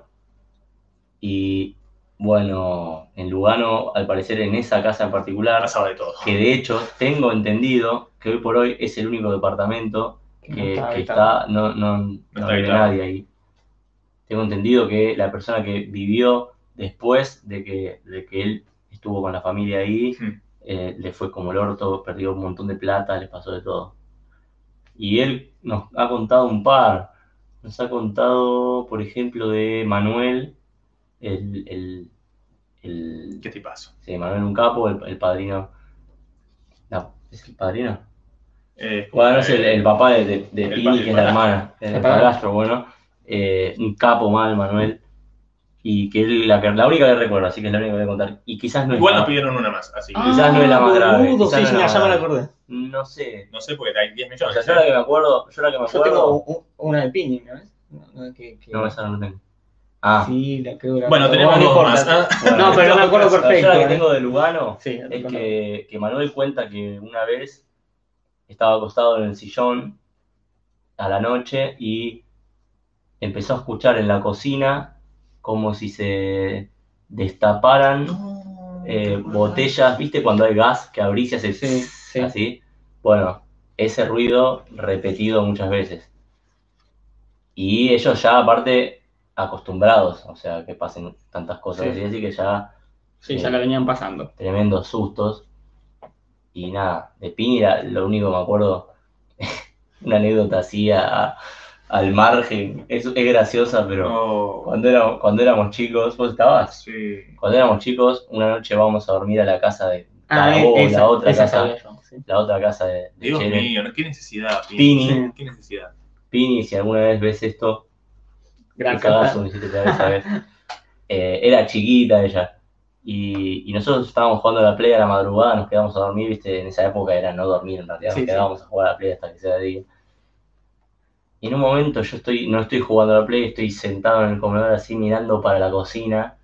Y bueno, en Lugano, al parecer en esa casa en particular, Pasaba de todo. que de hecho tengo entendido que hoy por hoy es el único departamento que no que, está que habitado. está, no, no, no está vive habitado. nadie ahí. Tengo entendido que la persona que vivió después de que, de que él estuvo con la familia ahí, Hmm. eh, le fue como el orto, perdió un montón de plata, le pasó de todo. Y él nos ha contado un par. Nos ha contado, por ejemplo, de Manuel, el... el, el ¿Qué tipazo? sí, Manuel un capo, el, el padrino. No, ¿es el padrino? Eh, Bueno, es el, el papá de, de, de el Pini, pa- que el es la padrastro. hermana, el, el padrastro, bueno. Eh, un capo mal, Manuel. Y que es la, que- la única que recuerdo, así que es la única que voy a contar. Y quizás no Igual es nos la, pidieron una más, así que quizás no es la más grave. boludo, Quizás sí, no es sí, la ya más me la grave. acordé. No sé. no sé, porque hay diez O millones. sea, yo la que me acuerdo, yo la que me Yo acuerdo. tengo un- una de Pini, ¿no ves? No, no, que, que... No, esa no la tengo. Ah. Sí, la creo que la Bueno, tenemos no dos importa. más. ¿Ah? Bueno, No, pero no me acuerdo yo perfecto. la que ¿eh? tengo de Lugano Sí, es que, que Manuel cuenta que una vez estaba acostado en el sillón a la noche y empezó a escuchar en la cocina como si se destaparan No, eh, botellas, ¿viste cuando hay gas que abrís y hace Sí, sí. así? Bueno, ese ruido repetido muchas veces. Y ellos ya aparte acostumbrados, o sea, que pasen tantas cosas Sí. así, así que ya Sí, ya eh, la venían pasando. tremendos sustos. Y nada, de Pini era lo único que me acuerdo, una anécdota así a- al margen, es, es graciosa, pero No. cuando, éramos, cuando éramos chicos, ¿vos estabas? Sí. Cuando éramos chicos, una noche vamos a dormir a la casa de Ah, Carabobo, esa, la otra esa casa, sabía yo, sí. la otra casa de, de Dios Cheren. mío, ¿no? ¿Qué necesidad? Pini. Sí. ¿Qué necesidad? Pini, si alguna vez ves esto, Gran qué cagazo canta. me hiciste te esa vez. Eh, era chiquita ella. Y, y nosotros estábamos jugando a la play a la madrugada, nos quedamos a dormir, viste, en esa época era no dormir en realidad, Sí, nos sí. quedábamos a jugar a la play hasta que sea de día. Y en un momento yo estoy, no estoy jugando a la play, estoy sentado en el comedor así mirando para la cocina.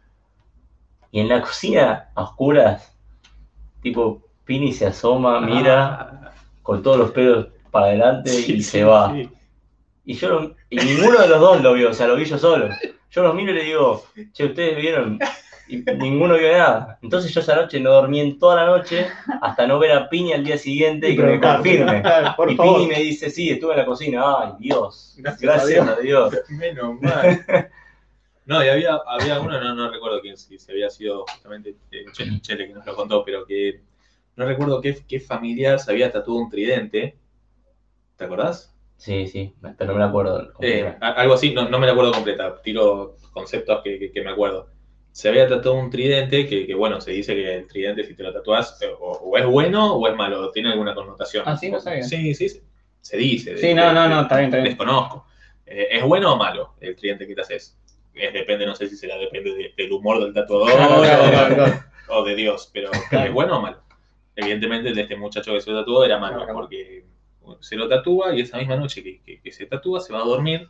Y en la cocina, a oscuras, tipo, Pini se asoma, mira, Ah, con todos los pelos para adelante sí, y sí, se va. sí. Y yo lo- y ninguno de los dos lo vio, o sea, lo vi yo solo. Yo los miro y le digo, che, ¿ustedes vieron? Y ninguno vio nada. Entonces yo esa noche no dormí en toda la noche hasta no ver a Pini al día siguiente y que me confirme. Por Y favor. Pini me dice, sí, estuve en la cocina. Ay, Dios. Gracias Gracias, a a Dios. Menos mal. No, y había, había uno, no, no recuerdo quién, si, si había sido justamente eh, Chele, Chele que nos lo contó, pero que no recuerdo qué, qué familiar se había tatuado un tridente. ¿Te acordás? Sí, sí, pero no me acuerdo. cómo Eh, era. a- algo así, no, no me la acuerdo completa, tiro conceptos que, que, que me acuerdo. Se había tatuado un tridente que, que, bueno, se dice que el tridente si te lo tatuás eh, o, o es bueno o es malo, tiene alguna connotación. Ah, sí, no sabía. Sí, sí, sí, se dice. Sí, de- no, de- no, de- no, está bien, está bien. Desconozco. Eh, ¿Es bueno o malo el tridente que te haces? Es, depende, no sé si será, depende de- del humor del tatuador Claro, claro, claro, claro. o, o de Dios, pero ¿es bueno o malo? Evidentemente el de este muchacho que se lo tatuó era malo, Claro. porque se lo tatúa y esa misma noche que, que- que se tatúa se va a dormir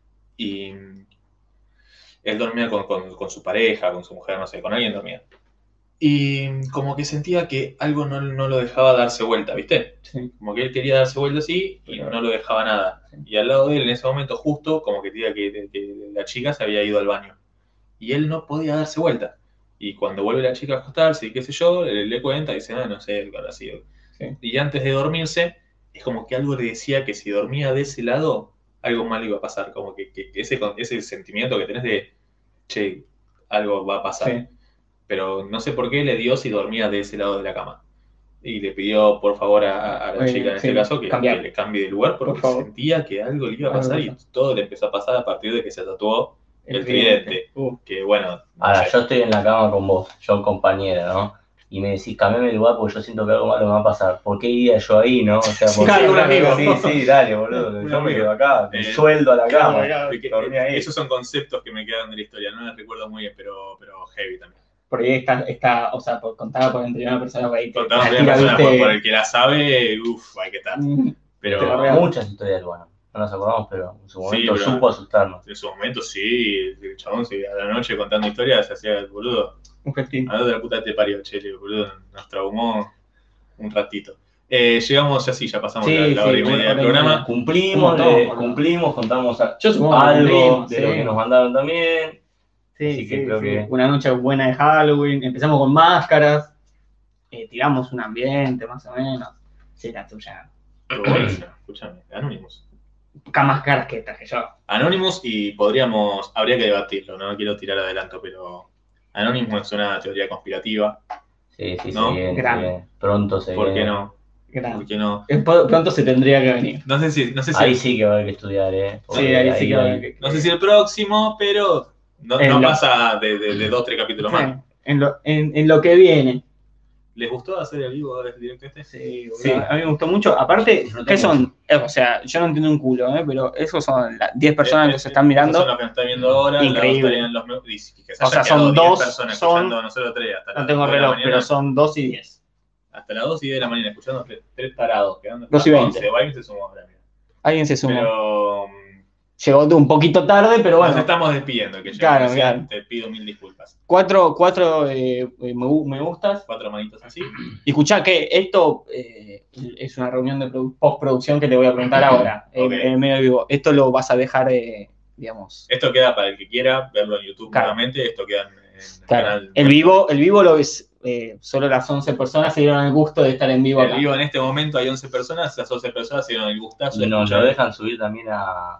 y él dormía con, con- con su pareja, con su mujer, no sé, con alguien dormía. Y como que sentía que algo no, no lo dejaba darse vuelta, ¿viste? Sí. Como que él quería darse vuelta así y no lo dejaba nada. Sí. Y al lado de él en ese momento justo como que decía que, que la chica se había ido al baño. Y él no podía darse vuelta. Y cuando vuelve la chica a acostarse y qué sé yo, le, le cuenta y dice, ah, no sé, qué habrá sido. Sí. Y antes de dormirse, es como que algo le decía que si dormía de ese lado, algo mal iba a pasar. Como que, que- que ese, ese sentimiento que tenés de, che, algo va a pasar. Sí. Pero no sé por qué le dio si dormía de ese lado de la cama. Y le pidió, por favor, a, a la Oye, chica en sí, este caso que, cambiar. que le cambie de lugar porque Por favor. sentía que algo le iba a Algo pasar y pasa. todo le empezó a pasar a partir de que se tatuó el tridente. Uh, Que bueno, no Ahora, sé. yo estoy en la cama con vos, yo compañera, ¿no? Y me decís, cambiame el lugar porque yo siento que algo malo me va a pasar. ¿Por qué iría yo ahí, no? O sea, ¿por Claro, qué? un amigo. Sí, sí, dale, boludo. Un Yo me amigo. quedo acá, me Eh, sueldo a la claro, cama. claro. Porque, dormí ahí. esos son conceptos que me quedan de la historia, no los recuerdo muy bien, pero, pero heavy también. por ahí está, está, o sea, por, contada por en primera persona, por ahí te, Contamos te de la tira, persona, ¿viste? por, por el que la sabe, uff, hay que estar. Mm, Pero te la regalo. Muchas historias, bueno, no nos acordamos, pero en su Sí, momento pero- supo asustarnos. en su momento sí, el chabón se a la noche contando historias, se hacía el boludo. Un festín. A dónde la puta te parió, chele, boludo, nos traumó un ratito. Eh, llegamos ya sí, ya pasamos Sí, la, la sí, hora y una media del hora y programa. media. Cumplimos, Un montón, le- boludo. cumplimos, contamos a- Yo supongo que algo cumplimos, de lo sí. que nos mandaron también. Sí, Así que sí, creo sí. que- Una noche buena de Halloween. Empezamos con máscaras. eh, tiramos un ambiente, más o menos. Sí, la tuya. Estuvo buenísimo, escúchame, Anonymous. Acá más caras que traje yo. Anonymous y podríamos, habría que debatirlo, no quiero tirar adelanto, pero Anonymous es una teoría conspirativa, Sí, sí, No, se viene, se grande. viene. Pronto se ¿por viene. qué no? Gran. ¿Por qué no? Eh, po- Pronto se tendría que venir. No sé si, no sé si Ahí sí que va a haber que estudiar, ¿eh? Sí, ahí sí que va a haber ahí- que- no sé si el próximo, pero no, En no lo- pasa de, de, de dos, tres capítulos más. Sí, en, lo, en, en lo que viene. ¿Les gustó hacer el vivo el directo este? Sí, Sí. A mí me gustó mucho. Aparte, Disfruté ¿qué son? Eh, O sea, yo no entiendo un culo, ¿eh? Pero esos son las diez personas Eh, que eh, se están mirando. Estos son los que nos están viendo ahora. Increíble. Estarían los me- y que se O sea, hayan son quedado diez dos, personas son- escuchando nosotros tres hasta No las tengo dos de la reloj, mañana. pero son dos y diez. Hasta las dos y diez de la mañana escuchando tres, tres tarados. Quedando dos y hasta veinte. once. Alguien se sumó ahora, mira. Alguien se sumó. Pero mm, Llegó un poquito tarde, pero nos bueno. estamos despidiendo. Que ya Claro, recién claro. Te pido mil disculpas. Cuatro, cuatro eh, eh, me, gu- me gustas. Cuatro manitos así. Y escuchá que esto eh, es una reunión de produ- postproducción que te voy a preguntar ahora, en- Ok. en el medio vivo. Esto lo vas a dejar, eh, digamos. Esto queda para el que quiera verlo en YouTube Claro. nuevamente. Esto queda en, en el Claro, canal. el vivo, el vivo lo ves, eh, solo las once personas se dieron el gusto de estar en vivo El acá. vivo en este momento hay once personas. Las once personas se dieron el gustazo de Y nos escuchar. lo dejan subir también a.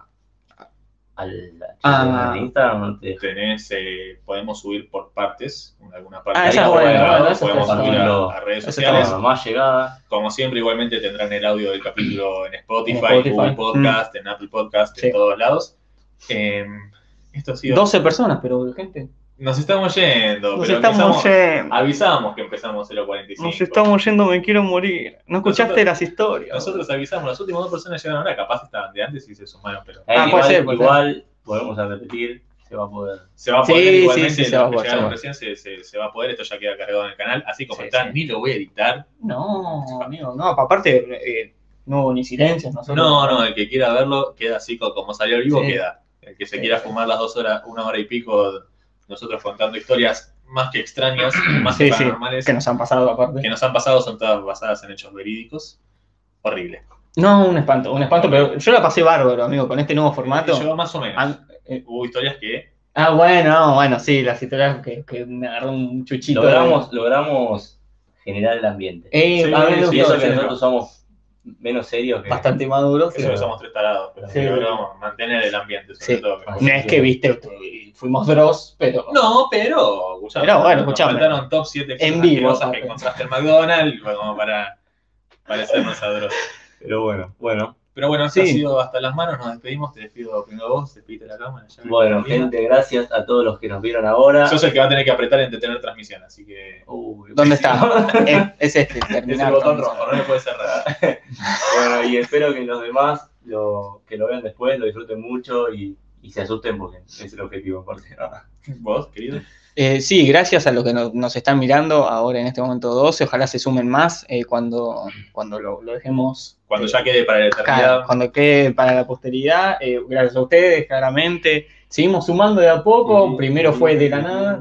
al Ah. en Instagram, no te dejan. Tenés, eh, podemos subir por partes, alguna parte Ah, ahí esa es está buena, grabado, bueno, eso podemos está subir a, bueno. a redes Eso está sociales. Bueno, más llegada. Como siempre, igualmente tendrán el audio del capítulo en Spotify, En Spotify. Google Podcast, en Apple Podcast, Sí. en todos lados. Eh, esto ha sido... doce personas, pero gente. Nos estamos yendo, Nos pero estamos empezamos- yendo. avisamos que empezamos cero cuarenta y cinco. Nos estamos yendo, me quiero morir. ¿No escuchaste Nosotros- las historias? Nosotros avisamos, las últimas dos personas llegaron ahora, capaz estaban de antes y se sumaron, pero Eh, Ah, igual, puede ser, puede igual volvemos a repetir, se va a poder. se va a Sí, poder sí, igualmente, sí, se los va a que poder, llegaron se va. recién se, se- se va a poder, esto ya queda cargado en el canal, así como Sí, está, sí. ni lo voy a editar. No, amigo, no, aparte, eh, no hubo ni silencios. Nosotros, No, no, el que quiera verlo queda así co- como salió el vivo, Sí. queda. El que se Sí. quiera fumar las dos horas, una hora y pico, nosotros contando historias más que extrañas, más Sí, que sí, paranormales, que nos han pasado aparte. que nos han pasado, son todas basadas en hechos verídicos. Horrible. No, un espanto, un espanto, pero yo la pasé bárbaro, amigo, con este nuevo formato. Yo más o menos. Ah, eh, Hubo historias que ah, bueno, no, bueno, sí, las historias que, que me agarró un chuchito. Logramos, logramos generar el ambiente. Eh, Sí, a mí me sí, Y gustó, eso que sí, nosotros somos menos serios que. bastante maduros. eso pero- que somos tres tarados, pero Sí. logramos mantener el ambiente, sobre Sí. todo. que- No es que, viste, fuimos Dross, pero... No, pero, escuchame, Pero bueno, nos escuchame. faltaron top siete En cosas vivo, asquerosas que aparte. encontraste en McDonald's, como para parecernos a Dross. Pero bueno, bueno. Pero bueno, esto Sí. ha sido hasta las manos, nos despedimos, te despido primero vos, despedite la cámara. ya me Bueno, termina. gente, gracias a todos los que nos vieron ahora. Sos el que va a tener que apretar en detener transmisión, así que... Uy, ¿Dónde está? es, es este, Es terminar. el botón con- rojo, no le puedes cerrar. Bueno, y espero que los demás lo, que lo vean después, lo disfruten mucho y, y se asusten porque es el objetivo en parte. ¿no? ¿Vos, querido? Eh, sí, gracias a los que no- nos están mirando ahora en este momento doce, ojalá se sumen más eh, cuando, cuando lo, lo dejemos. Cuando eh, ya quede para la eternidad. Claro, cuando quede para la posteridad, eh, gracias a ustedes, claramente. Seguimos sumando de a poco, primero fue de la nada.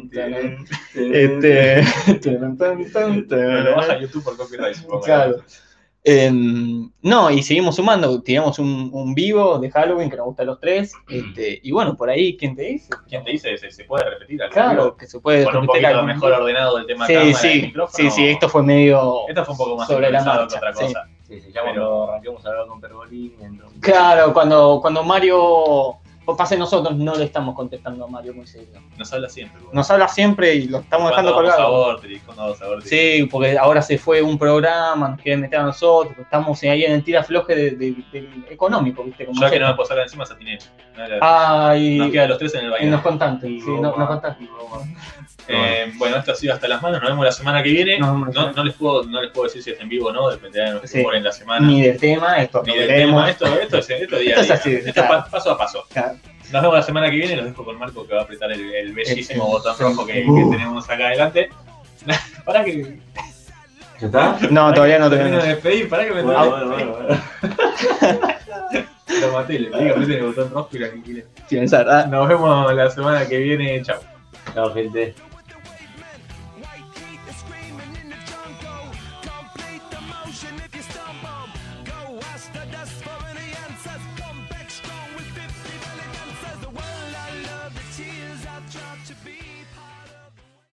Este, Me lo baja YouTube por copyright, supongo. Claro. Em, no, y seguimos sumando, tiramos un, un vivo de Halloween que nos gusta a los tres, este, y bueno, por ahí, ¿quién te dice? ¿Quién te dice? ¿Se, se puede repetir algo? Claro, que se puede Con un repetir poquito algún- mejor ordenado el tema Sí, cámara y sí, micrófono. sí, sí, esto fue medio Esto fue un poco más sobre la improvisado que marcha, otra sí. cosa. Sí, sí, ya cuando arranquemos a hablar con Pergolini. entonces- Claro, cuando, cuando Mario, o pase nosotros, no le estamos contestando a Mario muy serio. Nos habla siempre. boludo. Nos habla siempre y lo estamos dejando ¿Cuándo vamos a colgado. Vortrix? ¿Cuándo vamos a Vortrix? Sí, porque ahora se fue un programa, nos quieren meter a nosotros, estamos ahí en el tira floje de, de- del económico, ¿viste? Como Ya que siempre. no me puedo sacar encima, satiné. Ay, Nos quedan los tres en el y baile. nos contaste, sí, no, nos contaste. Eh, bueno, esto ha sido hasta las manos. Nos vemos la semana que viene. Nos vemos la No, semana. no, les puedo, no les puedo decir si es en vivo o no, dependerá de nuestro Sí. humor en la semana. Ni del tema, esto Ni lo del veremos. tema. Esto, esto, es, esto es día Esto a es día. así, Esto es claro. pa- paso a paso. Claro. Nos vemos la semana que viene. Los dejo con Marco que va a apretar el, el bellísimo El- botón sí. rojo que, que Uh. tenemos acá adelante. Para que. ¿Ya está? No, todavía no termino tenemos. de despedir. Para que me Bueno, termine bueno, de bueno, despedir. bueno. Lo maté, le pedí que aprieten el botón rojo y la que quiere. Sin pensar, ah. Nos vemos la semana que viene. Chao. Chao, gente. White heat is screaming in the jungle. Complete the motion if you stump 'em. Go wash the dust for any answers. Come back strong with fifty million answers. The world I love, the tears I try to be.